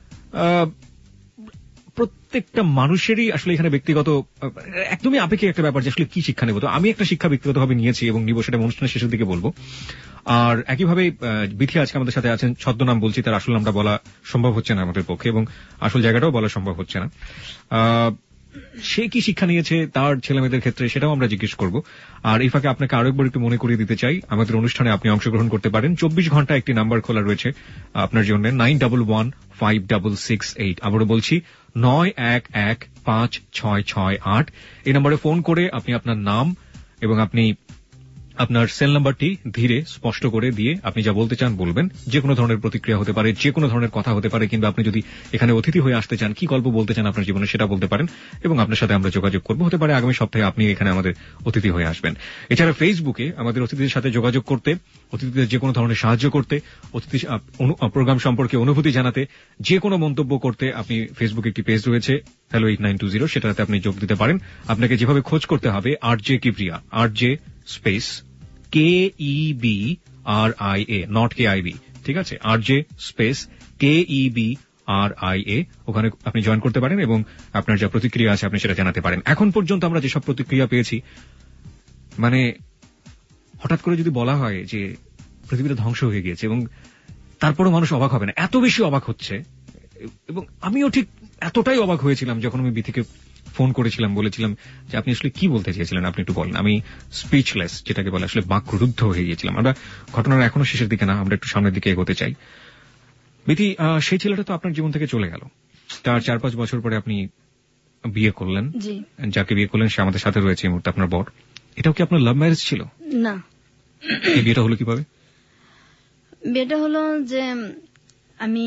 প্রত্যেকটা মানুষেরই আসলে এখানে ব্যক্তিগত একদমই আপেক্ষিক একটা ব্যাপার যে আসলে কি শিক্ষা নেব। তো আমি একটা শিক্ষা ব্যক্তিগতভাবে নিয়েছি এবং নিব, সেটা অনুষ্ঠানের শেষের দিকে বলবো। আর একইভাবে বিথি আজকে আমাদের সাথে আছেন, ছদ্মনাম বলছি, তার আসল নামটা বলা সম্ভব হচ্ছে না আমাদের পক্ষে, এবং আসল জায়গাটাও বলা সম্ভব হচ্ছে না। সে কি শিক্ষা নিয়েছে তার ছেলেমেয়েদের ক্ষেত্রে, সেটাও আমরা জিজ্ঞেস করব। আর এই ফাঁকে আপনাকে আরো একবার একটু মনে করিয়ে দিতে চাই, আমাদের অনুষ্ঠানে আপনি অংশগ্রহণ করতে পারেন। চব্বিশ ঘন্টা একটি নাম্বার খোলা রয়েছে আপনার জন্য, nine double one five double six eight. আবারও বলছি, নয় এক এক পাঁচ ছয় ছয় আট। এই নম্বরে ফোন করে আপনি আপনার নাম এবং আপনি আপনার সেল নাম্বারটি ধীরে স্পষ্ট করে দিয়ে আপনি যা বলতে চান বলবেন। যে কোনো ধরনের প্রতিক্রিয়া হতে পারে, যে কোনো ধরনের কথা হতে পারে, কিংবা আপনি যদি এখানে অতিথি হয়ে আসতে চান, কি গল্প বলতে চান আপনার জীবনে সেটা বলতে পারেন এবং আপনার সাথে আমরা যোগাযোগ করব। হতে পারে আগামী সপ্তাহে আপনি এখানে আমাদের অতিথি হয়ে আসবেন। এছাড়া ফেসবুকে আমাদের অতিথিদের সাথে যোগাযোগ করতে, অতিথিদের যে কোনো ধরনের সাহায্য করতে, অতিথি প্রোগ্রাম সম্পর্কে অনুভূতি জানাতে, যে কোনো মন্তব্য করতে আপনি ফেসবুকে একটি পেজ রয়েছে hello eight nine two zero, সেটাতে আপনি যোগ দিতে পারেন। আপনাকে যেভাবে খোঁজ করতে হবে আর জে কিপ্রিয়া, R J space K E B R I A, not K I B, ঠিক আছে? R J space K E B R I A, ওখানে আপনি জয়েন করতে পারেন এবং আপনার যা প্রতিক্রিয়া আছে আপনি সেটা জানাতে পারেন। এখন পর্যন্ত আমরা যেসব প্রতিক্রিয়া পেয়েছি, মানে হঠাৎ করে যদি বলা হয় যে পৃথিবীটা ধ্বংস হয়ে গিয়েছে এবং তারপরও মানুষ অবাক হবে না, এত বেশি অবাক হচ্ছে। এবং আমিও ঠিক এতটাই অবাক হয়েছিলাম যখন আমি বিথিকে ফোন করেছিলাম, বলেছিলাম যে আপনি আসলে কি বলতে চেয়েছিলেন, আপনি একটু বলেন। আমি স্পিচলেস, যেটাকে বলে, আসলে বাকরুদ্ধ হয়ে গিয়েছিলাম। আমরা ঘটনার এখনো শেষের দিকে না, আমরা একটু সামনের দিকে এগোতে চাই। বিথি, সেই ছেলেটা তো আপনার জীবন থেকে চলে গেল, তার চার পাঁচ বছর পরে আপনি বিয়ে করলেন। যাকে বিয়ে করলেন সে আমাদের সাথে রয়েছে এই মুহূর্তে, আপনার বর। এটাও কি আপনার লাভ ম্যারেজ ছিল? না। এই বিয়েটা হলো কিভাবে? বিয়েটা হলো যে আমি,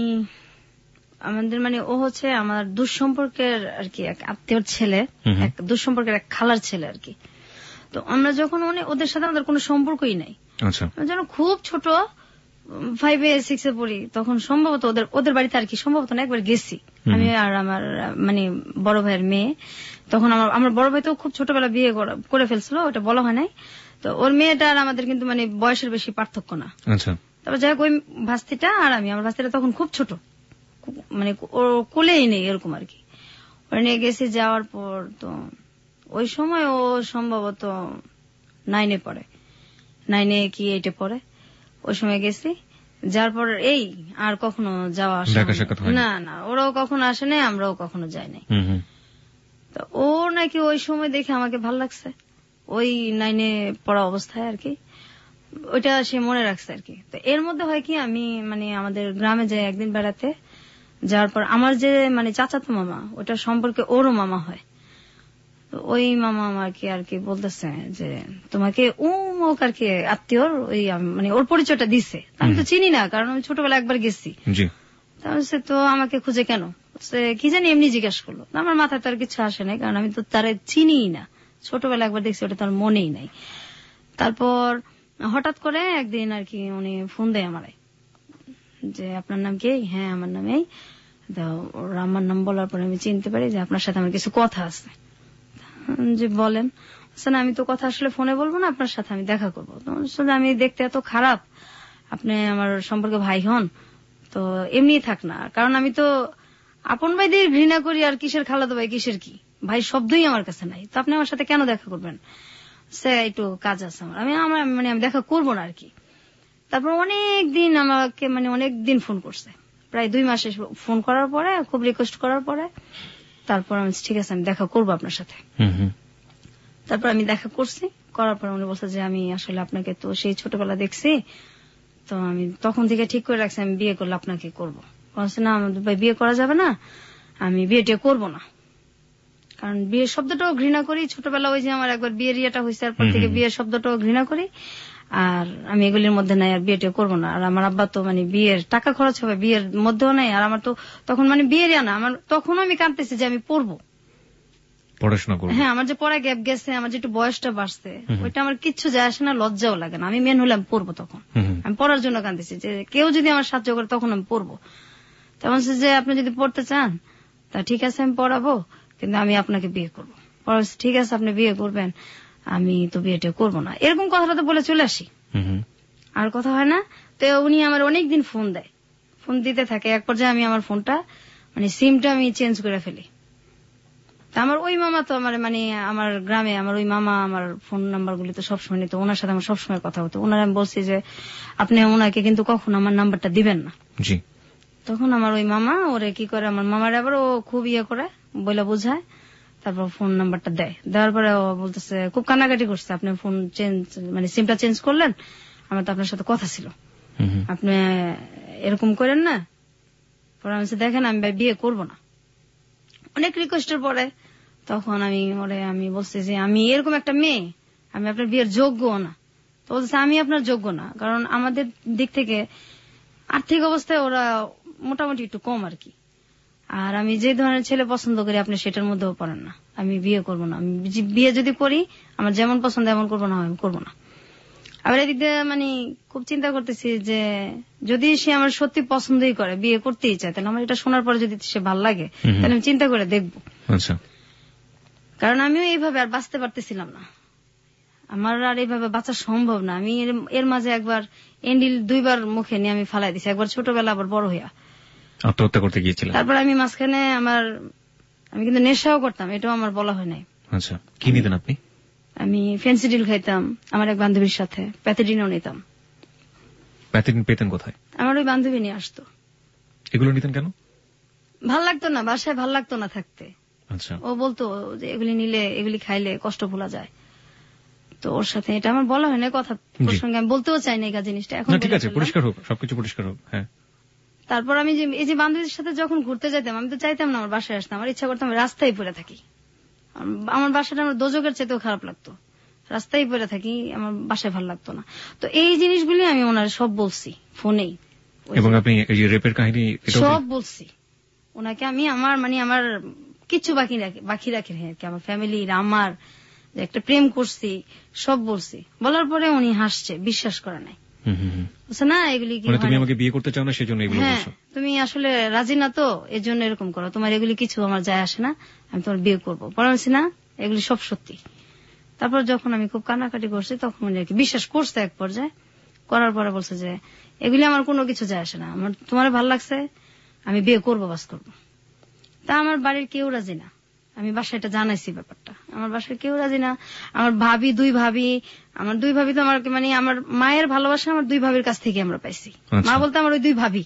আমাদের মানে ও হচ্ছে আমার দুঃসম্পর্কের আর কি এক আত্মীয়র ছেলে, এক দুঃসম্পর্কের এক খালার ছেলে আর কি। তো আমরা যখন ওদের সাথে আমাদের কোনো সম্পর্কই নাই, যেন খুব ছোট ফাইভে সিক্সে পড়ি, তখন সম্ভবত ওদের ওদের বাড়িতে আর কি সম্ভবত না একবার গেছি আমি আর আমার মানে বড় ভাইয়ের মেয়ে। তখন আমার আমার বড় ভাই তো খুব ছোটবেলা বিয়ে করে ফেলছিল, ওটা বলা হয় নাই। তো ওর মেয়েটা আর আমাদের কিন্তু মানে বয়সের বেশি পার্থক্য না। তারপর যাই হোক, ওই ভাস্তিটা আর আমি, আমার ভাস্তিটা তখন খুব ছোট, মানে ওর কোলেই নেই এরকম আর কি। ওরা নিয়ে গেছি, যাওয়ার পর তো ওই সময় ও সম্ভবত নাইনে পড়ে, নাইনে কি এইটে পড়ে। ওই সময় গেছি, যার পর এই আর কখনো যাওয়া আসা না না, ওরাও কখনো আসে নাই, আমরাও কখনো যাই নাই। তো ও নাকি ওই সময় দেখে আমাকে ভাল লাগছে, ওই নাইনে পড়া অবস্থায় আর কি, ওইটা সে মনে রাখছে আর কি। তো এর মধ্যে হয় কি, আমি মানে আমাদের গ্রামে যাই একদিন বেড়াতে, যাওয়ার পর আমার যে মানে চাচাতো মামা, ওটা সম্পর্কে ওরও মামা হয়। তো ওই মামা আমাকে আর কি বলতেছে যে তোমাকে উমুক আর কি আত্মীয়র ওই মানে ওর পরিচয়টা দিছে। আমি তো চিনি না, কারণ আমি ছোটবেলা একবার গেছি। সে তো আমাকে খুঁজে কেন, কি জানি এমনি জিজ্ঞাসা করলো। আমার মাথায় তার কিছু আসে নাই, কারণ আমি তো তারে চিনি না, ছোটবেলা একবার দেখছি, ওটা তার মনেই নাই। তারপর হঠাৎ করে একদিন আর কি উনি ফোন দেয় আমারে যে আপনার নাম কি? হ্যাঁ আমার নাম এই। আমার নাম বলার পরে আমি চিনতে পারি যে আপনার সাথে আমার কিছু কথা আছে। যে বলেন। না আমি তো কথা আসলে ফোনে বলবো না, আপনার সাথে আমি দেখা করবো। আমি দেখতে এত খারাপ, আপনি আমার সম্পর্কে ভাই হন তো এমনি থাক না, কারণ আমি তো আপন ভাই দিয়ে ঘৃণা করি, আর কিসের খালাতো ভাই কিসের কি ভাই শব্দই আমার কাছে নাই, তো আপনি আমার সাথে কেন দেখা করবেন? সে একটু কাজ আছে আমার, আমি আমার মানে আমি দেখা করবো না আর কি। তারপর অনেক দিন আমাকে মানে অনেক দিন ফোন করছে, প্রায় দুই মাসে ফোন করার পরে, খুব রিকোয়েস্ট করার পরে তারপর আমি ঠিক আছে আমি দেখা করবো আপনার সাথে। তারপর আমি দেখা করছি, করার পর উনি বলছে যে আমি আসলে আপনাকে তো সেই ছোটবেলা দেখছি, তো আমি তখন থেকে ঠিক করে রাখছি আমি বিয়ে করলে আপনাকে করবো। বলছে না আমাদের ভাই বিয়ে করা যাবে না, আমি বিয়েটা করবো না, কারণ বিয়ের শব্দটাও ঘৃণা করি। ছোটবেলা ওই যে আমার একবার বিয়ের ইয়েটা হয়েছে, তারপর থেকে বিয়ের শব্দটাও ঘৃণা করি, আর আমি এগুলির মধ্যে নাই, আর বিয়েটা করবো না। আর আমার আব্বা তো মানে বিয়ের টাকা খরচ হবে, বিয়ের মধ্যেও নাই, আর আমার তো তখন মানে বিয়ের ইয়া না, আমার তখন আমি কাঁদতেছি যে আমি পড়বো, পড়াশোনা করবো। হ্যাঁ, আমার যে পড়া গ্যাপ গেছে, আমার যে একটু বয়সটা বাড়ছে, ওইটা আমার কিচ্ছু যায় আসে না, লজ্জাও লাগে না। আমি মেন হলে আমি পড়বো, তখন আমি পড়ার জন্য কাঁদতেছি যে কেউ যদি আমার সাহায্য করে তখন আমি পড়বো। তেমন যে আপনি যদি পড়তে চান তা ঠিক আছে আমি পড়াবো, কিন্তু আমি আপনাকে বিয়ে করবো। ঠিক আছে আপনি বিয়ে করবেন, আমি তো বিয়েটা করবো না, এরকম কথাটা তো বলে চলে আসি, আর কথা হয় না। তো উনি আমার অনেকদিন ফোন দেয়, ফোন দিতে থাকে। এক পর্যায়ে আমি আমার ফোনটা মানে সিমটা আমি চেঞ্জ করে ফেলি। আমার ওই মামা তো আমার মানে আমার গ্রামে আমার ওই মামা আমার ফোন নাম্বার গুলি তো সবসময় নিত, ওনার সাথে আমার সবসময় কথা হতো। ওনার আমি বলছি যে আপনি ওনাকে কিন্তু কখনো আমার নাম্বারটা দিবেন না। তখন আমার ওই মামা ওরে কি করে, আমার মামার আবার ও খুব ইয়ে করে বলে বোঝায়, তারপর ফোন নাম্বারটা দেয়। দেওয়ার পরে ও বলতেছে, খুব কান্নাকাটি করছে, আপনি ফোন চেঞ্জ মানে সিমটা চেঞ্জ করলেন, আমার তো আপনার সাথে কথা ছিল, আপনি এরকম করেন না। পরে আমি দেখেন আমি বিয়ে করবো না। অনেক রিকোয়েস্টের পরে তখন আমি ওরে আমি বলছি যে আমি এরকম একটা মেয়ে, আমি আপনার বিয়ের যোগ্য না, তো বলছে আমি আপনার যোগ্য না, কারণ আমাদের দিক থেকে আর্থিক অবস্থায় ওরা মোটামুটি একটু কম আর কি। আর আমি যে ধরনের ছেলে পছন্দ করি আপনি সেটার মধ্যেও পড়েন না, আমি বিয়ে করব না। আমি বিয়ে যদি করি আমার যেমন পছন্দ এমন করবো না, আমি করবো না। আবার এদিক দিয়ে মানে খুব চিন্তা করতেছি যে যদি সে আমার সত্যি পছন্দই করে, বিয়ে করতেই চায়, তাহলে আমার এটা শোনার পরে যদি সে ভাল লাগে তাহলে আমি চিন্তা করে দেখবো। আচ্ছা, কারণ আমিও এইভাবে আর বাঁচতে পারতেছিলাম না, আমার আর এইভাবে বাঁচা সম্ভব না। আমি এর মাঝে একবার এন্ডিল দুইবার মুখে নিয়ে আমি ফালাই দিছি, একবার ছোটবেলা আবার বড় হইয়া আত্মহত্যা করতে গিয়েছিলাম। তারপর আমি মাঝখানে আমার আমি কিন্তু নেশাও করতাম, এটাও আমার বলা হয় নাই। আচ্ছা, কি নিতেন আপনি? আমি ফেন্সিডিল খাইতাম আমার এক বান্ধবীর সাথে, প্যাথেডিনও নিতাম। প্যাথেডিন পেতেন কোথায়? আমার ওই বান্ধবী নিয়ে আসতো। এগুলো নিতেন কেন? ভাল লাগতো না, বাসায় ভাল লাগতো না থাকতে। আচ্ছা, ও বলতো যে এগুলি নিলে এগুলি খাইলে কষ্ট ভোলা যায়, তো ওর সাথে এটা আমার বলা হয় না, কথা প্রসঙ্গে আমি বলতেও চাই না এই জিনিসটা। এখন ঠিক আছে, পরিষ্কার হোক, সবকিছু পরিষ্কার হোক। হ্যাঁ, তারপর আমি যে এই যে বান্ধবীর সাথে যখন ঘুরতে যেতাম, আমি তো চাইতাম না আমার বাসায় আসতাম, আমার ইচ্ছা করতাম রাস্তায় পড়ে থাকি। আমার বাসাটা আমার দোজকের চাইতেও খারাপ লাগতো, রাস্তায় পড়ে থাকি, আমার বাসায় ভালো লাগতো না। তো এই জিনিসগুলি আমি ওনার সব বলছি ফোনেই, এবং আপনি এই যে রেপের কাহিনী সব বলছি ওনাকে। আমি আমার মানে আমার কিছু বাকি রাখি বাকি রাখি আর কি, আমার ফ্যামিলির, আমার যে একটা প্রেম করছি সব বলছি। বলার পরে উনি হাসছে, বিশ্বাস করে নাই। না এগুলি কি তুমি আমাকে বিয়ে করতে চাও না সেজন্য এগুলো বলছো? তুমি আসলে রাজি না তো এই জন্য এরকম করো, তোমার এগুলি কিছু আমার যায় আসে না, আমি তোমার বিয়ে করবো। বলছি না এগুলি সব সত্যি। তারপর যখন আমি খুব কান্নাকাটি করছি তখন উনি আর কি বিশ্বাস করছে এক পর্যায়ে, করার পরে বলছে যে এগুলি আমার কোনো কিছু যায় আসে না, আমার তোমার ভালো লাগছে, আমি বিয়ে করবো, বাস করবো। তা আমার বাড়ির কেউ রাজি না, আমি বাসায় এটা জানাইছি ব্যাপারটা, আমার বাসায় কেউ রাজি না। আমার ভাবি, দুই ভাবি, আমার দুই ভাবি তো আমার মানে আমার মায়ের ভালোবাসা আমার দুই ভাবির কাছ থেকে আমরা পাইছি। মা বলতে আমার ওই দুই ভাবি।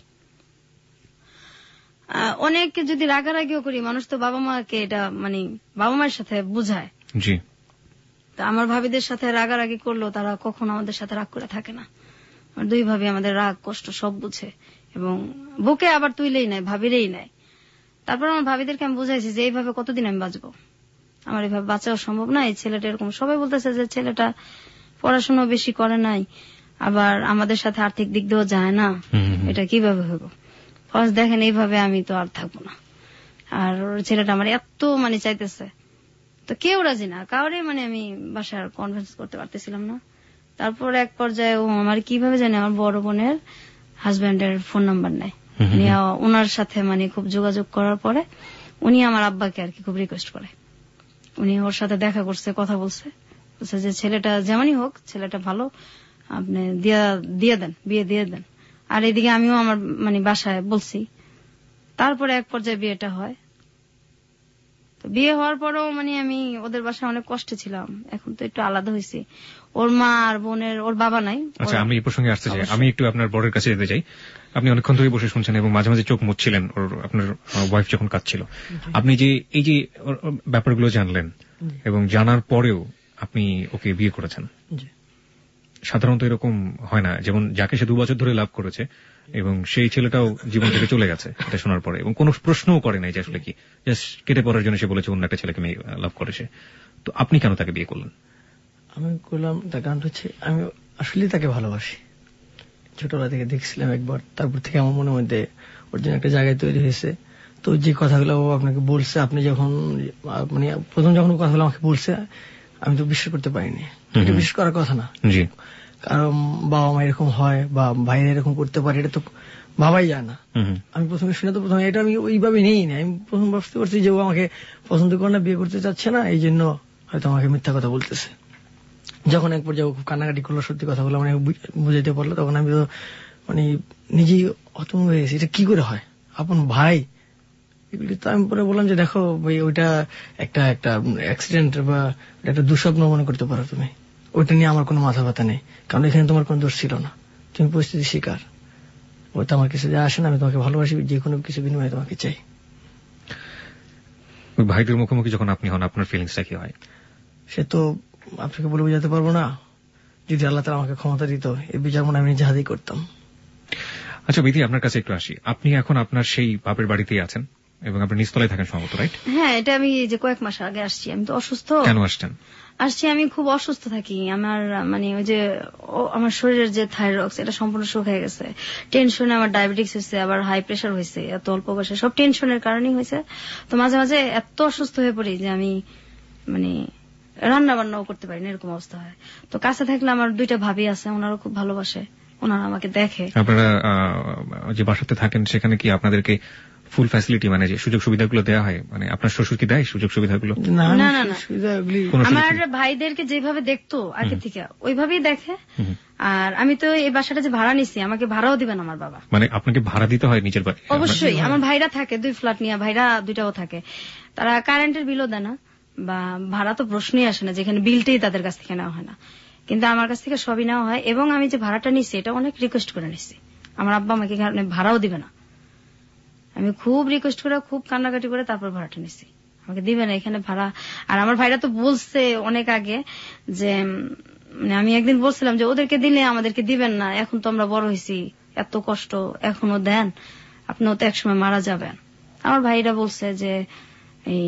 অনেককে যদি রাগারাগিও করি, মানুষ তো বাবা মাকে এটা মানে বাবা মায়ের সাথে বুঝায়। জি, তা আমার ভাবিদের সাথে রাগারাগি করলেও তারা কখনো আমাদের সাথে রাগ করে থাকে না। আমার দুই ভাবি আমাদের রাগ কষ্ট সব বুঝে এবং বুকে আবার তুইলেই নেয়, ভাবিরেই নেয়। তারপর আমার ভাবিদেরকে আমি বুঝাইছি যে এইভাবে কতদিন আমি বাঁচবো, আমার এইভাবে বাঁচাও সম্ভব না। এই ছেলেটা এরকম, সবাই বলতেছে যে ছেলেটা পড়াশোনা বেশি করে নাই, আবার আমাদের সাথে আর্থিক দিক দিয়েও যায় না, এটা কিভাবে হইব। ফার্স্ট দেখেন এইভাবে আমি তো আর থাকবো না। আর ছেলেটা আমার এত মানে চাইতেছে, তো কেউ রাজি না, কাউরে মানে আমি বাসার কনভিন্স করতে পারতেছিলাম না। তারপর এক পর্যায়ে ও আমার কিভাবে জানে আমার বড় বোনের হাজবেন্ডের ফোন নাম্বার নেয়, ওনার সাথে মানে খুব যোগাযোগ করার পরে উনি আমার আব্বাকে আর কি খুব রিকোয়েস্ট করে, উনি ওর সাথে দেখা করছে, কথা বলছে, বলছে যে ছেলেটা যেমনই হোক ছেলেটা ভালো, আপনি দিয়ে দেন, বিয়ে দিয়ে দেন। আর এদিকে আমিও আমার মানে বাসায় বলছি। তারপরে এক পর্যায়ে বিয়েটা হয়। তো বিয়ে হওয়ার পরেও মানে আমি ওদের বাসায় অনেক কষ্টে ছিলাম, এখন তো একটু আলাদা হয়েছি। ওর মা আর বোনের, ওর বাবা নাই। আচ্ছা, আমি এই প্রসঙ্গে আসতে চাই, আমি একটু আপনার বরের কাছে যেতে চাই। আপনি অনেকক্ষণ ধরে বসে শুনছেন এবং মাঝে মাঝে চোখ মুছছিলেন ওর, আপনার ওয়াইফ যখন কাঁদছিল। আপনি যে এই যে ব্যাপারগুলো জানলেন এবং জানার পরেও আপনি ওকে বিয়ে করেছেন, সাধারণত এরকম হয় না, যেমন যাকে সে দু বছর ধরে লাভ করেছে এবং সেই ছেলেটাও জীবন থেকে চলে গেছে এটা শোনার পরে, এবং কোনো প্রশ্নও করে নাই যে আসলে কি, জাস্ট কেটে পড়ার জন্য সে বলেছে অন্য একটা ছেলেকে মেয়ে লাভ করেছে। তো আপনি কেন তাকে বিয়ে করলেন? আমি করলাম তার কারণ হচ্ছে আমি আসলে তাকে ভালোবাসি, ছোটবেলা থেকে দেখছিলাম একবার, তারপর থেকে আমার মনের মধ্যে ওর জন্য একটা জায়গায় তৈরি হয়েছে। তো যে কথাগুলো ও আপনাকে বলছে, আপনি যখন মানে প্রথম যখন কথাগুলো আমাকে বলছে আমি তো বিশ্বাস করতে পারিনি, এটা বিশ্বাস করার কথা না। কারণ বাবা মা এরকম হয় বা ভাইরা এরকম করতে পারে এটা তো ভাবাই যায় না। আমি প্রথমে শুনে তো প্রথমে এটা আমি ওইভাবে নেই না, আমি প্রথম ভাবতে পারছি যে ও আমাকে পছন্দ করে না, বিয়ে করতে চাচ্ছে না, এই জন্য হয়তো আমাকে মিথ্যা কথা বলতেছে। যখন এক পর্যায়ে খুব কান্নাকাটি করলো, সত্যি কথাগুলো মানে বুঝাইতে পারলো, তখন আমি তো মানে নিজেই হতভম্ব হয়ে গেছি, এটা কি করে হয়, আপন ভাই এগুলি। তো আমি পরে বললাম যে দেখো ভাই, ওইটা একটা একটা অ্যাক্সিডেন্ট বা একটা দুঃস্বপ্ন মনে করতে পারো তুমি, ওইটা নিয়ে আমার কোনো মাথা ব্যথা নেই, কারণ এখানে তোমার কোনো দোষ ছিল না, তুমি পরিস্থিতি শিকার, ওইটা আমার কিছু যা আসে না, আমি তোমাকে ভালোবাসি, যে কোনো কিছু বিনিময়ে তোমাকে চাই। ভাইদের মুখোমুখি যখন আপনি হন আপনার ফিলিংসটা কি হয়? সে তো আপনাকে বলে বোঝাতে পারবো না, যদি আল্লাহ তাআলা আমাকে ক্ষমতা দিত এই বিচার মনে আমি নিজে হাতেই করতাম। আচ্ছা বিধি, আপনার কাছে একটু আসি, আপনি এখন আপনার সেই বাপের বাড়িতেই আছেন এবং আপনি নিচতলায় থাকেন সম্ভবত, রাইট? হ্যাঁ, এটা আমি যে কয়েক মাস আগে আসছি, আমি তো অসুস্থ। কেন আসছেন? আসছি আমি খুব অসুস্থ থাকি। আমার মানে ওই যে আমার শরীরের যে থাইরয়েড এটা সম্পূর্ণ শুকিয়ে গেছে। টেনশনে আমার ডায়াবেটিস হয়েছে, আবার হাই প্রেশার হয়েছে, এত অল্প বয়সে সব টেনশনের কারণেই হয়েছে। তো মাঝে মাঝে এত অসুস্থ হয়ে পড়ি যে আমি মানে রান্না বান্নাও করতে পারি না, এরকম অবস্থা হয়। তো কাছে থাকলে আমার দুইটা ভাবি আছে, ওনারও খুব ভালোবাসে, ওনারা আমাকে দেখে। আপনারা যে বাসাতে থাকেন সেখানে কি আপনাদেরকে ফুল ফ্যাসিলিটি মানে যে সুযোগ সুবিধাগুলো দেওয়া হয়? মানে আপনার শ্বশুর কি দেয় সুযোগ সুবিধাগুলো? না না না, আমার ভাইদেরকে যেভাবে দেখতো আগে থেকে ওইভাবেই দেখে। আর আমি তো এই বাসাটা যে ভাড়া নিছি, আমাকে ভাড়াও দিবেন আমার বাবা। মানে আপনাকে ভাড়া দিতে হয় নিজের বাড়ি? অবশ্যই। আমার ভাইরা থাকে দুই ফ্ল্যাট নিয়ে, ভাইরা দুইটাও থাকে। তারা কারেন্টের বিলও দেয় না বা ভাড়া তো প্রশ্নই আসে না, যেখানে বিলটাই তাদের কাছ থেকে নেওয়া হয় না। কিন্তু আমার কাছ থেকে সবই নেওয়া হয়। এবং আমি যে ভাড়াটা নিছি এটা অনেক রিকোয়েস্ট করে নিছি। আমার আব্বা আমাকে ভাড়াও দিবে না, আমি খুব রিকোয়েস্ট করে খুব কান্নাকাটি করে তারপর ভাড়াটা নিছি, আমাকে দিবে না এখানে ভাড়া। আর আমার ভাইরা তো বলছে অনেক আগে যে মানে আমি একদিন বলছিলাম যে ওদেরকে দিলে আমাদেরকে দিবেন না, এখন তো আমরা বড় হয়েছি, এত কষ্ট এখনো দেন, আপনিও তো একসময় মারা যাবেন। আমার ভাইরা বলছে যে এই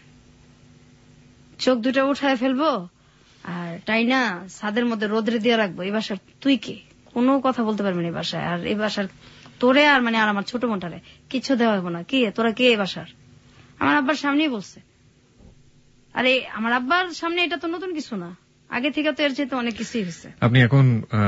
চোখ দুটো উঠায় ফেলবো আর তাই না ছাদের মধ্যে রোদ্রে দিয়ে রাখবো, এই বাসার তুই কে? কোনো কথা বলতে পারবি না এই বাসায়, আর এই বাসার তোরে আর মানে আর আমার ছোট বোনটারে কিছু দেওয়া হবো না, কি তোরা কে এই বাসার? আমার আব্বার সামনেই বলছে। আরে আমার আব্বার সামনে এটা তো নতুন কিছু না, আগে থেকে তো এর চেয়ে অনেক কিছুই হয়েছে। আপনি এখন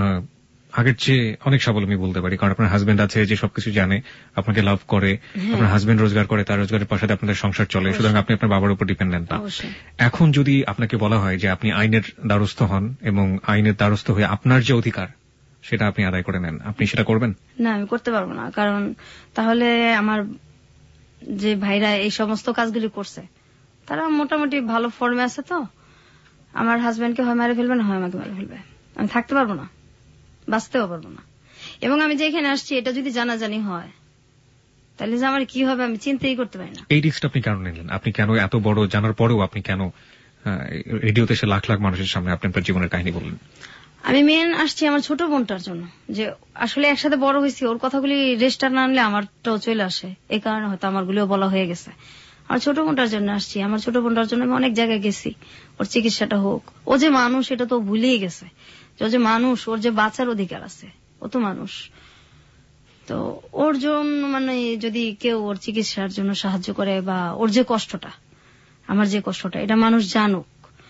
আগের চেয়ে অনেক স্বাবলম্বী বলতে পারি, কারণ আপনার হাজবেন্ড আছে যে সবকিছু জানে, আপনাকে লাভ করে, আপনার হাজবেন্ড রোজগার করে, তার রোজগারের পাশে আপনাদের সংসার চলে, সুতরাং আপনি আপনার বাবার উপর ডিপেন্ডেন্ট না। এখন যদি আপনাকে বলা হয় যে আপনি আইনের দ্বারস্থ হন এবং আইনের দ্বারস্থ হয়ে আপনার যে অধিকার সেটা আপনি আদায় করে নেন, আপনি সেটা করবেন? না, আমি করতে পারবো না, কারণ তাহলে আমার যে ভাইরা এই সমস্ত কাজগুলি করছে তারা মোটামুটি ভালো ফর্মে আছে, তো আমার হাজবেন্ডকে হয় মারে ফেলবে না হয় আমাকে মারে ফেলবে, আমি থাকতে পারবো না, বাঁচতেও পারবো না। এবং আমি যে এখানে আসছি এটা যদি জানাজানি হয় তাহলে যে আমার কি হবে আমি চিন্তাই করতে পারি না। এই রিস্কটা আপনি কেন নিলেন? আপনি কেন এত বড় জানার পরেও আপনি কেন রেডিওতে এসে লাখ লাখ মানুষের সামনে আপনি আপনার জীবনের কাহিনী বললেন? আমি মেন আসছি আমার ছোট বোনটার জন্য, যে আসলে একসাথে বড় হয়েছি, ওর কথাগুলি রেজিস্টার না আনলে আমারটাও চলে আসে, এই কারণে হয়তো আমার গুলিও বলা হয়ে গেছে। আমার ছোট বোনটার জন্য আসছি, আমার ছোট বোনটার জন্য আমি অনেক জায়গায় গেছি, ওর চিকিৎসাটা হোক। ও যে মানুষ এটা তো ভুলেই গেছে, ও যে মানুষ, ওর যে বাঁচার অধিকার আছে, ও তো মানুষ। তো ওর জন্য মানে যদি কেউ ওর চিকিৎসার জন্য সাহায্য করে বা ওর যে কষ্টটা, আমার যে কষ্টটা, এটা মানুষ জানুক।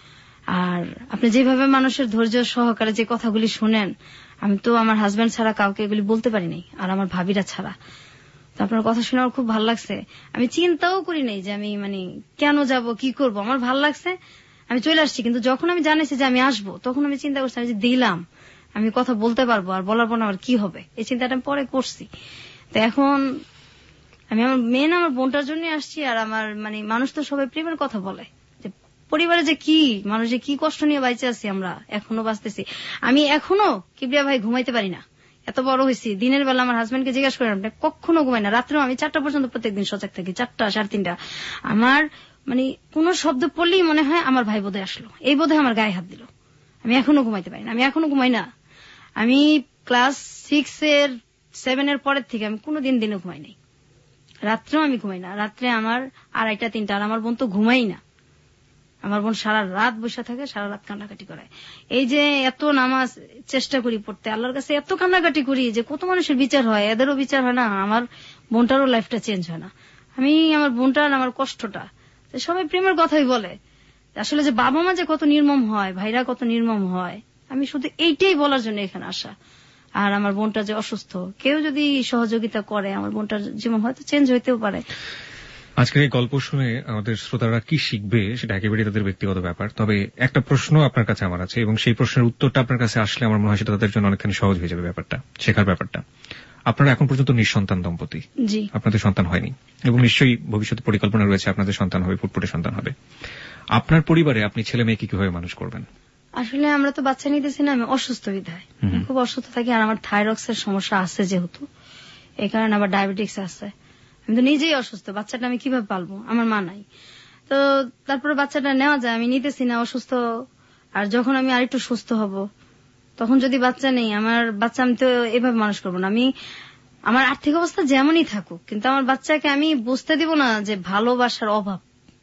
আর আপনি যেভাবে মানুষের ধৈর্য সহকারে যে কথাগুলি শুনেন, আমি তো আমার হাজবেন্ড ছাড়া কাউকে এগুলি বলতে পারি নাই, আর আমার ভাবিরা ছাড়া। তো আপনার কথা শুনে আমার খুব ভালো লাগছে। আমি চিন্তাও করি নাই যে আমি মানে কেন যাব, কি করব, আমার ভালো লাগছে, আমি চলে আসছি। কিন্তু যখন আমি জানিছি যে আমি আসবো, তখন আমি চিন্তা করছি যে দিলাম আমি কথা বলতে পারবো, আর বলার পর আমার কি হবে, এই চিন্তাটা আমি পরে করছি। তো এখন আমি আমার মেন আমার বোনটার জন্য আসছি। আর আমার মানে মানুষ তো সবাই প্রেমের কথা বলে, যে পরিবারে যে কি মানুষ যে কি কষ্ট নিয়ে বাইচে আছি, আমরা এখনো বাঁচতেছি। আমি এখনো কিবরিয়া ভাই ঘুমাইতে পারি না, এত বড় হয়েছি। দিনের বেলা আমার হাজবেন্ডকে জিজ্ঞাসা করেন, আপনি কখনো ঘুমাই না, রাত্রেও আমি চারটা পর্যন্ত প্রত্যেকদিন সজাগ থাকি, চারটা সাড়ে তিনটা। আমার মানে কোন শব্দ পড়লেই মনে হয় আমার ভাই বোধহয় আসলো, এই বোধহয় আমার গায়ে হাত দিল। আমি এখনো ঘুমাইতে পারি না, আমি এখনো ঘুমাই না। আমি ক্লাস সিক্স এর সেভেন এর পরের থেকে আমি কোনোদিন দিনে ঘুমাই নাই, রাত্রেও আমি ঘুমাই না। রাত্রে আমার আড়াইটা তিনটা, আর আমার বোন তো ঘুমাই না। আমার বোন সারা রাত বসে থাকে, সারা রাত কান্নাকাটি করে। এই যে এত নামাজ চেষ্টা করি পড়তে, আল্লাহর কাছে এত কান্নাকাটি করি যে কত মানুষের বিচার হয়, এদেরও বিচার হয় না, আমার বোনটারও লাইফটা চেঞ্জ হয় না। আমি আমার বোনটার আমার কষ্টটা, সবাই প্রেমের কথাই বলে, আসলে যে বাবা মা যে কত নির্মম হয়, ভাইরা কত নির্মম হয়, আমি শুধু এইটাই বলার জন্য এখানে আসা। আর আমার বোনটা যে অসুস্থ, কেউ যদি সহযোগিতা করে আমার বোনটার জীবন হয়তো চেঞ্জ হইতেও পারে। আজকের এই গল্প শুনে আমাদের শ্রোতারা কি শিখবে সেটা একেবারেই তাদের ব্যক্তিগত ব্যাপার। তবে একটা প্রশ্ন আপনার কাছে আমার আছে, এবং সেই প্রশ্নের উত্তরটা আপনার কাছে আসলে আমার মনে হয় সেটা তাদের জন্য অনেকখানি সহজ হয়ে যাবে ব্যাপারটা, শেখার ব্যাপারটা। আপনারা এখন পর্যন্ত নিঃসন্তান দম্পতি, জি, আপনাদের সন্তান হয়নি এবং নিশ্চয়ই ভবিষ্যতে পরিকল্পনা রয়েছে আপনাদের সন্তান হবে, ফুটফুটে সন্তান হবে। আপনার পরিবারে আপনি ছেলে মেয়েকে কিভাবে মানুষ করবেন? আসলে আমরা তো বাচ্চা নিতেছি না, আমি অসুস্থ বিধায় খুব অসুস্থ থাকি। আর আমার থাইরয়েডের সমস্যা আছে যেহেতু, এই কারণে আবার ডায়াবেটিস আছে। আমি তো নিজেই অসুস্থ, বাচ্চাটা আমি কিভাবে পালবো, আমার মা নাই। তো তারপরে বাচ্চাটা নেওয়া যায়, আমি নিতেছি না, অসুস্থ। আর যখন আমি আরেকটু সুস্থ হব তখন যদি বাচ্চা নেই, আমার বাচ্চা আমি তো এভাবে মানুষ করবো না। আমি আমার আর্থিক অবস্থা যেমনই থাকুক, কিন্তু আমার বাচ্চাকে আমি বুঝতে দিব না যে ভালোবাসার অভাব।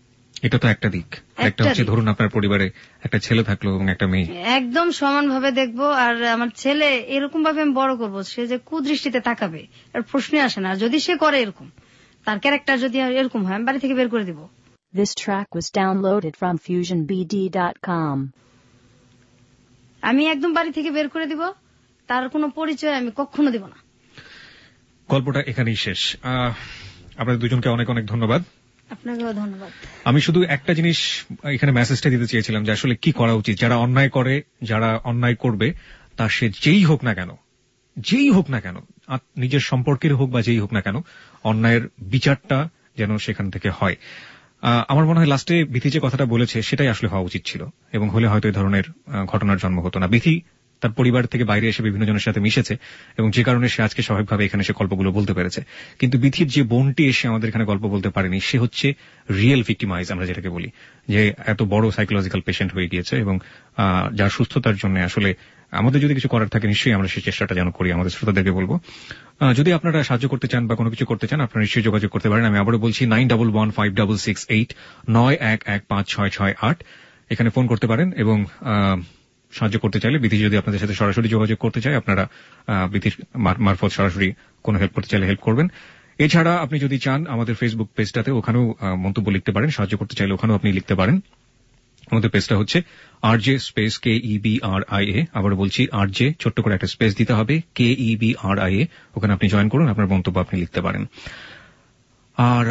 এটা তো একটা দিক। একটা হচ্ছে ধরুন আপনার পরিবারে একটা ছেলে থাকলো এবং একটা মেয়ে, একদম সমানভাবে দেখবো। আর আমার ছেলে এরকম ভাবে আমি বড় করবো, সে যে কুদৃষ্টিতে তাকাবে আর প্রশ্নই আসে না। যদি সে করে এরকম, তার ক্যারেক্টার যদি এরকম হয়, আমি বাড়ি থেকে বের করে দিব। This track was downloaded from fusion b d dot com. আমি একদম বাড়ি থেকে বের করে দিব, তার কোনো পরিচয় আমি কখনো দিব না। গল্পটা এখানেই শেষ। আপনাদের দুজনকে অনেক অনেক ধন্যবাদ। আপনাকেও ধন্যবাদ। আমি শুধু একটা জিনিস এখানে মেসেজটা দিতে চেয়েছিলাম যে আসলে কি করা উচিত। যারা অন্যায় করে, যারা অন্যায় করবে, তা সে যেই হোক না কেন, যেই হোক না কেন, নিজের সম্পর্কের হোক বা যেই হোক না কেন, অন্যায়ের বিচারটা যেন সেখান থেকে হয়। আমার মনে হয় লাস্টে বিথি যে কথাটা বলেছে সেটাই আসলে হওয়া উচিত ছিল, এবং হলে হয়তো এই ধরনের ঘটনার জন্ম হতো না। বিথি তার পরিবার থেকে বাইরে এসে বিভিন্ন জনের সাথে মিশেছে এবং যে কারণে সে আজকে স্বাভাবিকভাবে এখানে এসে গল্পগুলো বলতে পেরেছে। কিন্তু বিথির যে বোনটি এসে আমাদের এখানে গল্প বলতে পারেনি, সে হচ্ছে রিয়েল ভিক্টিমাইজ, আমরা যেটাকে বলি, যে এত বড় সাইকোলজিক্যাল পেশেন্ট হয়ে গিয়েছে এবং যার সুস্থতার জন্য আসলে আমাদের যদি কিছু করার থাকে নিশ্চয়ই আমরা সেই চেষ্টাটা যেন করি। আমাদের শ্রোতাদেরকে বলবো, যদি আপনারা সাহায্য করতে চান বা কোনো কিছু করতে চান, আপনারা নিশ্চয়ই যোগাযোগ করতে পারেন। আমি আবারও বলছি, nine double one five double six eight নয় এক এক পাঁচ ছয় ছয় আট এখানে ফোন করতে পারেন। এবং সাহায্য করতে চাইলে, বিধি যদি আপনাদের সাথে সরাসরি যোগাযোগ করতে চায়, আপনারা বিধির মারফত সরাসরি কোনো হেল্প করতে চাইলে হেল্প করবেন। এছাড়া আপনি যদি চান আমাদের ফেসবুক পেজটাতে, ওখানেও মন্তব্য লিখতে পারেন। সাহায্য করতে চাইলে ওখানেও আপনি লিখতে পারেন। আমাদের পেজটা হচ্ছে R J space K E B R I A. আবার বলছি, আর জে ছোট্ট করে একটা স্পেস দিতে হবে, কে E B R I A. ওখানে আপনি জয়েন করুন, আপনার মন্তব্য আপনি লিখতে পারেন। আর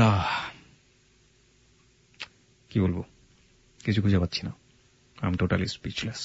কি বলবো, কিছু খুঁজে পাচ্ছি না। I am totally speechless.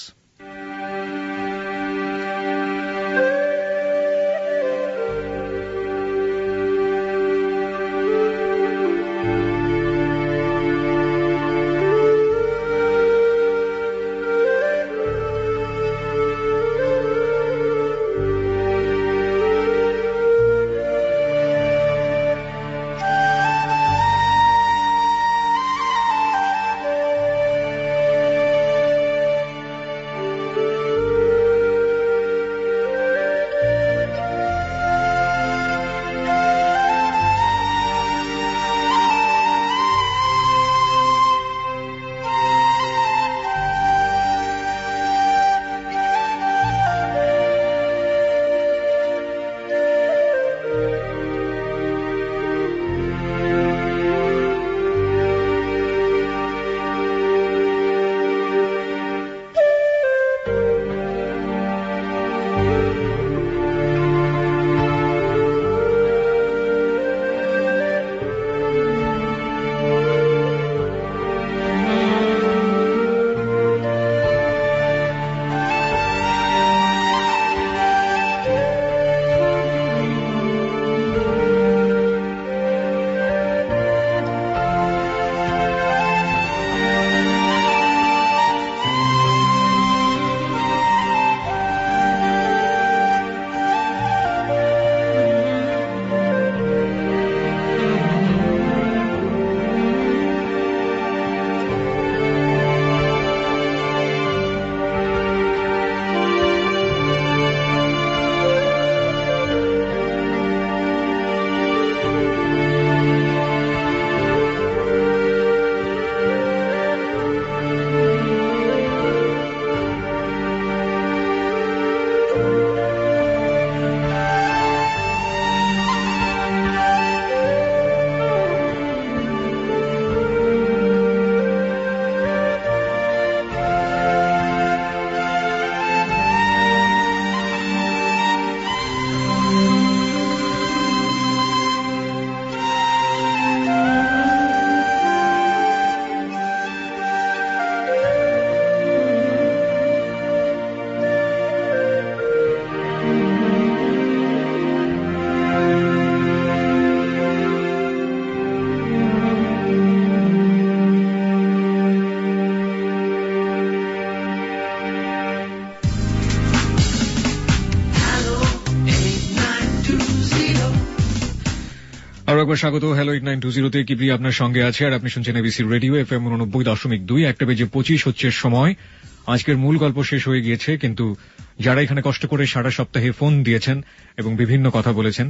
স্বাগত হ্যালো এইট নাইন টু জিরোতে। কিবরি আপনার সঙ্গে আছে আর আপনি শুনছেন এবিসি রেডিও এফ এম উননব্বই দশমিক দুই। একটা বেজে পঁচিশ হচ্ছে সময়। আজকের মূল গল্প শেষ হয়ে গিয়েছে, কিন্তু যারা এখানে কষ্ট করে সারা সপ্তাহে ফোন দিয়েছেন এবং বিভিন্ন কথা বলেছেন,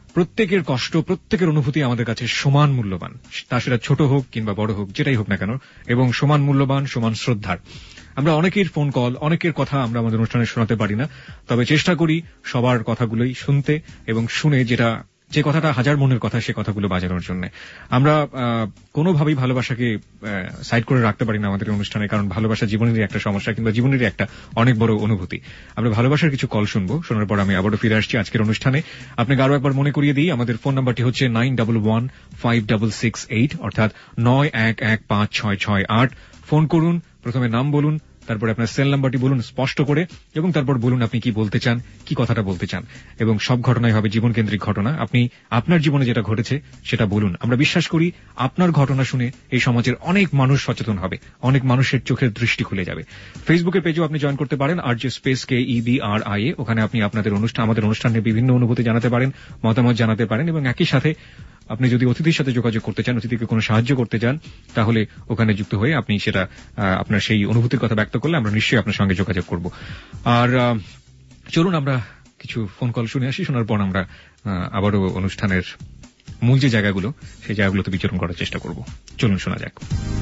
প্রত্যেকের কষ্ট, প্রত্যেকের অনুভূতি আমাদের কাছে সমান মূল্যবান, তা সেটা ছোট হোক কিংবা বড় হোক, যেটাই হোক না কেন, এবং সমান মূল্যবান, সমান শ্রদ্ধার। আমরা অনেকের ফোন কল, অনেকের কথা আমরা আমাদের অনুষ্ঠানে শোনাতে পারি না, তবে চেষ্টা করি সবার কথাগুলোই শুনতে এবং শুনে যেটা যে কথাটা হাজার মনের কথা সে কথাগুলো বাজানোর জন্য। আমরা কোনোভাবেই ভালোবাসাকে সাইড করে রাখতে পারি না আমাদের অনুষ্ঠানে, কারণ ভালোবাসা জীবনেরই একটা সমস্যা কিংবা জীবনেরই একটা অনেক বড় অনুভূতি। আমরা ভালোবাসার কিছু কল শুনবো, শোনার পর আমি আবারও ফিরে আসছি আজকের অনুষ্ঠানে। আপনাকে আরো একবার মনে করিয়ে দিই, আমাদের ফোন নাম্বারটি হচ্ছে nine double one five double six eight, অর্থাৎ নয় এক এক পাঁচ ছয় ছয় আট। ফোন করুন, প্রথমে নাম বলুন, তারপরে আপনার সেল নাম্বারটি বলুন স্পষ্ট করে, এবং তারপর বলুন আপনি কি বলতে চান, কি কথাটা বলতে চান। এবং সব ঘটনাই হবে জীবন কেন্দ্রিক ঘটনা। আপনি আপনার জীবনে যেটা ঘটেছে সেটা বলুন। আমরা বিশ্বাস করি আপনার ঘটনা শুনে এই সমাজের অনেক মানুষ সচেতন হবে, অনেক মানুষের চোখের দৃষ্টি খুলে যাবে। ফেসবুকের পেজেও আপনি জয়েন করতে পারেন, R J space K E B R I A. ওখানে আপনি আপনাদের অনুষ্ঠান আমাদের অনুষ্ঠানের বিভিন্ন অনুভূতি জানাতে পারেন, মতামত জানাতে পারেন, এবং একই সাথে আপনি যদি অতিথির সাথে যোগাযোগ করতে চান, অতিথিকে কোনো সাহায্য করতে চান, তাহলে ওখানে যুক্ত হয়ে আপনি সেটা আপনার সেই অনুভূতির কথা ব্যক্ত করলে আমরা নিশ্চয়ই আপনার সঙ্গে যোগাযোগ করব। আর চলুন আমরা কিছু ফোন কল শুনে আসি, শোনার পর আমরা আবারও অনুষ্ঠানের মূল যে জায়গাগুলো সেই জায়গাগুলোতে বিচরণ করার চেষ্টা করব। চলুন শোনা যাক।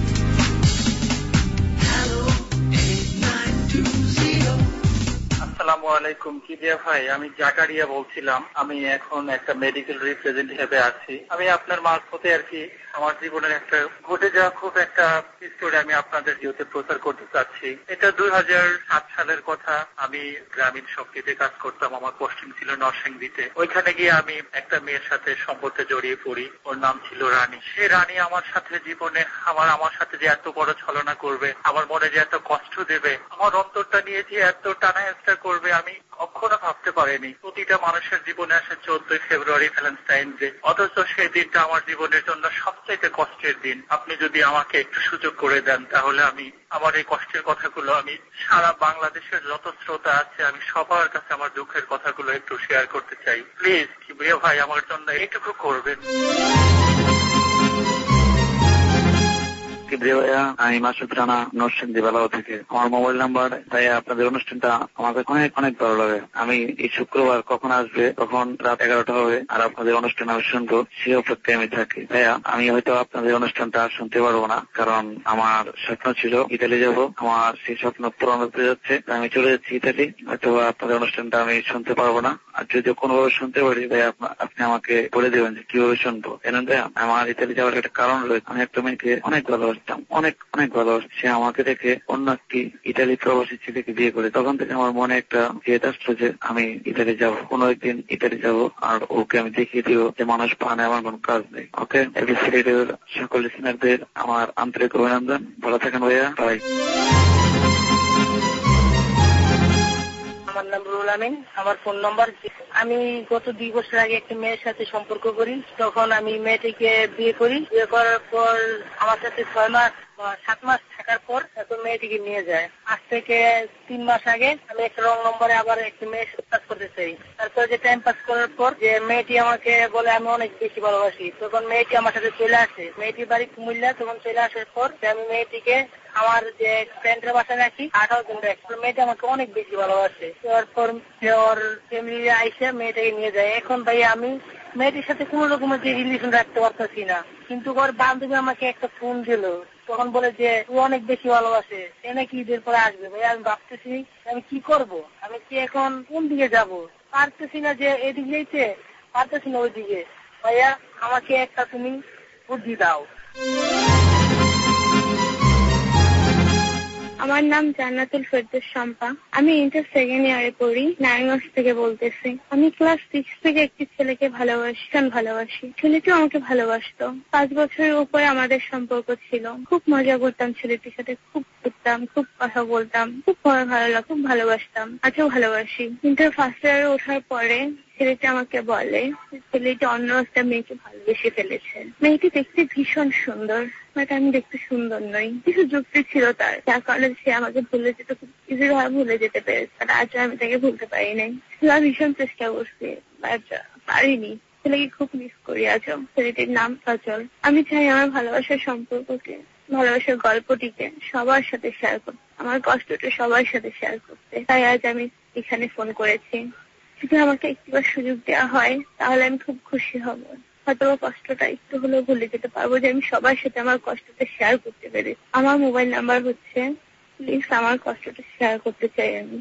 আসসালামু আলাইকুম। কিরিয়া ভাই, আমি জাকারিয়া বলছিলাম। আমি এখন একটা মেডিকেল রিপ্রেজেন্টেটিভে আছি। আমি আপনার মারফতে আর কি আমার জীবনের একটা ঘটে যাওয়া খুব একটা স্টোরি আমি আপনাদের জিওতে প্রচার করতে চাচ্ছি। এটা দুই হাজার সাত সালের কথা। আমি গ্রামীণ শক্তিতে কাজ করতাম। আমার পোস্টিং ছিল নরসিংদীতে। ওইখানে গিয়ে আমি একটা মেয়ের সাথে সম্পর্কে জড়িয়ে পড়ি। ওর নাম ছিল রানী। সে রানী আমার সাথে জীবনে আমার আমার সাথে যে এত বড় ছলনা করবে, আমার মনে যে এত কষ্ট দেবে, আমার অন্তরটা নিয়ে যে এত টানা হেঁচড়া করবে, আমি কখনো ভাবতে পারিনি। প্রতিটা মানুষের জীবনে আসে চোদ্দই ফেব্রুয়ারি ভ্যালেন্টাইন ডে, অথচ সেই দিনটা আমার জীবনের জন্য সবচেয়ে কষ্টের দিন। আপনি যদি আমাকে একটু সুযোগ করে দেন, তাহলে আমি আমার এই কষ্টের কথাগুলো আমি সারা বাংলাদেশের যত শ্রোতা আছে আমি সবার কাছে আমার দুঃখের কথাগুলো একটু শেয়ার করতে চাই। প্লিজ কিবরিয়া ভাই, আমার জন্য এইটুকু করবেন। কিবরিয়া, আমি মাসুদ রানা, নরসিংদী বেলাও থেকে। আমার মোবাইল নাম্বার, তাই আপনাদের অনুষ্ঠানটা আমাকে অনেক অনেক ভালো লাগে। আমি এই শুক্রবার কখন আসবে, তখন রাত এগারোটা হবে, আর আপনাদের অনুষ্ঠান আমি শুনবো, সে অপেক্ষায় আমি থাকি। ভাইয়া, আমি হয়তো আপনাদের অনুষ্ঠানটা শুনতে পারবো না, কারণ আমার স্বপ্ন ছিল ইতালি যাব। আমার সেই স্বপ্ন পূরণ হতে যাচ্ছে, আমি চলে যাচ্ছি ইতালি। হয়তো আপনাদের অনুষ্ঠানটা আমি শুনতে পারবো না, আর যদি কোনোভাবে শুনতে পারি ভাইয়া আপনি আমাকে বলে দেবেন যে কিভাবে শুনবো। কেন ভাইয়া, আমার ইতালি যাওয়ার একটা কারণ রয়েছে। আমি একটা মেয়েকে অনেক ভালোবাসি, অনেক অনেক ভালোবাসি। সে আমাকে দেখে অন্য একটি ইতালি প্রবাসী ছেলেকে বিয়ে করে। তখন থেকে আমার মনে একটা জেদ আসলো যে আমি ইতালি যাব, কোনো একদিন ইতালি যাব, আর ওকে আমি দেখিয়ে দিব যে মানুষ পানে আমার কোনো কাজ নেই। ওকে, এবিসি রেডিওর সকল লিসনারদের আমার আন্তরিক অভিনন্দন। ভালো থাকেন ভাইয়া, বাই। আমার নাম রুহুল আমিন। আমার ফোন নম্বর, আমি গত দুই বছর আগে একটা মেয়ের সাথে সম্পর্ক করি। তখন আমি মেয়েটিকে বিয়ে করি। বিয়ে করার পর আমার সাথে ছয় মাস সাত মাস থাকার পর এখন মেয়েটিকে নিয়ে যায়। আজ থেকে তিন মাস আগে আমি একটা রং নম্বরে আবার একটা মেয়ের সাথে কাজ করতে চাই। তারপর যে টাইম পাস করার পর যে মেয়েটি আমাকে বলে আমি অনেক বেশি ভালোবাসি, তখন মেয়েটি আমার সাথে চলে আসে। মেয়েটির বাড়ি কুমিল্লা। তখন চলে আসার পর আমি মেয়েটিকে আমার যে ফ্রেন্ডের বাসায় রাখি, আঠারো দিন রাখি। মেয়েটি আমাকে অনেক বেশি ভালোবাসে। তারপর ওর ফ্যামিলি আইসে মেয়েটাকে নিয়ে যায়। এখন ভাই আমি মেয়েটির সাথে কোন রকমের যে রিলেশন রাখতে পারতেছি না। কিন্তু ওর বান্ধবী আমাকে একটা ফোন দিল, তখন বলে যে ও অনেক বেশি ভালোবাসে, সে নাকি ঈদের পরে আসবে। ভাই আমি ভাবতেছি আমি কি করব, আমি কি এখন কোন দিকে যাব, পারতেছি না যে এদিকে যেতে, পারতেছি না ওইদিকে। ভাইয়া আমাকে একটা তুমি বুদ্ধি দাও। আমার নাম জান্নাতুল ফেরদৌস শম্পা। আমি ইন্টার সেকেন্ড ইয়ারে পড়ি, নারায়ণগঞ্জ থেকে বলতেছি। আমি ক্লাস সিক্স থেকে একটি ছেলেকে ভালোবাসি, ভালোবাসি ছেলেটিও আমাকে ভালোবাসতো। পাঁচ বছরের উপরে আমাদের সম্পর্ক ছিল। খুব মজা করতাম ছেলেটির সাথে, খুব ঘুরতাম, খুব কথা বলতাম, খুব ভালো লাগতো, খুব ভালোবাসতাম, আজও ভালোবাসি। ইন্টার ফার্স্ট ইয়ারে ওঠার পরে ছেলেটি আমাকে বলে ছেলেটি অন্য একটা মেয়েকে ভালোবেসে ফেলেছে। মেয়েটি দেখতে ভীষণ সুন্দর, বাট আমি দেখতে সুন্দর নই। কিছু যুক্তি ছিল তার, যার কারণে সে আমাকে ভুলে যেতে খুব ইজিলি ভাবে ভুলে যেতে পেরেছে। আর আজ আমি তাকে ভুলতে পারি নাই। আমি ভীষণ চেষ্টা করছি, বাট পারিনি। ছেলেকে খুব মিস করি আজও। ছেলেটির নাম সচল। আমি চাই আমার ভালোবাসার সম্পর্ককে, ভালোবাসার গল্পটিকে সবার সাথে শেয়ার করতে, আমার কষ্টটা সবার সাথে শেয়ার করতে। তাই আজ আমি এখানে ফোন করেছি। যদি আমাকে একটিবার সুযোগ দেওয়া হয় তাহলে আমি খুব খুশি হব। হয়তো কষ্টটা একটু হলেও ভুলে যেতে পারবো, যে আমি সবার সাথে আমার কষ্টটা শেয়ার করতে পেরে। আমার মোবাইল নাম্বার হচ্ছে, প্লিজ আমার কষ্টটা শেয়ার করতে চাই আমি।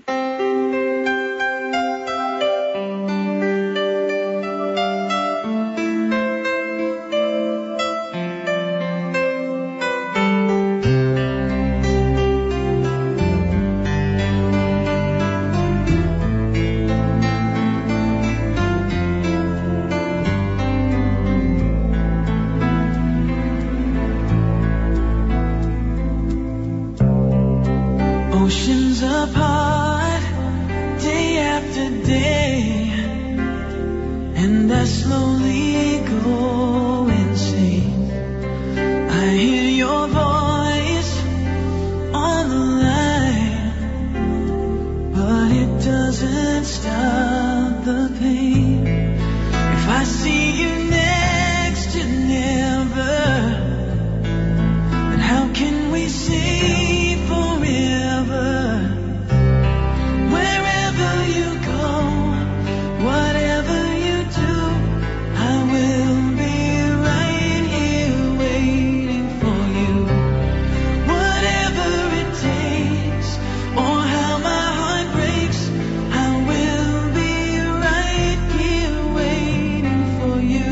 Oceans apart, day after day, and I slowly go insane. I hear your voice on the line, but it doesn't stop the pain. If I see you next to never, then how can we say forever? Wherever you go, whatever you do, I will be right here waiting for you. Whatever it takes, or how my heart breaks, I will be right here waiting for you.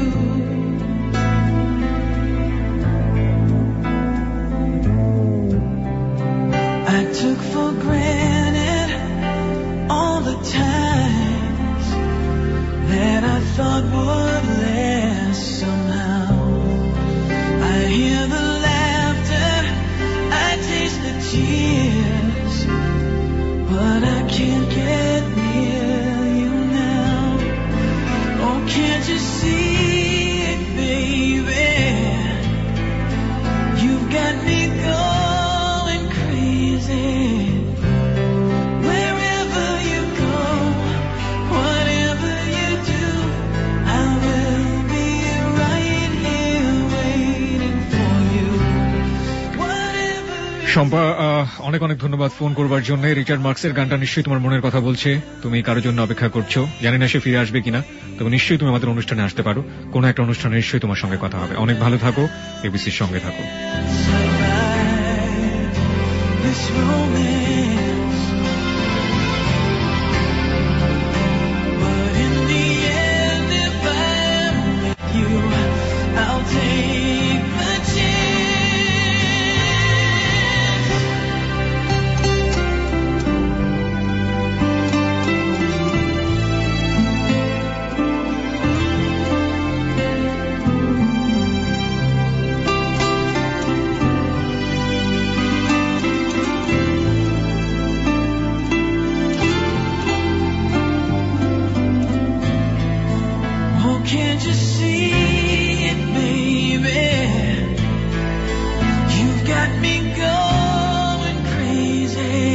I took for granted all the times that I thought would last somehow. I hear the laughter, I taste the tears, but I can't get near you now. Oh, can't you see it, baby? You've got me going crazy. Wherever you go, whatever you do, I will be right here waiting for you. Shampa, আহ, অনেক অনেক ধন্যবাদ phone করবার জন্য। Richard মার্কসের গানটা নিশ্চয়ই তোমার মনের কথা বলছে। তুমি কারোর জন্য অপেক্ষা করছো, জানি না সে ফিরে আসবে কিনা, তবে নিশ্চয়ই তুমি আমাদের অনুষ্ঠানে আসতে পারো। কোনো একটা অনুষ্ঠানে নিশ্চয়ই তোমার সঙ্গে কথা হবে। অনেক ভালো থাকো, এবিসির সঙ্গে থাকো। This romance, but in the end, if I'm with you, I'll take the chance. Oh, can't you see it, baby? You've got me going crazy.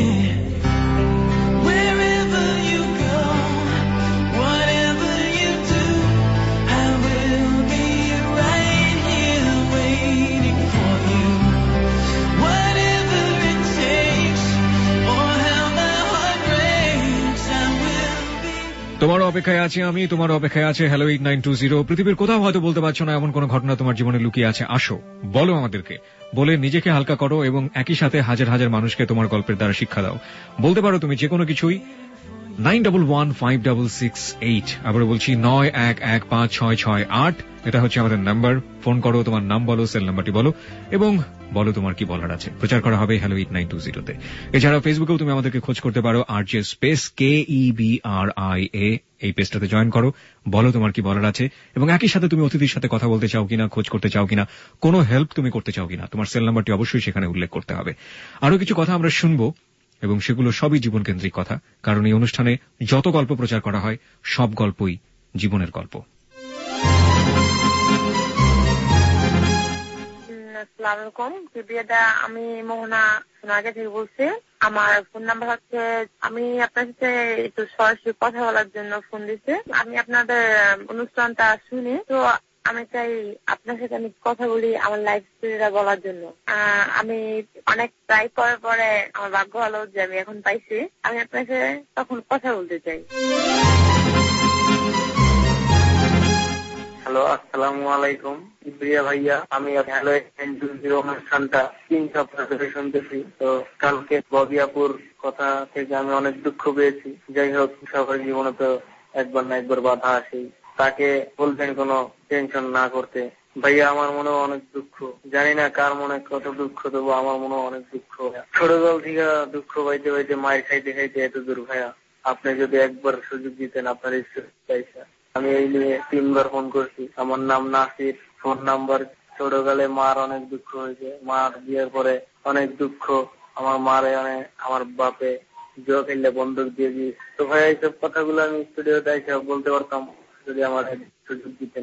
Wherever you go, whatever you do, I will be right here waiting for you. Whatever it takes, or how my heart breaks, I will be. তোমার অপেক্ষায় আছি আমি, তোমার অপেক্ষায় আছে hello eight nine two zero. পৃথিবীর কোথাও হয়তো বলতে পারছো না এমন কোন ঘটনা তোমার জীবনে লুকিয়ে আছে, আসো বলো আমাদেরকে, বলে নিজেকে হালকা করো এবং একই সাথে হাজার হাজার মানুষকে তোমার গল্পের দ্বারা শিক্ষা দাও। বলতে পারো তুমি যে কোনো কিছুই। Nine double one five double six eight, আবার বলছি নয় এক এক পাঁচ ছয় ছয় আট, এটা হচ্ছে আমাদের নাম্বার। ফোন করো, তোমার নাম বলো, সেল নাম্বারটি বলো এবং বলো তোমার কি বলার আছে। প্রচার করা হবে হ্যালো এইট নাইন টু জিরোতে। এছাড়া ফেসবুকেও তুমি আমাদেরকে খোঁজ করতে পারো, R J space K E B R I A, এই পেজটাতে জয়েন করো, বলো তোমার কি বলার আছে এবং একই সাথে তুমি অতিথির সাথে কথা বলতে চাও কিনা, খোঁজ করতে চাও কিনা, কোনো হেল্প তুমি করতে চাও কিনা, তোমার সেল নাম্বারটি অবশ্যই সেখানে উল্লেখ করতে হবে। আরো কিছু কথা আমরা শুনবো এবং সেগুলো সবই জীবনকেন্দ্রিক কথা, কারণ এই অনুষ্ঠানে যত গল্প প্রচার করা হয় সব গল্পই জীবনের গল্প। আসসালামু আলাইকুম কিবিয়াদা, আমি মোহনা সোনারগাঁ থেকে বলছি। আমার ফোন নাম্বার হচ্ছে, আমি আপনার সাথে একটু সরাসরি কথা বলার জন্য ফোন দিচ্ছি। আমি আপনাদের অনুষ্ঠানটা শুনি, তো আমি চাই আপনার সাথে আমি কথা বলি আমার লাইফ স্টোরিটা বলার জন্য। আমি অনেক ট্রাই করার পরে আমার ভাগ্য ভালো যে আমি এখন পাইছি, আমি আপনার সাথে তখন কথা বলতে চাই। হ্যালো, আসসালামু আলাইকুম প্রিয়া ভাইয়া। আমি হ্যালো অনুষ্ঠানটা তিন সপ্তাহ ধরে শুনতেছি। তো কালকে ববিয়াপুর কথা থেকে আমি অনেক দুঃখ পেয়েছি। যাই হোক, সবার জীবনে তো একবার না একবার বাধা আসেই। তাকে বলতেন কোনো টেনশন না করতে। ভাইয়া, আমার মনে অনেক দুঃখ, জানি না কার মনে কত দুঃখ, তবু আমার মনে অনেক দুঃখ। ছোটবেলা থেকে দুঃখ পাইতে পাইতে মায়ের খাইতে খাইতে এত দূর ভাইয়া। আপনি যদি একবার সুযোগ দিতেন আপনার ইচ্ছা। আমি এই নিয়ে তিনবার ফোন করছি। আমার নাম নাসির। ফোন নাম্বার ছোটকালে মার অনেক দুঃখ হয়েছে, মার বিয়ের পরে অনেক দুঃখ। আমার মারে অনেক, আমার বাপে জুয়া খেললে বন্দুক দিয়ে দিই। তো ভাই, এইসব কথাগুলো আমি স্টুডিওতে এসে বলতে পারতাম যদি আমার সুযোগ দিতেন।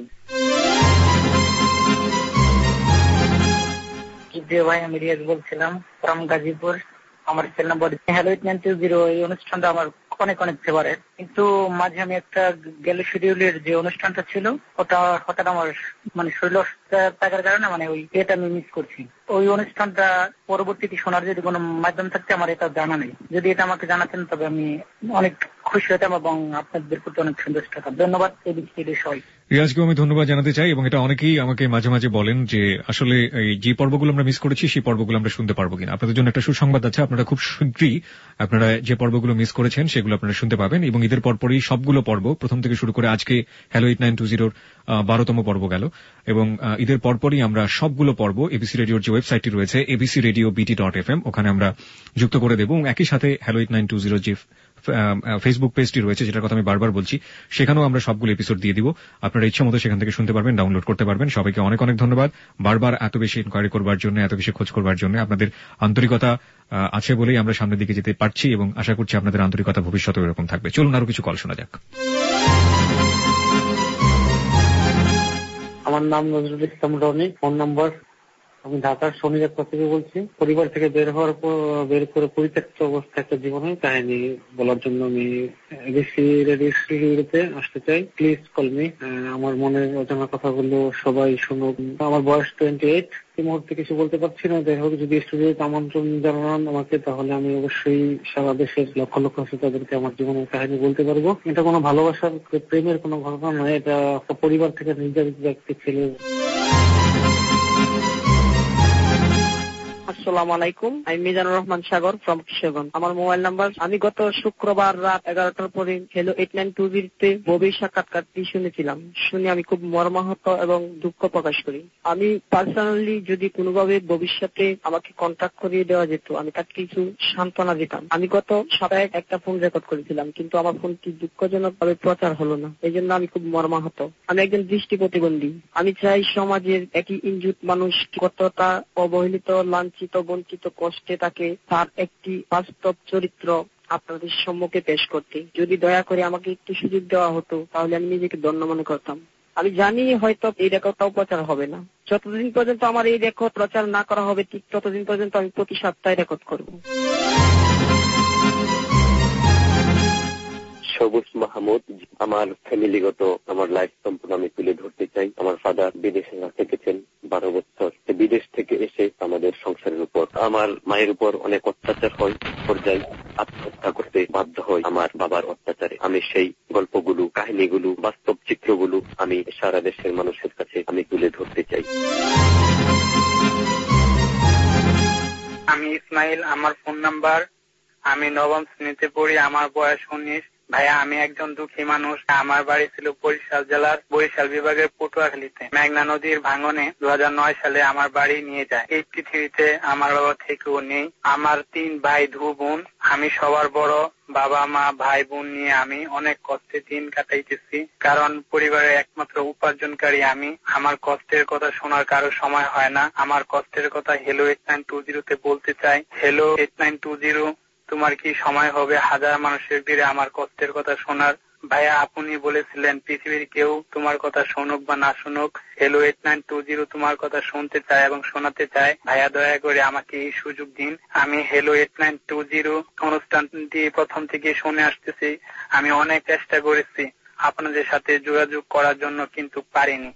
ভাই, আমি রিয়াজ বলছিলাম ফ্রম গাজীপুর। আমার cell number hello eight nine two zero. এই অনুষ্ঠানটা আমার অনেক অনেক ফেভারিট, কিন্তু মাঝে আমি একটা গেল শিডিউলের যে অনুষ্ঠানটা ছিল ওটা হঠাৎ আমার মানে শরীর থাকার কারণে মানে ওই এটা আমি মিস করছি। ওই অনুষ্ঠানটা পরবর্তীতে শোনার যদি কোনো মাধ্যম থাকতে আমার এটা জানা নেই। যদি এটা আমাকে জানাতেন তবে আমি অনেক খুশি হতাম এবং আপনাদের প্রতি অনেক সন্তুষ্ট হতাম। ধন্যবাদ এবিসি সবাই। রিয়াজকেও আমি ধন্যবাদ জানাতে চাই, এবং এটা অনেকেই আমাকে মাঝে মাঝে বলেন যে আসলে এই যে পর্বগুলো আমরা মিস করেছি সেই পর্বগুলো আমরা শুনতে পারবো কিনা। আপনাদের জন্য একটা সুসংবাদ আছে, আপনারা খুব শীঘ্রই আপনারা যে পর্বগুলো মিস করেছেন সেগুলো আপনারা শুনতে পাবেন। এবং ঈদের পরপরই সবগুলো পর্ব প্রথম থেকে শুরু করে আজকে হ্যালো এইট নাইন টু জিরোর বারোতম পর্ব গেল, এবং ঈদের পরপরই আমরা সবগুলো পর্ব এবিসি রেডিওর যে ওয়েবসাইটটি রয়েছে ABC radio BT dot F M ওখানে আমরা যুক্ত করে দেবো। এবং একই সাথে hello eight nine two zero যে ফেসবুক পেজটি রয়েছে, যেটার কথা আমি বারবার বলছি, সেখানেও আমরা সবগুলো এপিসোড দিয়ে দিব। আপনারা ইচ্ছা মতো সেখান থেকে শুনতে পারবেন, ডাউনলোড করতে পারবেন। সবাইকে অনেক অনেক ধন্যবাদ বারবার এত বেশি ইনকোয়ারি করবার জন্য, এত বেশি খোঁজ করবার জন্য। আপনাদের আন্তরিকতা আছে বলেই আমরা সামনের দিকে যেতে পারছি, এবং আশা করছি আপনাদের আন্তরিকতা ভবিষ্যতেও এরকম থাকবে। চলুন আরো কিছু কল শোনা যাক। আমার নাম নজরুল ইসলাম রনি। ফোন নাম্বার আমি ঢাকার শনিরাত্রা থেকে বলছি। পরিবার থেকে বের হওয়ার পর বের করে পরিত্যক্ত অবস্থা একটা জীবনের কাহিনী বলার জন্য আমি এবিসি রেডিও স্টুডিওতে আসতে চাই। Please call me. আমার মনের অজানা কথাগুলো সবাই শুনুক। আমার বয়স টোয়েন্টি এইট। এই মুহূর্তে কিছু বলতে পারছি না। যাই হোক, যদি স্টুডিওতে আমন্ত্রণ জানান আমাকে, তাহলে আমি অবশ্যই সারা দেশের লক্ষ লক্ষ শ্রোতাদেরকে আমার জীবনের কাহিনী বলতে পারবো। এটা কোনো ভালোবাসার প্রেমের কোনো ঘটনা নয়, এটা একটা পরিবার থেকে নির্যাতিত একটি ছেলে। আসসালামু আলাইকুম, আমি মিজানুর রহমান সাগর ফ্রম কিশোরগঞ্জ। আমার মোবাইল নাম্বার, আমি গত শুক্রবার রাত এগারোটার পরে হ্যালো এইট নাইন টু জিরোতে ববির সাক্ষাৎকারটি শুনেছিলাম। শুনে আমি খুব মর্মাহত এবং দুঃখ প্রকাশ করি। আমি পার্সোনালি যদি কোনোভাবে ভবিষ্যতে আমাকে কন্ট্যাক্ট করিয়ে দেওয়া যেত, আমি তাকে কিছু সান্ত্বনা দিতাম। আমি গত সপ্তাহে একটা ফোন রেকর্ড করেছিলাম, কিন্তু আমার ফোনটি দুঃখজনক ভাবে প্রচার হলো না। এই জন্য আমি খুব মর্মাহত। আমি একজন দৃষ্টি প্রতিবন্ধী। আমি চাই সমাজের একই ইনজুট মানুষ কতটা অবহেলিত, লাঞ্ছিত, বঞ্চিত, কষ্টে থাকে তার একটি বাস্তব চরিত্র আপনাদের সম্মুখে পেশ করতে। যদি দয়া করে আমাকে একটু সুযোগ দেওয়া হতো তাহলে আমি নিজেকে ধন্য মনে করতাম। আমি জানি হয়তো এই রেকর্ডটাও প্রচার হবে না। যতদিন পর্যন্ত আমার এই রেকর্ড প্রচার না করা হবে, ঠিক ততদিন পর্যন্ত আমি প্রতি সপ্তাহে রেকর্ড করব। সবুজ মাহমুদ। আমার ফ্যামিলিগত আমার লাইফ সম্পূর্ণ আমি তুলে ধরতে চাই। আমার ফাদার বিদেশে থেকেছেন বারো বছর। বিদেশ থেকে এসে আমাদের সংসারের উপর, আমার মায়ের উপর অনেক অত্যাচার হয়, পর্যায়ে আত্মহত্যা করতে বাধ্য হয় আমার বাবার অত্যাচারে। আমি সেই গল্পগুলো, কাহিনীগুলো, বাস্তব চিত্রগুলো আমি সারা দেশের মানুষের কাছে আমি তুলে ধরতে চাই। আমি ইসমাইল। আমার ফোন নাম্বার, আমি নবম শ্রেণীতে পড়ি। আমার বয়স উনিশ। ভাইয়া, আমি একজন দুঃখী মানুষ। আমার বাড়ি ছিল বরিশাল জেলার বরিশাল বিভাগের পটুয়াখালীতে। মেঘনা নদীর ভাঙনে দু হাজার নয় সালে আমার বাড়ি নিয়ে যায়। এই পৃথিবীতে আমার বাবা থেকেও নেই। আমার তিন ভাই দু বোন। আমি সবার বড়। বাবা মা ভাই বোন নিয়ে আমি অনেক কষ্টে দিন কাটাইতেছি, কারণ পরিবারের একমাত্র উপার্জনকারী আমি। আমার কষ্টের কথা শোনার কারো সময় হয় না। আমার কষ্টের কথা হ্যালো এইট নাইন টু জিরোতে বলতে চাই। Hello eight nine two zero, তোমার কি সময় হবে হাজার মানুষের ভিড়ে আমার কষ্টের কথা শোনার? ভাইয়া, আপনি বলেছিলেন পৃথিবীর কেউ তোমার কথা শুনুক বা না শুনুক, hello eight nine two zero তোমার কথা শুনতে চায় এবং শোনাতে চায়। ভাইয়া, দয়া করে আমাকে এই সুযোগ দিন। আমি hello eight nine two zero অনুষ্ঠানটি প্রথম থেকে শুনে আসতেছি। আমি অনেক চেষ্টা করেছি আপনাদের সাথে যোগাযোগ করার জন্য, কিন্তু পারিনি।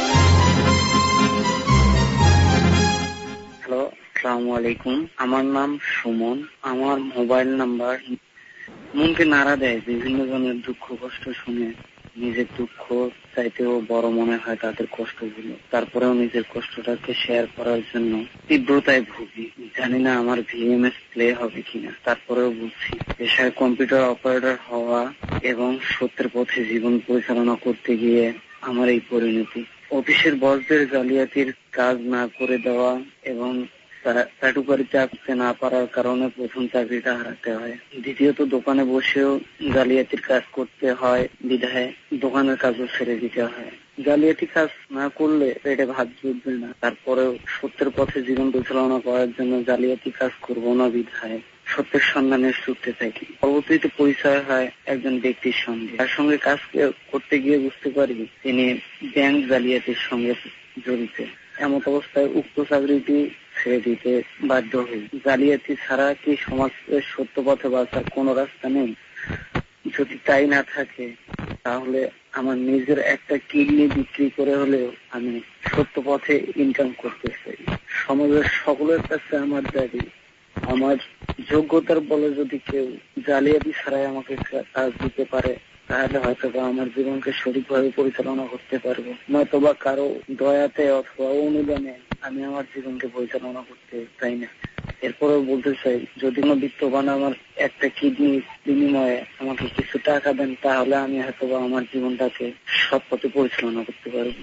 হ্যালো, আসসালামু আলাইকুম। আমার নাম সুমন। আমার মোবাইল নাম্বার মনকে নাড়া দেয় বিভিন্ন জনের দুঃখ কষ্ট শুনে, নিজের দুঃখ চাইতেও বড় মনে হয় তাদের কষ্টগুলো। তারপরেও নিজের কষ্টটাকে শেয়ার করার জন্য তীব্রতায় ভুগি। জানি না আমার ভিএমএস প্লে হবে কিনা, তারপরেও বুঝছি পেশায় কম্পিউটার অপারেটর হওয়া এবং সত্যের পথে জীবন পরিচালনা করতে গিয়ে আমার এই পরিণতি। অফিসের বসদের জালিয়াতির কাজ না করে দেওয়া এবং চাটুকারি চাকতে না পারার কারণে প্রথম চাকরিটা হারাতে হয়। দ্বিতীয়ত দোকানে বসেও জালিয়াতির কাজ করতে হয় বিধায় দোকানের কাজও ছেড়ে দিতে হয়। জালিয়াতি কাজ না করলে পেটে ভাত জুটবে না, তারপরেও সত্যের পথে জীবন পরিচালনা করার জন্য জালিয়াতি কাজ করবো না বিধায় সত্যের সন্ধানে ছুটতে থাকি। পরবর্তীতে পরিচয় হয় একজন ব্যক্তির সঙ্গে, তার সঙ্গে কাজ করতে গিয়ে বুঝতে পারি তিনি ব্যাংক জালিয়াতির সঙ্গে জড়িত। এমন অবস্থায় উক্ত চাকরিটি ছেড়ে দিতে বাধ্য হই। জালিয়াতি ছাড়া কি সমাজের সত্য পথে বাঁচার কোনো রাস্তা নেই? যদি তাই না থাকে তাহলে আমার নিজের একটা কিডনি বিক্রি করে হলেও আমি সত্য পথে ইনকাম করতে চাই। সমাজের সকলের কাছে আমার দাবি, আমার যোগ্যতার বলে যদি কেউ জালিয়াতি ছাড়াই আমাকে কাজ দিতে পারে তাহলে হয়তো বা আমার জীবনকে সঠিকভাবে পরিচালনা করতে পারবো, নয়তো বা কারো দয়াতে অথবা অনুদানে আমি আমার জীবনকে পরিচালনা করতে চাই না। এরপরেও বলতে চাই, যদি কোনো বিত্তবান আমার একটা কিডনি বিনিময়ে আমাকে কিছু টাকা দেন তাহলে আমি হয়তো বা আমার জীবনটাকে সৎ পথে পরিচালনা করতে পারবো।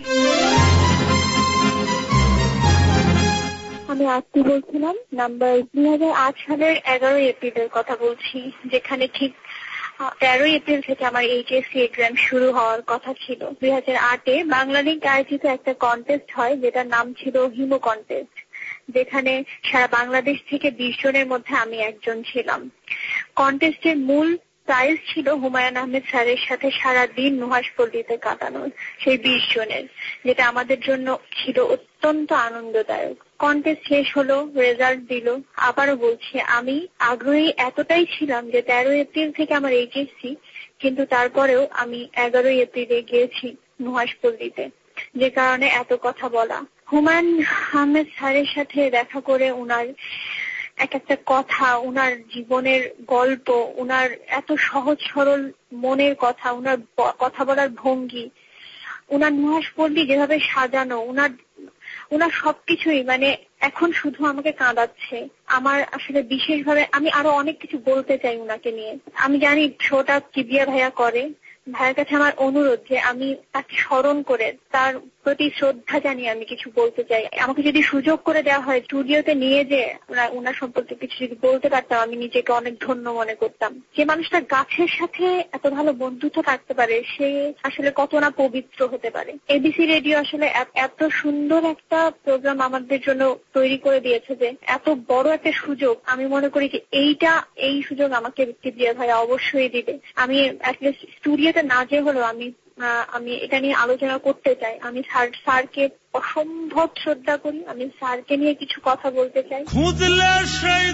আমি আজকে বলছিলাম নাম্বার দুই হাজার আট সালের এগারোই এপ্রিলের কথা বলছি, যেখানে ঠিক তেরোই এপ্রিল থেকে আমার এইচএসসি এক্সাম শুরু হওয়ার কথা ছিল। দুই হাজার আটে বাংলালিংক আয়োজিত একটা কন্টেস্ট হয় যেটার নাম ছিল হিমো কন্টেস্ট, যেখানে সারা বাংলাদেশ থেকে বিশ জনের মধ্যে আমি একজন ছিলাম। কন্টেস্টের মূল প্রাইজ ছিল হুমায়ুন আহমেদ স্যারের সাথে সারা দিন নুহাশপল্লীতে কাটানোর সেই বিশ জনের, যেটা আমাদের জন্য ছিল অত্যন্ত আনন্দদায়ক। কন্টেস্ট শেষ হলো, রেজাল্ট দিল। আবারও বলছি, আমি আগ্রহী এতটাই ছিলাম যে তেরো এপ্রিল থেকে আমার এইচএসসি, কিন্তু তারপরেও আমি এগারোই এপ্রিলে গিয়েছি নুহাশপল্লীতে, যে কারণে এত কথা বলা। হুমায়ুন আহমেদ স্যারের সাথে দেখা করে উনার এক একটা কথা, উনার জীবনের গল্প, উনার এত সহজ সরল মনের কথা, উনার কথা বলার ভঙ্গি, উনার নুহাশপল্লী যেভাবে সাজানো, উনার উনার সবকিছুই মানে এখন শুধু আমাকে কাঁদাচ্ছে। আমার আসলে বিশেষভাবে আমি আরো অনেক কিছু বলতে চাই উনাকে নিয়ে। আমি জানি শোটা কিবিয়া ভাইয়া করে, ভাইয়ের কাছে আমার অনুরোধ যে আমি তাকে স্মরণ করে তার প্রতি শ্রদ্ধা জানিয়ে আমি কিছু বলতে চাই। আমাকে যদি সুযোগ করে দেওয়া হয় স্টুডিওতে নিয়ে যে ওনার সম্পর্কে কিছু যদি বলতে পারতাম, আমি নিজেকে অনেক ধন্য মনে করতাম। যে মানুষটা গাছের সাথে এত ভালো বন্ধুত্ব থাকতে পারে, সে আসলে কত না পবিত্র হতে পারে। এবিসি রেডিও আসলে এত সুন্দর একটা প্রোগ্রাম আমাদের জন্য তৈরি করে দিয়েছে যে এত বড় একটা সুযোগ, আমি মনে করি যে এইটা এই সুযোগ আমাকে কিবরিয়া ভাই অবশ্যই দিবে। আমি অ্যাটলিস্ট স্টুডিওতে না যে হলো আমি আমি এটা নিয়ে আলোচনা করতে চাই। আমি স্যার স্যারকে অসম্ভব শ্রদ্ধা করি, আমি স্যারকে নিয়ে কিছু কথা বলতে চাই। খুঁজলে সেই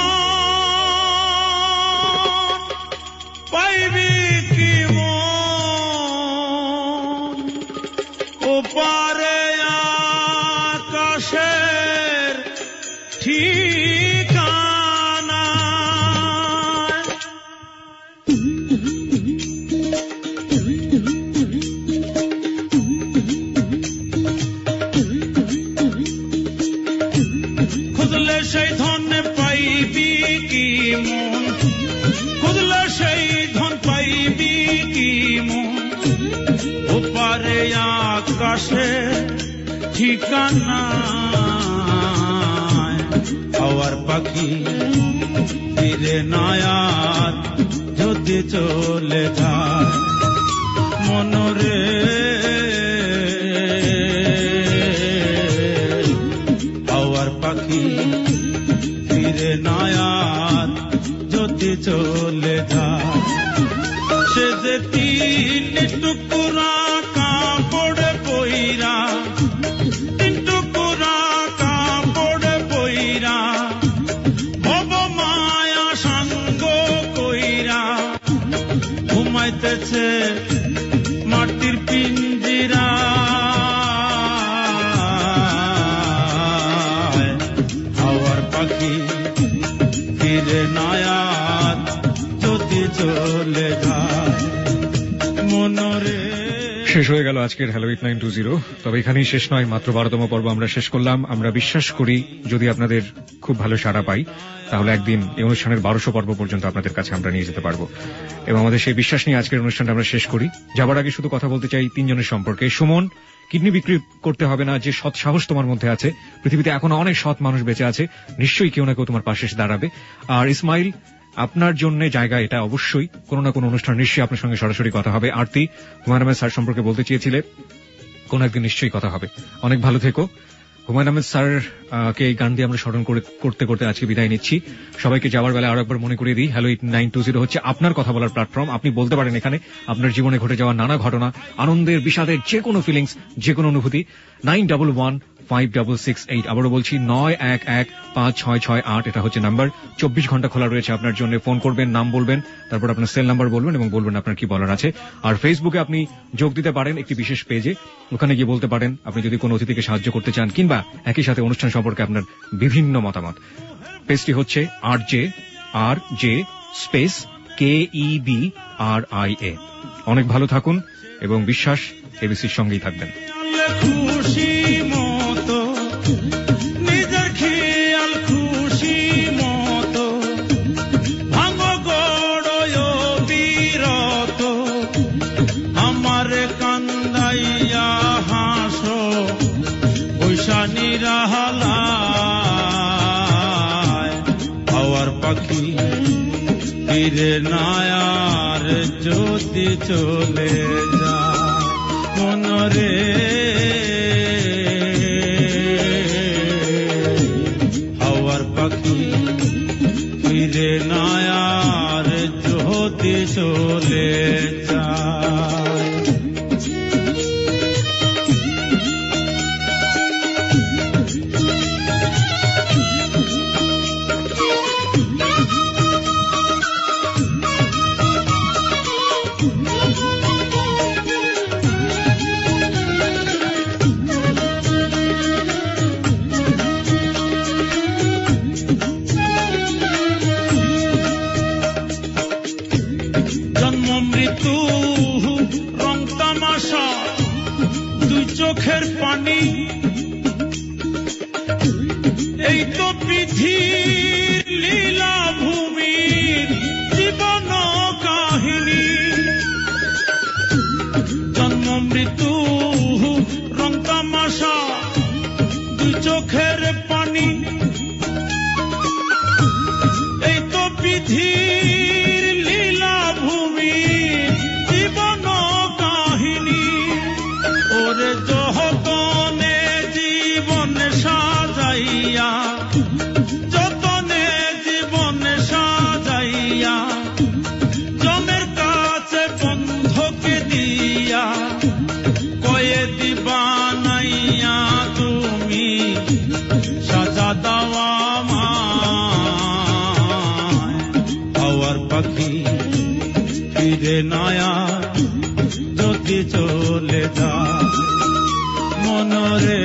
ধন পাইবি কি মন, ওপারে আকাশের ঠিকানা। খুঁজলে সেই ধন পাইবি কি মন, খুঁজলে সেই ধন পাইবি কি মন, ওপারে আকাশে ঠিকানা। হাওয়ার পাখি ফিরে নয়ার যদি চলে যায় মনরে, হাওয়ার পাখি ফিরে নয়ার যদি চলে যায়। সে যে তিন টুকুরা কাপড় পইরা, তিন টুকুরা কাপড় পইরা, ভব মায়া সাঙ্গ কইরা ঘুমাইতেছে মাটির পিঞ্জিরা। হাওয়ার পাখি ফিরে নয়ার যদি চলে যায় মনরে। শেষ হয়ে গেল আজকের hello eight nine two zero. তবে এখানেই শেষ নয়, মাত্র বারোতম পর্ব আমরা শেষ করলাম। আমরা বিশ্বাস করি যদি আপনাদের খুব ভালো সাড়া পাই তাহলে একদিন এই অনুষ্ঠানের বারোশো পর্ব পর্যন্ত আপনাদের কাছে আমরা নিয়ে যেতে পারবো, এবং আমাদের সেই বিশ্বাস নিয়ে আজকের অনুষ্ঠানটা আমরা শেষ করি। যাবার আগে শুধু কথা বলতে চাই তিনজনের সম্পর্কে। সুমন, কিডনি বিক্রি করতে হবে না, যে সৎ সাহস তোমার মধ্যে আছে, পৃথিবীতে এখনো অনেক সৎ মানুষ বেঁচে আছে, নিশ্চয়ই কেউ না কেউ তোমার পাশে এসে দাঁড়াবে। আর ইসমাইল, আপনার জন্য জায়গা এটা, অবশ্যই কোনো না কোনো অনুষ্ঠান নিশ্চয়ই আপনার সঙ্গে সরাসরি কথা হবে। আরতি, হুমায়ুন আহমেদ স্যার সম্পর্কে বলতে চেয়েছিলে, কোন একদিন নিশ্চয়ই কথা হবে। অনেক ভালো থেকো। হুমায়ুন আহমেদ স্যার কে এই গান দিয়ে আমরা স্মরণ করতে করতে আজকে বিদায় নিচ্ছি। সবাইকে যাওয়ার বেলা আরো একবার মনে করিয়ে দিই, hello eight nine two zero হচ্ছে আপনার কথা বলার প্ল্যাটফর্ম। আপনি বলতে পারেন এখানে আপনার জীবনে ঘটে যাওয়া নানা ঘটনা, আনন্দের বিষাদের যে কোনো ফিলিংস, যে কোনো অনুভূতি। Nine double one five double six eight, আবারও বলছি নয় এক এক পাঁচ ছয় ছয় আট, এটা হচ্ছে নাম্বার। চব্বিশ ঘন্টা খোলা রয়েছে আপনার জন্য। ফোন করবেন, নাম বলবেন, তারপর আপনার সেল নাম্বার বলবেন এবং বলবেন আপনার কি বলার আছে। আর ফেসবুকে আপনি যোগ দিতে পারেন একটি বিশেষ পেজে, ওখানে গিয়ে বলতে পারেন আপনি যদি কোনো অতিথিকে সাহায্য করতে চান, কিংবা একই সাথে অনুষ্ঠান সম্পর্কে আপনার বিভিন্ন মতামত। পেজটি হচ্ছে R J R J space K E B R I A. অনেক ভালো থাকুন এবং বিশ্বাস এবিসির সঙ্গেই থাকবেন। খুশি মতো নিজের খেয়াল খুশি মতো ভাঙ গড় বিরত আমার কান্দাইয়া হাসো বৈশানী রাহালায় হাওয়ার পাখি ফিরে নায়ার যদি চলে যা মনরে হাওয়ার পাখি ফিরে নায়ার যদি চলে যায়। চোখের পানি এই তো পৃথিবীর লীলা ভূমির জীবন কাহিনী। জন্ম মৃত্যু রং তামাশা দুই চোখের পানি এই তো পৃথিবীর লীলা ভূমির জীবন কাহিনী। ওরে যতনে জীবন সাজাইয়া যতনে জীবন সাজাইয়া জমের কাছে বন্ধকে দিয়া কয়ে দিবা নাইয়া তুমি সাজা দাওয়া মায় হাওয়ার পাখি ফিরে নায়া যদি চলে যা মনরে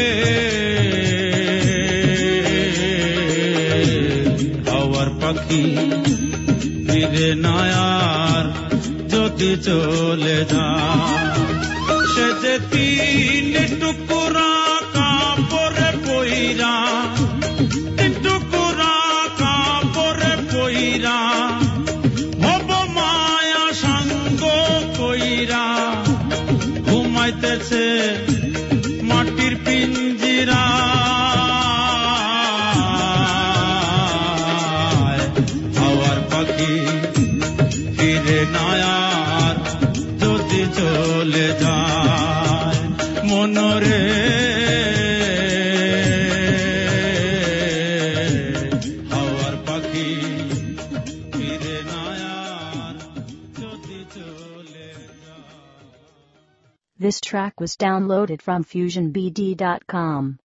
হাওয়ার পাখি ফিরে নায়ার যদি চলে যা। সে যে তিন টুকুরা কাপড়ে পইরা তিন টুকুরা কাপড়ে পইরা ভব মায়া সাঙ্গ কইরা ঘুমাইতেছে মাটির পিঞ্জিরা। হাওয়ার পাখি ফিরে নায়ার যদি চলে যায় মনরে হাওয়ার পাখি ফিরে নায়ার যদি চলে যায়। This track was downloaded from fusion b d dot com.